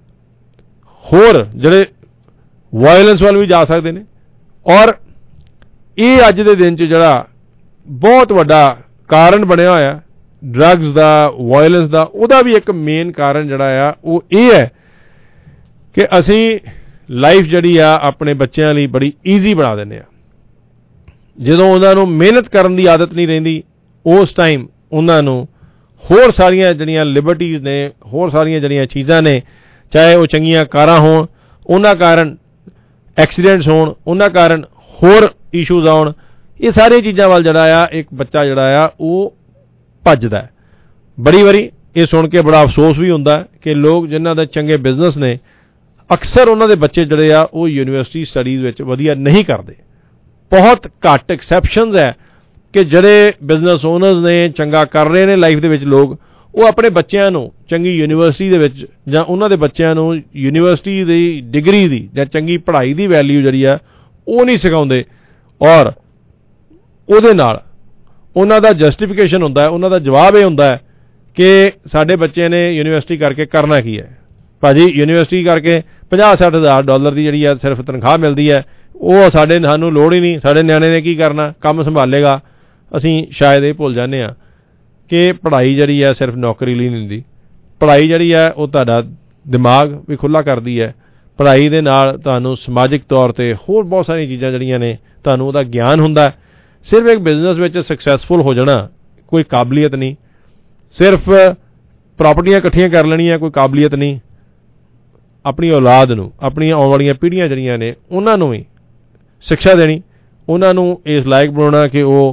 ਹੋਰ ਜਿਹੜੇ ਵਾਇਲੈਂਸ ਵੱਲ ਵੀ ਜਾ ਸਕਦੇ ਨੇ। ਔਰ ਇਹ ਅੱਜ ਦੇ ਦਿਨ 'ਚ ਜਿਹੜਾ ਬਹੁਤ ਵੱਡਾ ਕਾਰਨ ਬਣਿਆ ਹੋਇਆ ਡਰੱਗਸ ਦਾ, ਵਾਇਲੈਂਸ ਦਾ, ਉਹਦਾ ਵੀ ਇੱਕ ਮੇਨ ਕਾਰਨ ਜਿਹੜਾ ਆ ਉਹ ਇਹ ਹੈ ਕਿ ਅਸੀਂ ਲਾਈਫ ਜਿਹੜੀ ਆ ਆਪਣੇ ਬੱਚਿਆਂ ਲਈ ਬੜੀ ਈਜ਼ੀ ਬਣਾ ਦਿੰਦੇ ਆ। ਜਦੋਂ ਉਹਨਾਂ ਨੂੰ ਮਿਹਨਤ ਕਰਨ ਦੀ ਆਦਤ ਨਹੀਂ ਰਹਿੰਦੀ, ਉਸ ਟਾਈਮ ਉਹਨਾਂ ਨੂੰ ਹੋਰ ਸਾਰੀਆਂ ਜਿਹੜੀਆਂ ਲਿਬਰਟੀਜ਼ ਨੇ, ਹੋਰ ਸਾਰੀਆਂ ਜਿਹੜੀਆਂ ਚੀਜ਼ਾਂ ਨੇ, ਚਾਹੇ ਉਹ ਚੰਗੀਆਂ ਕਾਰਾਂ ਹੋਣ, ਉਹਨਾਂ ਕਾਰਨ ਐਕਸੀਡੈਂਟਸ ਹੋਣ, ਉਹਨਾਂ ਕਾਰਨ ਹੋਰ ਇਸ਼ੂਜ਼ ਆਉਣ, ਇਹ ਸਾਰੀਆਂ ਚੀਜ਼ਾਂ ਵੱਲ ਜਿਹੜਾ ਆ ਇੱਕ ਬੱਚਾ ਜਿਹੜਾ ਆ ਉਹ ਭੱਜਦਾ। ਬੜੀ ਵਾਰੀ ਇਹ ਸੁਣ ਕੇ ਬੜਾ ਅਫਸੋਸ ਵੀ ਹੁੰਦਾ ਕਿ ਲੋਕ ਜਿਨ੍ਹਾਂ ਦੇ ਚੰਗੇ ਬਿਜ਼ਨਸ ਨੇ, ਅਕਸਰ ਉਹਨਾਂ ਦੇ ਬੱਚੇ ਜਿਹੜੇ ਆ ਉਹ ਯੂਨੀਵਰਸਿਟੀ ਸਟੱਡੀਜ਼ ਵਿੱਚ ਵਧੀਆ ਨਹੀਂ ਕਰਦੇ। ਬਹੁਤ ਘੱਟ ਐਕਸੈਪਸ਼ਨਸ ਹੈ ਕਿ ਜਿਹੜੇ ਬਿਜ਼ਨਸ ਓਨਰਸ ਨੇ, ਚੰਗਾ ਕਰ ਰਹੇ ਨੇ ਲਾਈਫ ਦੇ ਵਿੱਚ ਲੋਕ, ਉਹ ਆਪਣੇ ਬੱਚਿਆਂ ਨੂੰ ਚੰਗੀ ਯੂਨੀਵਰਸਿਟੀ ਦੇ ਵਿੱਚ ਜਾਂ ਉਹਨਾਂ ਦੇ ਬੱਚਿਆਂ ਨੂੰ ਯੂਨੀਵਰਸਿਟੀ ਦੀ ਡਿਗਰੀ ਦੀ ਜਾਂ ਚੰਗੀ ਪੜ੍ਹਾਈ ਦੀ ਵੈਲਿਊ ਜਿਹੜੀ ਆ ਉਹ ਨਹੀਂ ਸਿਖਾਉਂਦੇ। ਔਰ ਉਹਦੇ ਨਾਲ ਉਹਨਾਂ ਦਾ ਜਸਟੀਫਿਕੇਸ਼ਨ ਹੁੰਦਾ ਹੈ, ਉਹਨਾਂ ਦਾ ਜਵਾਬ ਇਹ ਹੁੰਦਾ ਹੈ ਕਿ ਸਾਡੇ ਬੱਚੇ ਨੇ ਯੂਨੀਵਰਸਿਟੀ ਕਰਕੇ ਕਰਨਾ ਕੀ ਹੈ। ਭਾਜੀ, ਯੂਨੀਵਰਸਿਟੀ ਕਰਕੇ ਪੰਜਾਹ ਸੱਠ ਹਜ਼ਾਰ ਡਾਲਰ ਦੀ ਜਿਹੜੀ ਆ ਸਿਰਫ ਤਨਖਾਹ ਮਿਲਦੀ ਹੈ, ਉਹ ਸਾਡੇ ਸਾਨੂੰ ਲੋੜ ਹੀ ਨਹੀਂ। ਸਾਡੇ ਨਿਆਣੇ ਨੇ ਕੀ ਕਰਨਾ, ਕੰਮ ਸੰਭਾਲੇਗਾ। ਅਸੀਂ ਸ਼ਾਇਦ ਇਹ ਭੁੱਲ ਜਾਂਦੇ ਹਾਂ ਕਿ ਪੜ੍ਹਾਈ ਜਿਹੜੀ ਹੈ ਸਿਰਫ ਨੌਕਰੀ ਲਈ ਨਹੀਂ ਹੁੰਦੀ। ਪੜ੍ਹਾਈ ਜਿਹੜੀ ਹੈ ਉਹ ਤੁਹਾਡਾ ਦਿਮਾਗ ਵੀ ਖੁੱਲ੍ਹਾ ਕਰਦੀ ਹੈ। ਪੜ੍ਹਾਈ ਦੇ ਨਾਲ ਤੁਹਾਨੂੰ ਸਮਾਜਿਕ ਤੌਰ 'ਤੇ ਹੋਰ ਬਹੁਤ ਸਾਰੀਆਂ ਚੀਜ਼ਾਂ ਜਿਹੜੀਆਂ ਨੇ ਤੁਹਾਨੂੰ ਉਹਦਾ ਗਿਆਨ ਹੁੰਦਾ। ਸਿਰਫ ਇੱਕ ਬਿਜ਼ਨਸ ਵਿੱਚ ਸਕਸੈਸਫੁਲ ਹੋ ਜਾਣਾ ਕੋਈ ਕਾਬਲੀਅਤ ਨਹੀਂ, ਸਿਰਫ ਪ੍ਰਾਪਰਟੀਆਂ ਇਕੱਠੀਆਂ ਕਰ ਲੈਣੀਆਂ ਕੋਈ ਕਾਬਲੀਅਤ ਨਹੀਂ। ਆਪਣੀ ਔਲਾਦ ਨੂੰ, ਆਪਣੀਆਂ ਆਉਣ ਵਾਲੀਆਂ ਪੀੜ੍ਹੀਆਂ ਜਿਹੜੀਆਂ ਨੇ ਉਹਨਾਂ ਨੂੰ ਵੀ ਸਿੱਖਿਆ ਦੇਣੀ, ਉਹਨਾਂ ਨੂੰ ਇਸ ਲਾਇਕ ਬਣਾਉਣਾ ਕਿ ਉਹ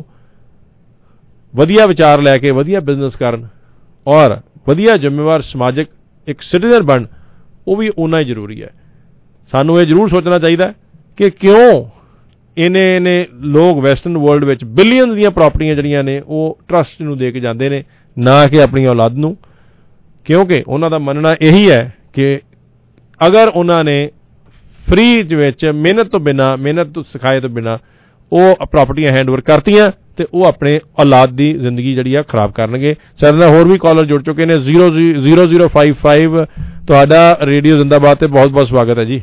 ਵਧੀਆ ਵਿਚਾਰ ਲੈ ਕੇ ਵਧੀਆ ਬਿਜ਼ਨਸ ਕਰਨ ਔਰ ਵਧੀਆ ਜ਼ਿੰਮੇਵਾਰ ਸਮਾਜਿਕ ਇੱਕ ਸਿਟੀਜ਼ਨ ਬਣ, ਉਹ ਵੀ ਓਨਾ ਹੀ ਜ਼ਰੂਰੀ ਹੈ। ਸਾਨੂੰ ਇਹ ਜ਼ਰੂਰ ਸੋਚਣਾ ਚਾਹੀਦਾ ਕਿ ਕਿਉਂ ਇਹਨੇ ਇਹਨੇ ਲੋਕ ਵੈਸਟਰਨ ਵਰਲਡ ਵਿੱਚ ਬਿਲੀਅਨਸ ਦੀਆਂ ਪ੍ਰਾਪਰਟੀਆਂ ਜਿਹੜੀਆਂ ਨੇ ਉਹ ਟਰਸਟ ਨੂੰ ਦੇ ਕੇ ਜਾਂਦੇ ਨੇ, ਨਾ ਕਿ ਆਪਣੀ ਔਲਾਦ ਨੂੰ, ਕਿਉਂਕਿ ਉਹਨਾਂ ਦਾ ਮੰਨਣਾ ਇਹੀ ਹੈ ਕਿ ਅਗਰ ਉਹਨਾਂ ਨੇ ਫਰੀ ਵਿੱਚ ਮਿਹਨਤ ਤੋਂ ਬਿਨਾਂ, ਮਿਹਨਤ ਤੋਂ ਸਿਖਾਏ ਤੋਂ ਬਿਨਾਂ ਉਹ ਪ੍ਰਾਪਰਟੀਆਂ ਹੈਂਡਓਵਰ ਕਰਤੀਆਂ ਤੇ ਉਹ ਆਪਣੇ ਔਲਾਦ ਦੀ ਜ਼ਿੰਦਗੀ ਜਿਹੜੀ ਆ ਖਰਾਬ ਕਰਨਗੇ। ਸਾਡੇ ਨਾਲ ਹੋਰ ਵੀ ਕਾਲਰ ਜੁੜ ਚੁੱਕੇ ਨੇ। Zero zero zero five five ਤੁਹਾਡਾ ਰੇਡੀਓ ਜ਼ਿੰਦਾਬਾਦ ਤੇ ਬਹੁਤ ਬਹੁਤ ਸਵਾਗਤ ਹੈ ਜੀ।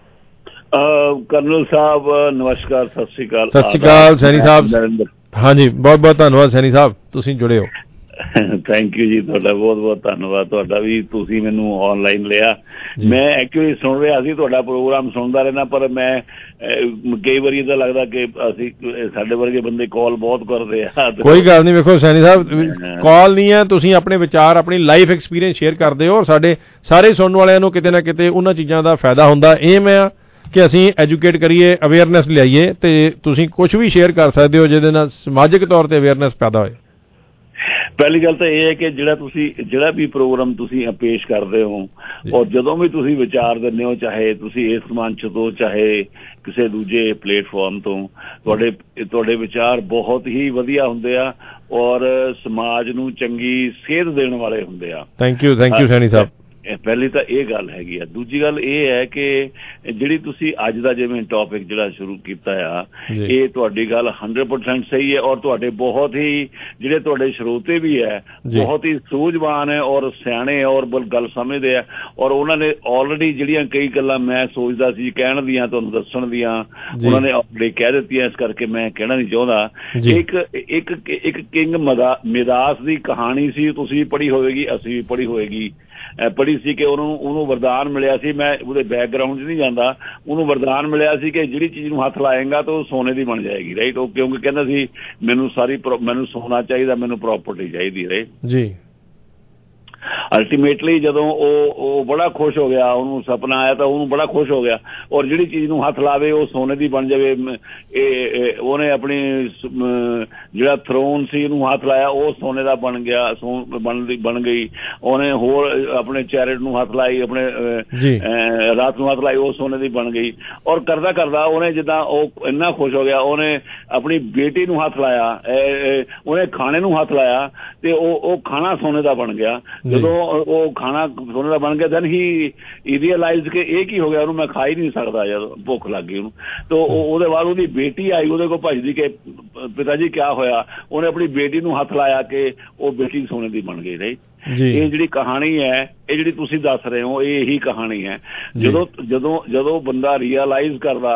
ਕਰਨਲ ਸਾਹਿਬ ਨਮਸਕਾਰ, ਸਤਿ ਸ਼੍ਰੀ ਅਕਾਲ। ਸਤਿ ਸ਼੍ਰੀ ਅਕਾਲ ਸੈਣੀ ਸਾਹਿਬ। ਹਾਂਜੀ, ਬਹੁਤ ਬਹੁਤ ਧੰਨਵਾਦ ਸੈਣੀ ਸਾਹਿਬ, ਤੁਸੀਂ ਜੁੜੇ ਹੋ। ਥੈਂਕ ਯੂ ਜੀ, ਤੁਹਾਡਾ ਬਹੁਤ ਬਹੁਤ ਧੰਨਵਾਦ। ਤੁਹਾਡਾ ਵੀ, ਤੁਸੀਂ ਮੈਨੂੰ ਆਨਲਾਈਨ ਲਿਆ। ਮੈਂ ਐਕਚੁਅਲੀ ਸੁਣ ਰਿਹਾ ਸੀ ਤੁਹਾਡਾ ਪ੍ਰੋਗਰਾਮ, ਸੁਣਦਾ ਰਹਿਣਾ, ਪਰ ਮੈਂ ਕਈ ਵਾਰੀ ਇੱਦਾਂ ਲੱਗਦਾ ਕਿ ਅਸੀਂ ਸਾਡੇ ਵਰਗੇ ਬੰਦੇ ਕਾਲ ਬਹੁਤ ਕਰਦੇ ਆ। ਕੋਈ ਗੱਲ ਨਹੀਂ, ਵੇਖੋ ਸੈਣੀ ਸਾਹਿਬ, ਕਾਲ ਨਹੀਂ ਹੈ, ਤੁਸੀਂ ਆਪਣੇ ਵਿਚਾਰ, ਆਪਣੀ ਲਾਈਫ ਐਕਸਪੀਰੀਅੰਸ ਸ਼ੇਅਰ ਕਰਦੇ ਹੋ ਔਰ ਸਾਡੇ ਸਾਰੇ ਸੁਣਨ ਵਾਲਿਆਂ ਨੂੰ ਕਿਤੇ ਨਾ ਕਿਤੇ ਉਹਨਾਂ ਚੀਜ਼ਾਂ ਦਾ ਫਾਇਦਾ ਹੁੰਦਾ। ਏਮ ਆ ਕਿ ਅਸੀਂ ਐਜੂਕੇਟ ਕਰੀਏ, ਅਵੇਅਰਨੈਸ ਲਿਆਈਏ, ਅਤੇ ਤੁਸੀਂ ਕੁਛ ਵੀ ਸ਼ੇਅਰ ਕਰ ਸਕਦੇ ਹੋ ਜਿਹਦੇ ਨਾਲ ਸਮਾਜਿਕ ਤੌਰ 'ਤੇ ਅਵੇਅਰਨੈਸ ਪੈਦਾ ਹੋਏ। ਪਹਿਲੀ ਗੱਲ ਤਾਂ ਇਹ ਹੈ ਕਿ ਜਿਹੜਾ ਤੁਸੀਂ ਜਿਹੜਾ ਵੀ ਪ੍ਰੋਗਰਾਮ ਤੁਸੀਂ ਪੇਸ਼ ਕਰਦੇ ਹੋ ਔਰ ਜਦੋਂ ਵੀ ਤੁਸੀਂ ਵਿਚਾਰ ਦਿੰਦੇ ਹੋ, ਚਾਹੇ ਤੁਸੀਂ ਇਸ ਮੰਚ ਤੋਂ ਚਾਹੇ ਕਿਸੇ ਦੂਜੇ ਪਲੇਟਫਾਰਮ ਤੋਂ, ਤੁਹਾਡੇ ਤੁਹਾਡੇ ਵਿਚਾਰ ਬਹੁਤ ਹੀ ਵਧੀਆ ਹੁੰਦੇ ਆ ਔਰ ਸਮਾਜ ਨੂੰ ਚੰਗੀ ਸੇਧ ਦੇਣ ਵਾਲੇ ਹੁੰਦੇ ਆ। Thank you, thank you Saini Sahib. ਪਹਿਲੀ ਤਾਂ ਇਹ ਗੱਲ ਹੈਗੀ ਆ। ਦੂਜੀ ਗੱਲ ਇਹ ਹੈ ਕਿ ਜਿਹੜੀ ਤੁਸੀਂ ਅੱਜ ਦਾ ਜਿਵੇਂ ਟੌਪਿਕ ਜਿਹੜਾ ਸ਼ੁਰੂ ਕੀਤਾ ਆ, ਇਹ ਤੁਹਾਡੀ ਗੱਲ ਹੰਡਰਡ ਪਰਸੈਂਟ ਸਹੀ ਹੈ ਔਰ ਤੁਹਾਡੇ ਬਹੁਤ ਹੀ ਜਿਹੜੇ ਤੁਹਾਡੇ ਸਰੋਤੇ ਵੀ ਹੈ ਬਹੁਤ ਹੀ ਸੂਝਵਾਨ ਹੈ ਔਰ ਸਿਆਣੇ ਔਰ ਗੱਲ ਸਮਝਦੇ ਆ ਔਰ ਉਹਨਾਂ ਨੇ ਆਲਰੇਡੀ ਜਿਹੜੀਆਂ ਕਈ ਗੱਲਾਂ ਮੈਂ ਸੋਚਦਾ ਸੀ ਕਹਿਣ ਦੀਆਂ, ਤੁਹਾਨੂੰ ਦੱਸਣ ਦੀਆਂ, ਉਹਨਾਂ ਨੇ ਆਲਰੇਡੀ ਕਹਿ ਦਿੱਤੀਆਂ। ਇਸ ਕਰਕੇ ਮੈਂ ਕਹਿਣਾ ਨਹੀਂ ਚਾਹੁੰਦਾ। ਇੱਕ ਇੱਕ ਇੱਕ ਕਿੰਗ ਮਿਦਾਸ ਦੀ ਕਹਾਣੀ ਸੀ, ਤੁਸੀਂ ਵੀ ਪੜ੍ਹੀ ਹੋਵੇਗੀ, ਅਸੀਂ ਵੀ ਪੜ੍ਹੀ ਹੋਵੇਗੀ, ਪੜ੍ਹੀ ਸੀ ਕਿ ਉਹਨੂੰ ਉਹਨੂੰ ਵਰਦਾਨ ਮਿਲਿਆ ਸੀ। ਮੈਂ ਉਹਦੇ ਬੈਕਗਰਾਊਂਡ 'ਚ ਨਹੀਂ ਜਾਂਦਾ। ਉਹਨੂੰ ਵਰਦਾਨ ਮਿਲਿਆ ਸੀ ਕਿ ਜਿਹੜੀ ਚੀਜ਼ ਨੂੰ ਹੱਥ ਲਾਏਗਾ ਤਾਂ ਉਹ ਸੋਨੇ ਦੀ ਬਣ ਜਾਏਗੀ, ਰਾਈਟ। ਉਹ ਕਿਉਂਕਿ ਕਹਿੰਦਾ ਸੀ ਮੈਨੂੰ ਸਾਰੀ ਮੈਨੂੰ ਸੋਨਾ ਚਾਹੀਦਾ, ਮੈਨੂੰ ਪ੍ਰੋਪਰਟੀ ਚਾਹੀਦੀ, ਰਾਈਟ ਜੀ। ਅਲਟੀਮੇਟਲੀ ਜਦੋਂ ਉਹ ਉਹ ਬੜਾ ਖੁਸ਼ ਹੋ ਗਿਆ, ਉਹਨੂੰ ਸੁਪਨਾ ਆਇਆ ਤਾਂ ਉਹਨੂੰ ਬੜਾ ਖੁਸ਼ ਹੋ ਗਿਆ ਔਰ ਜਿਹੜੀ ਚੀਜ਼ ਨੂੰ ਹੱਥ ਲਾਵੇ ਉਹ ਸੋਨੇ ਦੀ ਬਣ ਜਾਵੇ। ਇਹ ਉਹਨੇ ਆਪਣੀ ਜਿਹੜਾ ਥਰੋਨ ਸੀ ਉਹਨੂੰ ਹੱਥ ਲਾਇਆ, ਉਹ ਸੋਨੇ ਦਾ ਬਣ ਗਿਆ, ਸੋ ਬਣ ਬਣ ਗਈ। ਉਹਨੇ ਹੋਰ ਆਪਣੇ ਚੈਰਿਟ ਨੂੰ ਹੱਥ ਲਾਈ, ਆਪਣੇ ਰਾਤ ਨੂੰ ਹੱਥ ਲਾਈ, ਉਹ ਸੋਨੇ ਦੀ ਬਣ ਗਈ। ਔਰ ਕਰਦਾ ਕਰਦਾ ਉਹਨੇ ਜਿੱਦਾਂ ਉਹ ਇੰਨਾ ਖੁਸ਼ ਹੋ ਗਿਆ, ਉਹਨੇ ਆਪਣੀ ਬੇਟੀ ਨੂੰ ਹੱਥ ਲਾਇਆ, ਉਹਨੇ ਖਾਣੇ ਨੂੰ ਹੱਥ ਲਾਇਆ ਤੇ ਉਹ ਉਹ ਖਾਣਾ ਸੋਨੇ ਦਾ ਬਣ ਗਿਆ। ਜਦੋਂ ਉਹ ਖਾਣਾ ਸੋਨੇ ਦਾ ਬਣ ਗਿਆ ਦੈਨ ਹੀ ਰੀਅਲਾਈਜ਼ ਕਿ ਇਹ ਕੀ ਹੋ ਗਿਆ, ਉਹਨੂੰ ਮੈਂ ਖਾ ਹੀ ਨਹੀਂ ਸਕਦਾ, ਜਦੋਂ ਭੁੱਖ ਲੱਗ ਗਈ ਉਹਨੂੰ। ਤਾਂ ਉਹਦੇ ਬਾਅਦ ਉਹਦੀ ਬੇਟੀ ਆਈ ਉਹਦੇ ਕੋਲ ਭੱਜਦੀ ਕਿ ਪਿਤਾ ਜੀ ਕਿਆ ਹੋਇਆ। ਉਹਨੇ ਆਪਣੀ ਬੇਟੀ ਨੂੰ ਹੱਥ ਲਾਇਆ ਕਿ ਉਹ ਬੇਟੀ ਸੋਨੇ ਦੀ ਬਣ ਗਈ, ਰਾਈਟ। ਇਹ ਜਿਹੜੀ ਕਹਾਣੀ ਹੈ, ਇਹ ਜਿਹੜੀ ਤੁਸੀਂ ਦੱਸ ਰਹੇ ਹੋ, ਇਹ ਇਹੀ ਕਹਾਣੀ ਹੈ। ਜਦੋਂ ਜਦੋਂ ਜਦੋਂ ਬੰਦਾ ਰੀਅਲਾਈਜ਼ ਕਰਦਾ,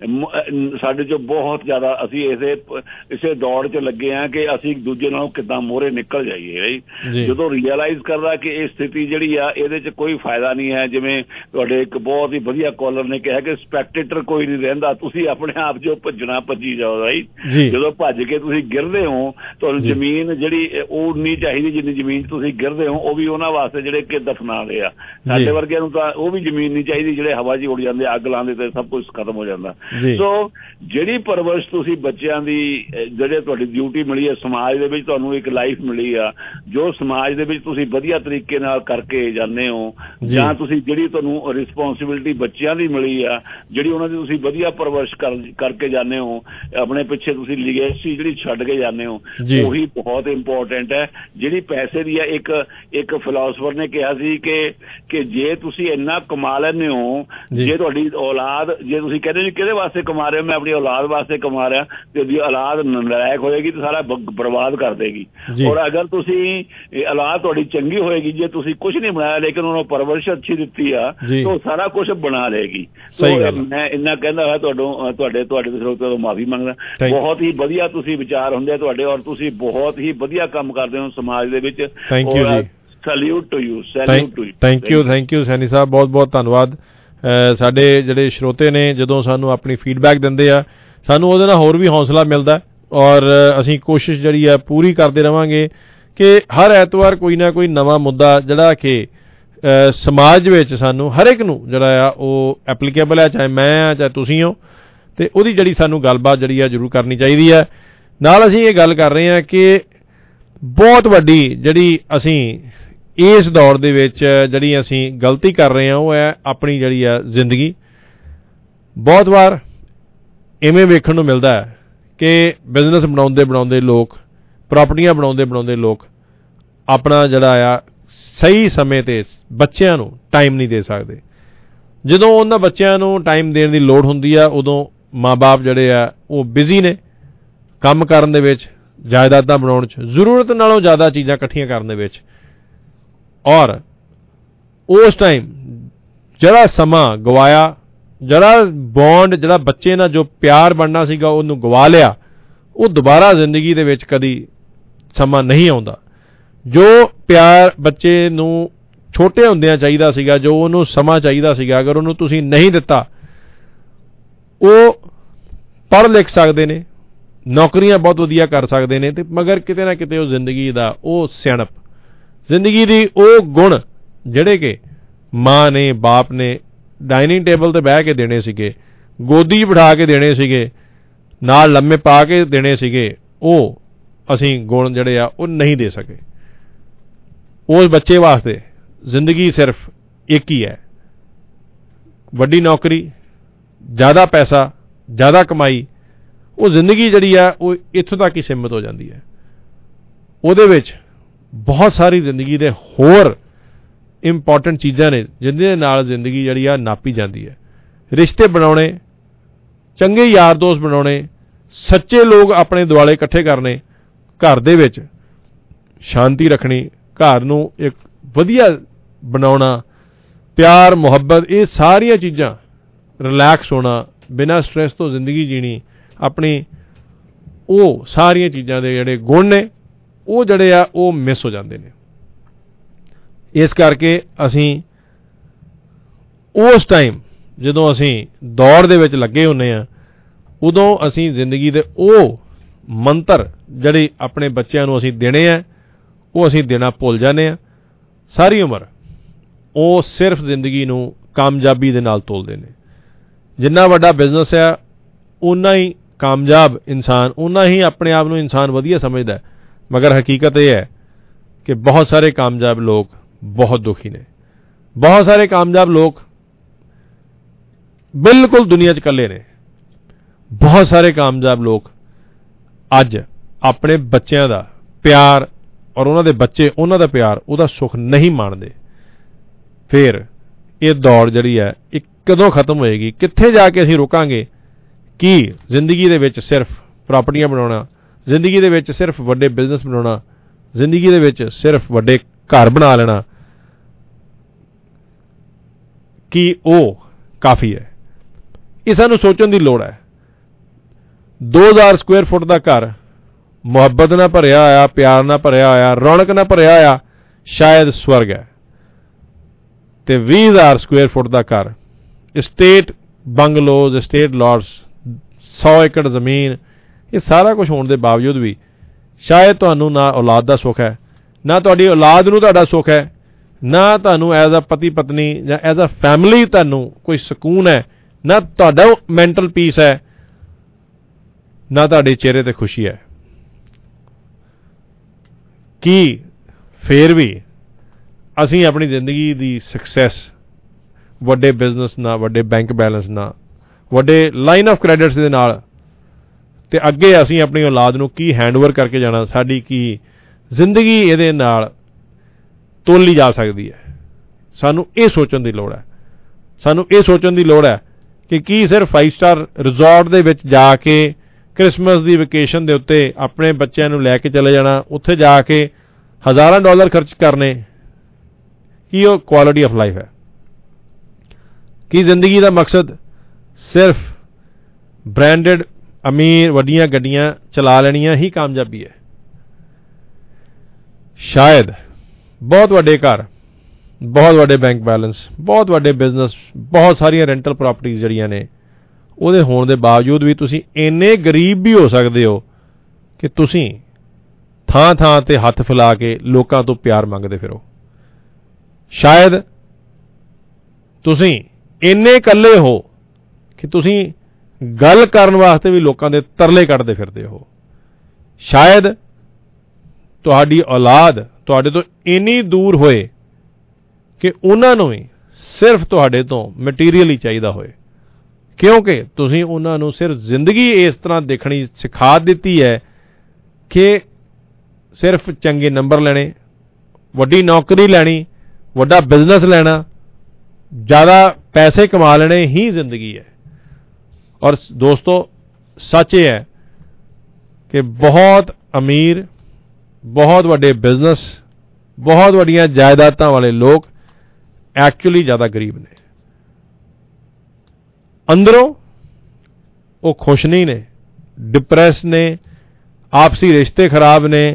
ਸਾਡੇ 'ਚੋਂ ਬਹੁਤ ਜ਼ਿਆਦਾ ਅਸੀਂ ਇਸੇ ਇਸੇ ਦੌੜ 'ਚ ਲੱਗੇ ਹਾਂ ਕਿ ਅਸੀਂ ਇੱਕ ਦੂਜੇ ਨਾਲੋਂ ਕਿੱਦਾਂ ਮੋਹਰੇ ਨਿਕਲ ਜਾਈਏ, ਰਾਈਟ। ਜਦੋਂ ਰੀਅਲਾਈਜ਼ ਕਰਦਾ ਕਿ ਇਹ ਸਥਿਤੀ ਜਿਹੜੀ ਆ ਇਹਦੇ 'ਚ ਕੋਈ ਫਾਇਦਾ ਨਹੀਂ ਹੈ, ਜਿਵੇਂ ਤੁਹਾਡੇ ਇੱਕ ਬਹੁਤ ਹੀ ਵਧੀਆ ਕਾਲਰ ਨੇ ਕਿਹਾ ਕਿ ਸਪੈਕਟੇਟਰ ਕੋਈ ਨਹੀਂ ਰਹਿੰਦਾ, ਤੁਸੀਂ ਆਪਣੇ ਆਪ 'ਚੋਂ ਭੱਜਣਾ ਭੱਜੀ ਜਾਓ, ਰਾਈਟ। ਜਦੋਂ ਭੱਜ ਕੇ ਤੁਸੀਂ ਗਿਰਦੇ ਹੋ, ਤੁਹਾਨੂੰ ਜ਼ਮੀਨ ਜਿਹੜੀ ਉਹ ਨਹੀਂ ਚਾਹੀਦੀ ਜਿੰਨੀ ਜ਼ਮੀਨ ਤੁਸੀਂ ਗਿਰ ਹੋ, ਉਹ ਵੀ ਉਹਨਾਂ ਵਾਸਤੇ ਜਿਹੜੇ ਕਿ ਦਫਨਾ ਰਹੇ ਆ। ਸਾਡੇ ਵਰਗਿਆਂ ਨੂੰ ਤਾਂ ਉਹ ਵੀ ਜ਼ਮੀਨ ਨਹੀਂ ਚਾਹੀਦੀ, ਜਿਹੜੇ ਹਵਾ 'ਚ ਉੱਡ ਜਾਂਦੇ, ਅੱਗ ਲਾਉਂਦੇ ਤੇ ਸਭ ਕੁਝ ਖਤਮ ਹੋ ਜਾਂਦਾ। ਸੋ ਜਿਹੜੀ ਪਰਵਰਿਸ਼ ਤੁਸੀਂ ਬੱਚਿਆਂ ਦੀ, ਜਿਹੜੇ ਤੁਹਾਡੀ ਡਿਊਟੀ ਮਿਲੀ ਹੈ ਸਮਾਜ ਦੇ ਵਿੱਚ, ਤੁਹਾਨੂੰ ਇੱਕ ਲਾਈਫ ਮਿਲੀ ਆ ਜੋ ਸਮਾਜ ਦੇ ਵਿੱਚ ਤੁਸੀਂ ਵਧੀਆ ਤਰੀਕੇ ਨਾਲ ਕਰਕੇ ਜਾਂਦੇ ਹੋ, ਜਾਂ ਤੁਸੀਂ ਜਿਹੜੀ ਤੁਹਾਨੂੰ ਰਿਸਪੋਂਸੀਬਿਲਿਟੀ ਬੱਚਿਆਂ ਦੀ ਮਿਲੀ ਆ, ਜਿਹੜੀ ਉਹਨਾਂ ਦੀ ਤੁਸੀਂ ਵਧੀਆ ਪਰਵਰਿਸ਼ ਕਰਕੇ ਜਾਂਦੇ ਹੋ, ਆਪਣੇ ਪਿੱਛੇ ਤੁਸੀਂ ਲੀਗੇਸੀ ਜਿਹੜੀ ਛੱਡ ਕੇ ਜਾਂਦੇ ਹੋ, ਉਹੀ ਬਹੁਤ ਇੰਪੋਰਟੈਂਟ ਹੈ। ਜਿਹੜੀ ਪੈਸੇ ਦੀ ਹੈ, ਇੱਕ ਇੱਕ ਫਿਲਾਸਫਰ ਨੇ ਕਿਹਾ ਸੀ ਕਿ ਕਿ ਜੇ ਤੁਸੀਂ ਇੰਨਾ ਕਮਾ ਲੈਂਦੇ ਹੋ, ਜੇ ਤੁਹਾਡੀ ਔਲਾਦ, ਜੇ ਤੁਸੀਂ ਕਹਿੰਦੇ ਜੀ ਕਿਹਦੇ ਵਾਸਤੇ ਕਮਾ ਰਹੇ ਹੋ, ਮੈਂ ਆਪਣੀ ਔਲਾਦ ਵਾਸਤੇ ਕਮਾ ਰਿਹਾ, ਤੇ ਉਹਦੀ ਔਲਾਦ ਨਲਾਇਕ ਹੋਏਗੀ ਤਾਂ ਸਾਰਾ ਬਰਬਾਦ ਕਰ ਦੇਗੀ। ਔਰ ਅਗਰ ਤੁਸੀਂ ਔਲਾਦ ਤੁਹਾਡੀ ਚੰਗੀ ਹੋਏਗੀ, ਜੇ ਤੁਸੀਂ ਕੁਛ ਨਹੀਂ ਬਣਾਇਆ ਲੇਕਿਨ ਉਹਨੂੰ ਪਰਵਰਿਸ਼ ਅੱਛੀ ਦਿੱਤੀ ਆ, ਤਾਂ ਉਹ ਸਾਰਾ ਕੁਛ ਬਣਾ ਲਏਗੀ। ਮੈਂ ਇੰਨਾ ਕਹਿੰਦਾ ਹੋਇਆ ਤੁਹਾਨੂੰ ਤੁਹਾਡੇ ਤੁਹਾਡੇ ਸਰੋਤਿਆਂ ਤੋਂ ਮਾਫੀ ਮੰਗਦਾ। ਬਹੁਤ ਹੀ ਵਧੀਆ ਤੁਸੀਂ ਵਿਚਾਰ ਹੁੰਦੇ ਤੁਹਾਡੇ ਔਰ ਤੁਸੀਂ ਬਹੁਤ ਹੀ ਵਧੀਆ ਕੰਮ ਕਰਦੇ ਹੋ ਸਮਾਜ ਦੇ ਵਿੱਚ। ਥੈਂਕ ਯੂ ਜੀ। Salute to you, salute to you. Thank you, thank you Saini Sahib, ਬਹੁਤ ਬਹੁਤ ਧੰਨਵਾਦ। ਸਾਡੇ ਜਿਹੜੇ ਸਰੋਤੇ ਨੇ ਜਦੋਂ ਸਾਨੂੰ ਆਪਣੀ ਫੀਡਬੈਕ ਦਿੰਦੇ ਆ, ਸਾਨੂੰ ਉਹਦੇ ਨਾਲ ਹੋਰ ਵੀ ਹੌਸਲਾ ਮਿਲਦਾ ਔਰ ਅਸੀਂ ਕੋਸ਼ਿਸ਼ ਜਿਹੜੀ ਆ ਪੂਰੀ ਕਰਦੇ ਰਹਾਂਗੇ ਕਿ ਹਰ ਐਤਵਾਰ ਕੋਈ ਨਾ ਕੋਈ ਨਵਾਂ ਮੁੱਦਾ ਜਿਹੜਾ ਕਿ ਸਮਾਜ ਵਿੱਚ ਸਾਨੂੰ ਹਰ ਇੱਕ ਨੂੰ ਜਿਹੜਾ ਆ ਉਹ ਐਪਲੀਕੇਬਲ ਹੈ, ਚਾਹੇ ਮੈਂ ਆ ਚਾਹੇ ਤੁਸੀਂ ਹੋ, ਅਤੇ ਉਹਦੀ ਜਿਹੜੀ ਸਾਨੂੰ ਗੱਲਬਾਤ ਜਿਹੜੀ ਆ ਜ਼ਰੂਰ ਕਰਨੀ ਚਾਹੀਦੀ ਹੈ। ਨਾਲ ਅਸੀਂ ਇਹ ਗੱਲ ਕਰ ਰਹੇ ਹਾਂ ਕਿ ਬਹੁਤ ਵੱਡੀ ਜਿਹੜੀ ਅਸੀਂ ਇਸ ਦੌਰ ਦੇ ਵਿੱਚ ਜਿਹੜੀ ਅਸੀਂ ਗਲਤੀ ਕਰ ਰਹੇ ਹਾਂ ਉਹ ਹੈ ਆਪਣੀ ਜਿਹੜੀ ਆ ਜ਼ਿੰਦਗੀ। ਬਹੁਤ ਵਾਰ ਇਵੇਂ ਵੇਖਣ ਨੂੰ ਮਿਲਦਾ ਹੈ ਕਿ ਬਿਜ਼ਨਸ ਬਣਾਉਂਦੇ ਬਣਾਉਂਦੇ ਲੋਕ, ਪ੍ਰਾਪਰਟੀਆਂ ਬਣਾਉਂਦੇ ਬਣਾਉਂਦੇ ਲੋਕ ਆਪਣਾ ਜਿਹੜਾ ਆ ਸਹੀ ਸਮੇਂ 'ਤੇ ਬੱਚਿਆਂ ਨੂੰ ਟਾਈਮ ਨਹੀਂ ਦੇ ਸਕਦੇ। ਜਦੋਂ ਉਹਨਾਂ ਬੱਚਿਆਂ ਨੂੰ ਟਾਈਮ ਦੇਣ ਦੀ ਲੋੜ ਹੁੰਦੀ ਆ, ਉਦੋਂ ਮਾਂ ਬਾਪ ਜਿਹੜੇ ਆ ਉਹ ਬਿਜ਼ੀ ਨੇ ਕੰਮ ਕਰਨ ਦੇ ਵਿੱਚ, ਜਾਇਦਾਦਾਂ ਬਣਾਉਣ 'ਚ, ਜ਼ਰੂਰਤ ਨਾਲੋਂ ਜ਼ਿਆਦਾ ਚੀਜ਼ਾਂ ਇਕੱਠੀਆਂ ਕਰਨ ਦੇ ਵਿੱਚ। ਔਰ ਉਸ ਟਾਈਮ ਜਿਹੜਾ ਸਮਾਂ ਗਵਾਇਆ, ਜਿਹੜਾ ਬੌਂਡ, ਜਿਹੜਾ ਬੱਚੇ ਨਾਲ ਜੋ ਪਿਆਰ ਬਣਨਾ ਸੀਗਾ ਉਹਨੂੰ ਗਵਾ ਲਿਆ, ਉਹ ਦੁਬਾਰਾ ਜ਼ਿੰਦਗੀ ਦੇ ਵਿੱਚ ਕਦੀ ਸਮਾਂ ਨਹੀਂ ਆਉਂਦਾ। ਜੋ ਪਿਆਰ ਬੱਚੇ ਨੂੰ ਛੋਟੇ ਹੁੰਦਿਆਂ ਚਾਹੀਦਾ ਸੀਗਾ, ਜੋ ਉਹਨੂੰ ਸਮਾਂ ਚਾਹੀਦਾ ਸੀਗਾ, ਅਗਰ ਉਹਨੂੰ ਤੁਸੀਂ ਨਹੀਂ ਦਿੱਤਾ, ਉਹ ਪੜ੍ਹ ਲਿਖ ਸਕਦੇ ਨੇ, ਨੌਕਰੀਆਂ ਬਹੁਤ ਵਧੀਆ ਕਰ ਸਕਦੇ ਨੇ, ਤੇ ਮਗਰ ਕਿਤੇ ਨਾ ਕਿਤੇ ਉਹ ਜ਼ਿੰਦਗੀ ਦਾ ਉਹ ਸਿਆਣਪ, ਜ਼ਿੰਦਗੀ ਦੀ ਉਹ ਗੁਣ ਜਿਹੜੇ ਕਿ ਮਾਂ ਨੇ, ਬਾਪ ਨੇ ਡਾਈਨਿੰਗ ਟੇਬਲ ਤੇ ਬਹਿ ਕੇ ਦੇਣੇ ਸੀਗੇ, ਗੋਦੀ ਬਿਠਾ ਕੇ ਦੇਣੇ ਸੀਗੇ, ਨਾਲ ਲੰਮੇ ਪਾ ਕੇ ਦੇਣੇ ਸੀਗੇ, ਉਹ ਅਸੀਂ ਗੁਣ ਜਿਹੜੇ ਆ ਉਹ ਨਹੀਂ ਦੇ ਸਕੇ। ਉਸ ਬੱਚੇ ਵਾਸਤੇ ਜ਼ਿੰਦਗੀ ਸਿਰਫ ਇੱਕ ਹੀ ਹੈ, ਵੱਡੀ ਨੌਕਰੀ, ਜ਼ਿਆਦਾ ਪੈਸਾ, ਜ਼ਿਆਦਾ ਕਮਾਈ। ਉਹ ਜ਼ਿੰਦਗੀ ਜਿਹੜੀ ਆ ਉਹ ਇੱਥੋਂ ਤੱਕ ਹੀ ਸੀਮਿਤ ਹੋ ਜਾਂਦੀ ਹੈ। ਉਹਦੇ ਵਿੱਚ ਬਹੁਤ ਸਾਰੀ ਜ਼ਿੰਦਗੀ ਦੇ ਹੋਰ ਇੰਪੋਰਟੈਂਟ ਚੀਜ਼ਾਂ ਨੇ ਜਿਹਦੇ ਨਾਲ ਜ਼ਿੰਦਗੀ ਜਿਹੜੀ ਆ ਨਾਪੀ ਜਾਂਦੀ ਹੈ। ਰਿਸ਼ਤੇ ਬਣਾਉਣੇ, ਚੰਗੇ ਯਾਰ ਦੋਸਤ ਬਣਾਉਣੇ, ਸੱਚੇ ਲੋਕ ਆਪਣੇ ਦੁਆਲੇ ਇਕੱਠੇ ਕਰਨੇ, ਘਰ ਦੇ ਵਿੱਚ ਸ਼ਾਂਤੀ ਰੱਖਣੀ, ਘਰ ਨੂੰ ਇੱਕ ਵਧੀਆ ਬਣਾਉਣਾ, ਪਿਆਰ ਮੁਹੱਬਤ, ਇਹ ਸਾਰੀਆਂ ਚੀਜ਼ਾਂ, ਰਿਲੈਕਸ ਹੋਣਾ, ਬਿਨਾਂ ਸਟ੍ਰੈਸ ਤੋਂ ਜ਼ਿੰਦਗੀ ਜੀਣੀ ਆਪਣੀ, ਉਹ ਸਾਰੀਆਂ ਚੀਜ਼ਾਂ ਦੇ ਜਿਹੜੇ ਗੁਣ ਨੇ ਉਹ ਜਿਹੜੇ ਆ ਉਹ ਮਿਸ ਹੋ ਜਾਂਦੇ ਨੇ। ਇਸ ਕਰਕੇ ਅਸੀਂ ਉਸ ਟਾਈਮ ਜਦੋਂ ਅਸੀਂ ਦੌੜ ਦੇ ਵਿੱਚ ਲੱਗੇ ਹੁੰਦੇ ਹਾਂ, ਉਦੋਂ ਅਸੀਂ ਜ਼ਿੰਦਗੀ ਦੇ ਉਹ ਮੰਤਰ ਜਿਹੜੇ ਆਪਣੇ ਬੱਚਿਆਂ ਨੂੰ ਅਸੀਂ ਦੇਣੇ ਆ, ਉਹ ਅਸੀਂ ਦੇਣਾ ਭੁੱਲ ਜਾਂਦੇ ਹਾਂ। ਸਾਰੀ ਉਮਰ ਉਹ ਸਿਰਫ ਜ਼ਿੰਦਗੀ ਨੂੰ ਕਾਮਯਾਬੀ ਦੇ ਨਾਲ ਤੋਲਦੇ ਨੇ। ਜਿੰਨਾ ਵੱਡਾ ਬਿਜ਼ਨਸ ਹੈ, ਉਨਾ ਹੀ ਕਾਮਯਾਬ ਇਨਸਾਨ, ਉਨਾ ਹੀ ਆਪਣੇ ਆਪ ਨੂੰ ਇਨਸਾਨ ਵਧੀਆ ਸਮਝਦਾ, ਮਗਰ ਹਕੀਕਤ ਇਹ ਹੈ ਕਿ ਬਹੁਤ ਸਾਰੇ ਕਾਮਯਾਬ ਲੋਕ ਬਹੁਤ ਦੁਖੀ ਨੇ। ਬਹੁਤ ਸਾਰੇ ਕਾਮਯਾਬ ਲੋਕ ਬਿਲਕੁਲ ਦੁਨੀਆ 'ਚ ਇਕੱਲੇ ਨੇ। ਬਹੁਤ ਸਾਰੇ ਕਾਮਯਾਬ ਲੋਕ ਅੱਜ ਆਪਣੇ ਬੱਚਿਆਂ ਦਾ ਪਿਆਰ ਔਰ ਉਹਨਾਂ ਦੇ ਬੱਚੇ ਉਹਨਾਂ ਦਾ ਪਿਆਰ, ਉਹਦਾ ਸੁੱਖ ਨਹੀਂ ਮਾਣਦੇ। ਫਿਰ ਇਹ ਦੌੜ ਜਿਹੜੀ ਹੈ ਇਹ ਕਦੋਂ ਖਤਮ ਹੋਏਗੀ? ਕਿੱਥੇ ਜਾ ਕੇ ਅਸੀਂ ਰੁਕਾਂਗੇ? ਕੀ ਜ਼ਿੰਦਗੀ ਦੇ ਵਿੱਚ ਸਿਰਫ ਪ੍ਰਾਪਰਟੀਆਂ ਬਣਾਉਣਾ, ਜ਼ਿੰਦਗੀ ਦੇ ਵਿੱਚ ਸਿਰਫ ਵੱਡੇ ਬਿਜ਼ਨਸ ਬਣਾਉਣਾ, ਜ਼ਿੰਦਗੀ ਦੇ ਵਿੱਚ ਸਿਰਫ ਵੱਡੇ ਘਰ ਬਣਾ ਲੈਣਾ, ਕੀ ਉਹ ਕਾਫੀ ਹੈ? ਇਹ ਸਾਨੂੰ ਸੋਚਣ ਦੀ ਲੋੜ ਹੈ। ਦੋ ਹਜ਼ਾਰ ਸਕੁਅਰ ਫੁੱਟ ਦਾ ਘਰ ਮੁਹੱਬਤ ਨਾਲ ਭਰਿਆ ਹੋਇਆ, ਪਿਆਰ ਨਾਲ ਭਰਿਆ ਹੋਇਆ, ਰੌਣਕ ਨਾਲ ਭਰਿਆ ਹੋਇਆ ਸ਼ਾਇਦ ਸਵਰਗ ਹੈ। ਤੇ ਵੀਹ ਹਜ਼ਾਰ ਸਕੁਅਰ ਫੁੱਟ ਦਾ ਘਰ, ਸਟੇਟ ਬੰਗਲੋਜ਼, ਸਟੇਟ ਲਾਟਸ, ਸੌ ਏਕੜ ਜ਼ਮੀਨ, ਇਹ ਸਾਰਾ ਕੁਝ ਹੋਣ ਦੇ ਬਾਵਜੂਦ ਵੀ ਸ਼ਾਇਦ ਤੁਹਾਨੂੰ ਨਾ ਔਲਾਦ ਦਾ ਸੁੱਖ ਹੈ, ਨਾ ਤੁਹਾਡੀ ਔਲਾਦ ਨੂੰ ਤੁਹਾਡਾ ਸੁੱਖ ਹੈ, ਨਾ ਤੁਹਾਨੂੰ ਐਜ਼ ਅ ਪਤੀ ਪਤਨੀ ਜਾਂ ਐਜ਼ ਅ ਫੈਮਿਲੀ ਤੁਹਾਨੂੰ ਕੋਈ ਸਕੂਨ ਹੈ, ਨਾ ਤੁਹਾਡਾ ਮੈਂਟਲ ਪੀਸ ਹੈ, ਨਾ ਤੁਹਾਡੇ ਚਿਹਰੇ ਤੇ ਖੁਸ਼ੀ ਹੈ। ਕੀ ਫੇਰ ਵੀ ਅਸੀਂ ਆਪਣੀ ਜ਼ਿੰਦਗੀ ਦੀ ਸਕਸੈਸ ਵੱਡੇ ਬਿਜ਼ਨਸ ਨਾਲ, ਵੱਡੇ ਬੈਂਕ ਬੈਲੈਂਸ ਨਾਲ, ਵੱਡੇ ਲਾਈਨ ਆਫ ਕ੍ਰੈਡਿਟਸ ਦੇ ਨਾਲ, ਤੇ ਅੱਗੇ ਅਸੀਂ ਆਪਣੀ ਔਲਾਦ ਨੂੰ ਕੀ ਹੈਂਡਓਵਰ ਕਰਕੇ ਜਾਣਾ, ਸਾਡੀ ਕੀ ਜ਼ਿੰਦਗੀ ਇਹਦੇ ਨਾਲ ਤੋਲੀ ਜਾ ਸਕਦੀ ਹੈ? ਸਾਨੂੰ ਇਹ ਸੋਚਣ ਦੀ ਲੋੜ ਹੈ। ਸਾਨੂੰ ਇਹ ਸੋਚਣ ਦੀ ਲੋੜ ਹੈ ਕਿ ਕੀ ਸਿਰਫ ਫਾਈਵ ਸਟਾਰ ਰਿਜ਼ੋਰਟ ਦੇ ਵਿੱਚ ਜਾ ਕੇ ਕ੍ਰਿਸਮਸ ਦੀ ਵੈਕੇਸ਼ਨ ਦੇ ਉੱਤੇ ਆਪਣੇ ਬੱਚਿਆਂ ਨੂੰ ਲੈ ਕੇ ਚਲੇ ਜਾਣਾ, ਉੱਥੇ ਜਾ ਕੇ ਹਜ਼ਾਰਾਂ ਡਾਲਰ ਖਰਚ ਕਰਨੇ, ਕੀ ਉਹ ਕੁਆਲਿਟੀ ਆਫ ਲਾਈਫ ਹੈ? ਕੀ ਜ਼ਿੰਦਗੀ ਦਾ ਮਕਸਦ ਸਿਰਫ ਬ੍ਰਾਂਡਡ ਅਮੀਰ ਵੱਡੀਆਂ ਗੱਡੀਆਂ ਚਲਾ ਲੈਣੀਆਂ ਹੀ ਕਾਮਯਾਬੀ ਹੈ? ਸ਼ਾਇਦ ਬਹੁਤ ਵੱਡੇ ਘਰ, ਬਹੁਤ ਵੱਡੇ ਬੈਂਕ ਬੈਲੈਂਸ, ਬਹੁਤ ਵੱਡੇ ਬਿਜ਼ਨਸ, ਬਹੁਤ ਸਾਰੀਆਂ ਰੈਂਟਲ ਪ੍ਰਾਪਰਟੀਜ਼ ਜਿਹੜੀਆਂ ਨੇ, ਉਹਦੇ ਹੋਣ ਦੇ ਬਾਵਜੂਦ ਵੀ ਤੁਸੀਂ ਇੰਨੇ ਗਰੀਬ ਵੀ ਹੋ ਸਕਦੇ ਹੋ ਕਿ ਤੁਸੀਂ ਥਾਂ ਥਾਂ ਤੇ ਹੱਥ ਫੈਲਾ ਕੇ ਲੋਕਾਂ ਤੋਂ ਪਿਆਰ ਮੰਗਦੇ ਫਿਰੋ। ਸ਼ਾਇਦ ਤੁਸੀਂ ਇੰਨੇ ਇਕੱਲੇ ਹੋ ਕਿ ਤੁਸੀਂ ਗੱਲ ਕਰਨ ਵਾਸਤੇ ਵੀ ਲੋਕਾਂ ਦੇ ਤਰਲੇ ਕੱਢਦੇ ਫਿਰਦੇ ਹੋ। ਸ਼ਾਇਦ ਤੁਹਾਡੀ ਔਲਾਦ ਤੁਹਾਡੇ ਤੋਂ ਇੰਨੀ ਦੂਰ ਹੋਏ ਕਿ ਉਹਨਾਂ ਨੂੰ ਵੀ ਸਿਰਫ ਤੁਹਾਡੇ ਤੋਂ ਮਟੀਰੀਅਲ ਹੀ ਚਾਹੀਦਾ ਹੋਏ, ਕਿਉਂਕਿ ਤੁਸੀਂ ਉਹਨਾਂ ਨੂੰ ਸਿਰਫ ਜ਼ਿੰਦਗੀ ਇਸ ਤਰ੍ਹਾਂ ਦੇਖਣੀ ਸਿਖਾ ਦਿੱਤੀ ਹੈ ਕਿ ਸਿਰਫ ਚੰਗੇ ਨੰਬਰ ਲੈਣੇ, ਵੱਡੀ ਨੌਕਰੀ ਲੈਣੀ, ਵੱਡਾ ਬਿਜ਼ਨਸ ਲੈਣਾ, ਜ਼ਿਆਦਾ ਪੈਸੇ ਕਮਾ ਲੈਣੇ ਹੀ ਜ਼ਿੰਦਗੀ ਹੈ। ਔਰ ਦੋਸਤੋ, ਸੱਚ ਇਹ ਹੈ ਕਿ ਬਹੁਤ ਅਮੀਰ, ਬਹੁਤ ਵੱਡੇ ਬਿਜ਼ਨਸ, ਬਹੁਤ ਵੱਡੀਆਂ ਜਾਇਦਾਦਾਂ ਵਾਲੇ ਲੋਕ ਐਕਚੁਅਲੀ ਜ਼ਿਆਦਾ ਗਰੀਬ ਨੇ। ਅੰਦਰੋਂ ਉਹ ਖੁਸ਼ ਨਹੀਂ ਨੇ, ਡਿਪਰੈਸ ਨੇ, ਆਪਸੀ ਰਿਸ਼ਤੇ ਖਰਾਬ ਨੇ,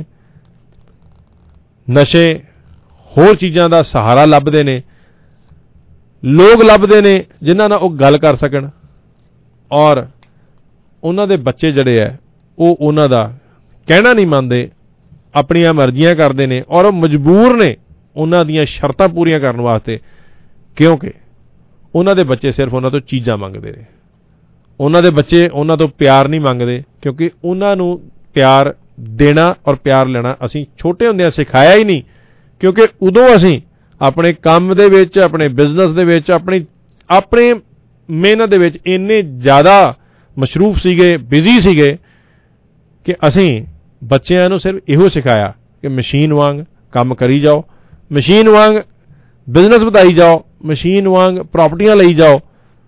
ਨਸ਼ੇ ਹੋਰ ਚੀਜ਼ਾਂ ਦਾ ਸਹਾਰਾ ਲੱਭਦੇ ਨੇ। ਲੋਕ ਲੱਭਦੇ ਨੇ ਜਿਨ੍ਹਾਂ ਨਾਲ ਉਹ ਗੱਲ ਕਰ ਸਕਣ, ਔਰ ਉਹਨਾਂ ਦੇ ਬੱਚੇ ਜਿਹੜੇ ਹੈ ਉਹ ਉਹਨਾਂ ਦਾ ਕਹਿਣਾ ਨਹੀਂ ਮੰਨਦੇ, ਆਪਣੀਆਂ ਮਰਜ਼ੀਆਂ ਕਰਦੇ ਨੇ, ਔਰ ਉਹ ਮਜਬੂਰ ਨੇ ਉਹਨਾਂ ਦੀਆਂ ਸ਼ਰਤਾਂ ਪੂਰੀਆਂ ਕਰਨ ਵਾਸਤੇ, ਕਿਉਂਕਿ ਉਹਨਾਂ ਦੇ ਬੱਚੇ ਸਿਰਫ ਉਹਨਾਂ ਤੋਂ ਚੀਜ਼ਾਂ ਮੰਗਦੇ ਨੇ। ਉਹਨਾਂ ਦੇ ਬੱਚੇ ਉਹਨਾਂ ਤੋਂ ਪਿਆਰ ਨਹੀਂ ਮੰਗਦੇ, ਕਿਉਂਕਿ ਉਹਨਾਂ ਨੂੰ ਪਿਆਰ ਦੇਣਾ ਔਰ ਪਿਆਰ ਲੈਣਾ ਅਸੀਂ ਛੋਟੇ ਹੁੰਦਿਆਂ ਸਿਖਾਇਆ ਹੀ ਨਹੀਂ, ਕਿਉਂਕਿ ਉਦੋਂ ਅਸੀਂ ਆਪਣੇ ਕੰਮ ਦੇ ਵਿੱਚ, ਆਪਣੇ ਬਿਜ਼ਨਸ ਦੇ ਵਿੱਚ, ਆਪਣੀ ਆਪਣੇ ਮਿਹਨਤ ਦੇ ਵਿੱਚ ਇੰਨੇ ਜ਼ਿਆਦਾ ਮਸ਼ਰੂਫ ਸੀਗੇ, ਬਿਜ਼ੀ ਸੀਗੇ ਕਿ ਅਸੀਂ ਬੱਚਿਆਂ ਨੂੰ ਸਿਰਫ ਇਹੋ ਸਿਖਾਇਆ ਕਿ ਮਸ਼ੀਨ ਵਾਂਗ ਕੰਮ ਕਰੀ ਜਾਓ, ਮਸ਼ੀਨ ਵਾਂਗ ਬਿਜ਼ਨਸ ਵਧਾਈ ਜਾਓ, ਮਸ਼ੀਨ ਵਾਂਗ ਪ੍ਰਾਪਰਟੀਆਂ ਲਈ ਜਾਓ,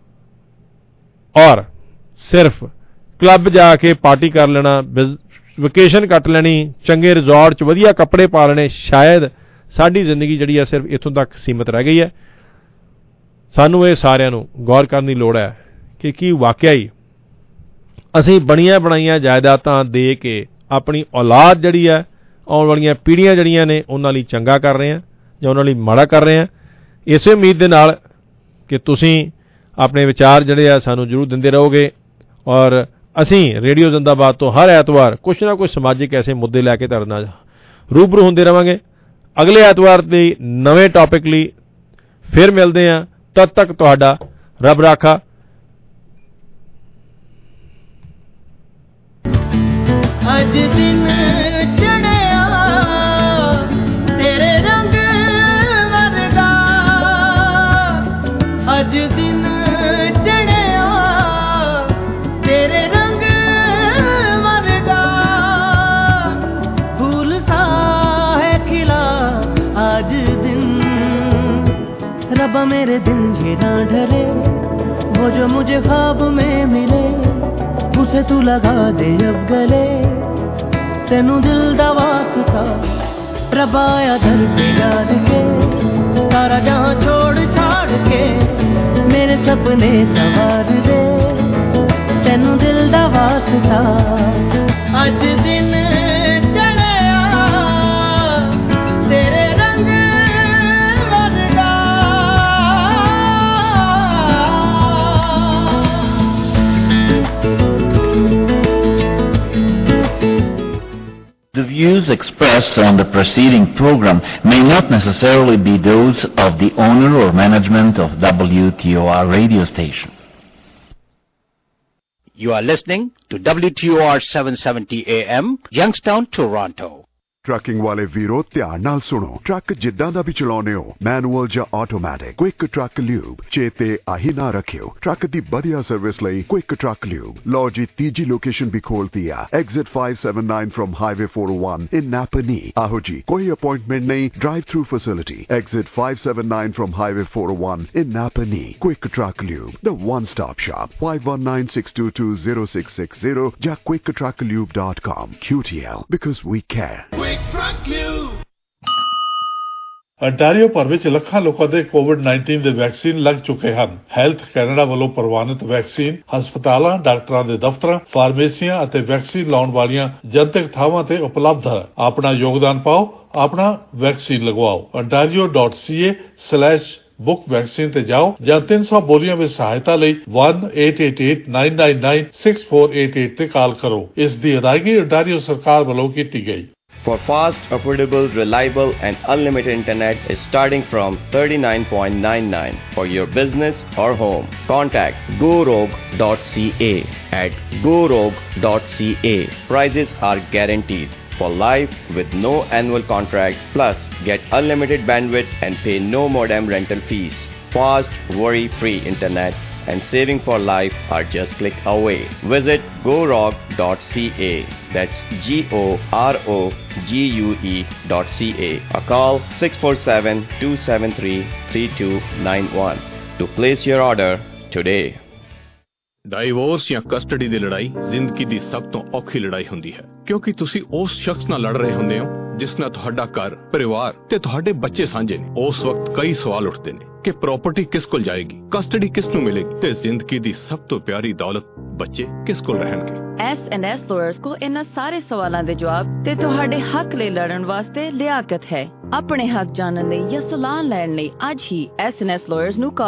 ਔਰ ਸਿਰਫ ਕਲੱਬ ਜਾ ਕੇ ਪਾਰਟੀ ਕਰ ਲੈਣਾ, ਵਕੇਸ਼ਨ ਕੱਟ ਲੈਣੀ, ਚੰਗੇ ਰਿਜ਼ੋਰਟ 'ਚ ਵਧੀਆ ਕੱਪੜੇ ਪਾ ਲੈਣੇ। ਸ਼ਾਇਦ ਸਾਡੀ ਜ਼ਿੰਦਗੀ ਜਿਹੜੀ ਹੈ ਸਿਰਫ ਇੱਥੋਂ ਤੱਕ ਸੀਮਿਤ ਰਹਿ ਗਈ ਹੈ। ਸਾਨੂੰ ਇਹ ਸਾਰਿਆਂ ਨੂੰ ਗੌਰ ਕਰਨ ਦੀ ਲੋੜ ਹੈ ਕਿ ਕੀ ਵਾਕਿਆ ਹੀ ਅਸੀਂ ਬਣੀਆਂ ਬਣਾਈਆਂ ਜਾਇਦਾਦਾਂ ਦੇ ਕੇ ਆਪਣੀ ਔਲਾਦ ਜਿਹੜੀ ਹੈ, ਆਉਣ ਵਾਲੀਆਂ ਪੀੜ੍ਹੀਆਂ ਜਿਹੜੀਆਂ ਨੇ, ਉਹਨਾਂ ਲਈ ਚੰਗਾ ਕਰ ਰਹੇ ਹਾਂ ਜਾਂ ਉਹਨਾਂ ਲਈ ਮਾੜਾ ਕਰ ਰਹੇ ਹਾਂ। ਇਸੇ ਉਮੀਦ ਦੇ ਨਾਲ ਕਿ ਤੁਸੀਂ ਆਪਣੇ ਵਿਚਾਰ ਜਿਹੜੇ ਆ ਸਾਨੂੰ ਜ਼ਰੂਰ ਦਿੰਦੇ ਰਹੋਗੇ, ਔਰ ਅਸੀਂ ਰੇਡੀਓ ਜ਼ਿੰਦਾਬਾਦ ਤੋਂ ਹਰ ਐਤਵਾਰ ਕੁਛ ਨਾ ਕੁਛ ਸਮਾਜਿਕ ਐਸੇ ਮੁੱਦੇ ਲੈ ਕੇ ਤੁਹਾਡੇ ਨਾਲ ਰੂਬਰੂ ਹੁੰਦੇ ਰਹਾਂਗੇ। ਅਗਲੇ ਐਤਵਾਰ ਦੇ ਨਵੇਂ ਟੌਪਿਕ ਲਈ ਫਿਰ ਮਿਲਦੇ ਹਾਂ। ਤਦ ਤੱਕ ਤੁਹਾਡਾ ਰੱਬ ਰਾਖਾ। ਅੱਜ ਦਿਨ ਚੜਿਆ ਤੇਰੇ ਰੰਗ ਵਰਗਾ, ਅੱਜ ਦਿਨ ਚੜਿਆ ਤੇਰੇ ਰੰਗ ਵਰਗਾ, ਫੂਲ ਸਾ ਹੈ ਖਿਲਾ आज दिन, रब्बा मेरे दिन ये ना ढले, वो जो मुझे ख्वाब में मिले उसे तू लगा दे अब गले, तेनू दिल दा वास्ता रब्बा आया दर पे याद के, सारा जहां छोड़ छाड़ के मेरे सपने सवार दे, तेनू दिल दा वास्ता आज दिन The views expressed on the preceding program may not necessarily be those of the owner or management of W T O R radio station. You are listening to W T O R seven seventy A M, Youngstown, Toronto. Trucking ਵਾਲੇ ਵੀਰੋ ਧਿਆਨ ਨਾਲ ਸੁਣੋ। Truck ਜਿੱਦਾਂ ਦਾ ਵੀ ਚਲਾਉਂਦੇ ਹੋ, manual ਜਾਂ automatic, quick truck lube ਚੇਤੇ ਆਹੀ ਨਾ ਰੱਖਿਓ। ਟਰੱਕ ਦੀ ਵਧੀਆ ਸਰਵਿਸ ਲਈ ਕੁਇਕ ਟਰੱਕ ਲਿਊਬ। ਲਓ ਜੀ, ਤੀਜੀ ਲੋਕੇਸ਼ਨ ਵੀ ਖੋਲਤੀ ਆ, exit five seventy-nine from highway four oh one in Napanee. ਆਹੋ ਜੀ, ਕੋਈ ਅਪਾਇੰਟਮੈਂਟ ਨਹੀਂ, drive through facility. Exit five seventy-nine from highway four oh one in Napanee. Quick truck lube, the one stop shop. five one nine six two two zero six six zero ਜਾਂ quick truck lube dot com। Q T L, because we care। Ontario ਭਰ ਵਿੱਚ ਲੱਖਾਂ ਲੋਕਾਂ ਦੇ Covid nineteen ਦੇ vaccine ਲੱਗ ਚੁੱਕੇ ਹਨ। ਹੈਲਥ ਕੈਨੇਡਾ ਵੱਲੋਂ ਪ੍ਰਵਾਨਿਤ ਵੈਕਸੀਨ ਹਸਪਤਾਲਾਂ, ਡਾਕਟਰਾਂ ਦੇ ਦਫ਼ਤਰਾਂ, ਫਾਰਮੇਸੀਆਂ ਅਤੇ ਵੈਕਸੀਨ ਲਾਉਣ ਵਾਲੀਆਂ ਜਨਤਕ ਥਾਵਾਂ ਤੇ ਉਪਲਬਧ ਹੈ। ਆਪਣਾ ਯੋਗਦਾਨ ਪਾਓ, ਆਪਣਾ ਵੈਕਸੀਨ ਲਗਵਾਓ। ontario dot c a slash book vaccine ਤੇ ਜਾਓ ਜਾਂ ਤਿੰਨ ਸੌ ਬੋਲੀਆਂ ਵਿੱਚ ਸਹਾਇਤਾ ਲਈ one eight eight eight nine nine nine six four eight eight ਤੇ ਕਾਲ ਕਰੋ। ਇਸ ਦੀ ਅਦਾਇਗੀ ontario ਸਰਕਾਰ ਵੱਲੋਂ ਕੀਤੀ ਗਈ। For fast, affordable, reliable and unlimited internet is starting from thirty-nine ninety-nine for your business or home. Contact go rogue dot c a at go rogue dot c a. Prices are guaranteed for life with no annual contract, plus get unlimited bandwidth and pay no modem rental fees. Fast, worry-free internet and saving for life are just click away. Visit go rogue dot c a. That's G O R O G U E dot C A. Or call six four seven two seven three three two nine one to place your order today. Divorce ਜਾਂ custody ਦੀ ਲੜਾਈ ਜ਼ਿੰਦਗੀ ਦੀ ਸਭ ਤੋਂ ਔਖੀ ਲੜਾਈ ਹੁੰਦੀ ਹੈ, ਕਿਉਂਕਿ ਤੁਸੀਂ ਉਸ ਸ਼ਖਸ ਨਾਲ ਲੜ ਰਹੇ ਹੁੰਦੇ ਹੋ ਜਿਸ ਨਾਲ ਤੁਹਾਡਾ ਘਰ, ਪਰਿਵਾਰ ਤੇ ਤੁਹਾਡੇ ਬੱਚੇ ਸਾਂਝੇ ਨੇ। ਉਸ ਵਕਤ ਕਈ ਸਵਾਲ ਉੱਠਦੇ ਨੇ ਕਿ ਪ੍ਰਾਪਰਟੀ ਕਿਸ ਕੋਲ ਜਾਏਗੀ, ਕਸਟਡੀ ਕਿਸ ਨੂੰ ਮਿਲੇਗੀ ਤੇ ਜ਼ਿੰਦਗੀ ਦੀ ਸਭ ਤੋਂ ਪਿਆਰੀ ਦੌਲਤ ਬੱਚੇ ਕਿਸ ਕੋਲ ਰਹਿਣਗੇ। ਐਸ ਐਂਡ ਐਸ ਲਾਇਰਸ ਕੋਲ ਇਹਨਾਂ ਸਾਰੇ ਸਵਾਲਾਂ ਦੇ ਜਵਾਬ ਤੇ ਤੁਹਾਡੇ ਹੱਕ ਲਈ ਲੜਨ ਵਾਸਤੇ ਲਿਆਕਤ ਹੈ। ਆਪਣੇ ਹੱਕ ਜਾਣਨ ਲਈ ਜਾਂ ਸਲਾਹ ਲੈਣ ਲਈ ਅੱਜ ਹੀ ਐਸ ਐਂਡ ਐਸ ਲਾਇਰਸ ਨੂੰ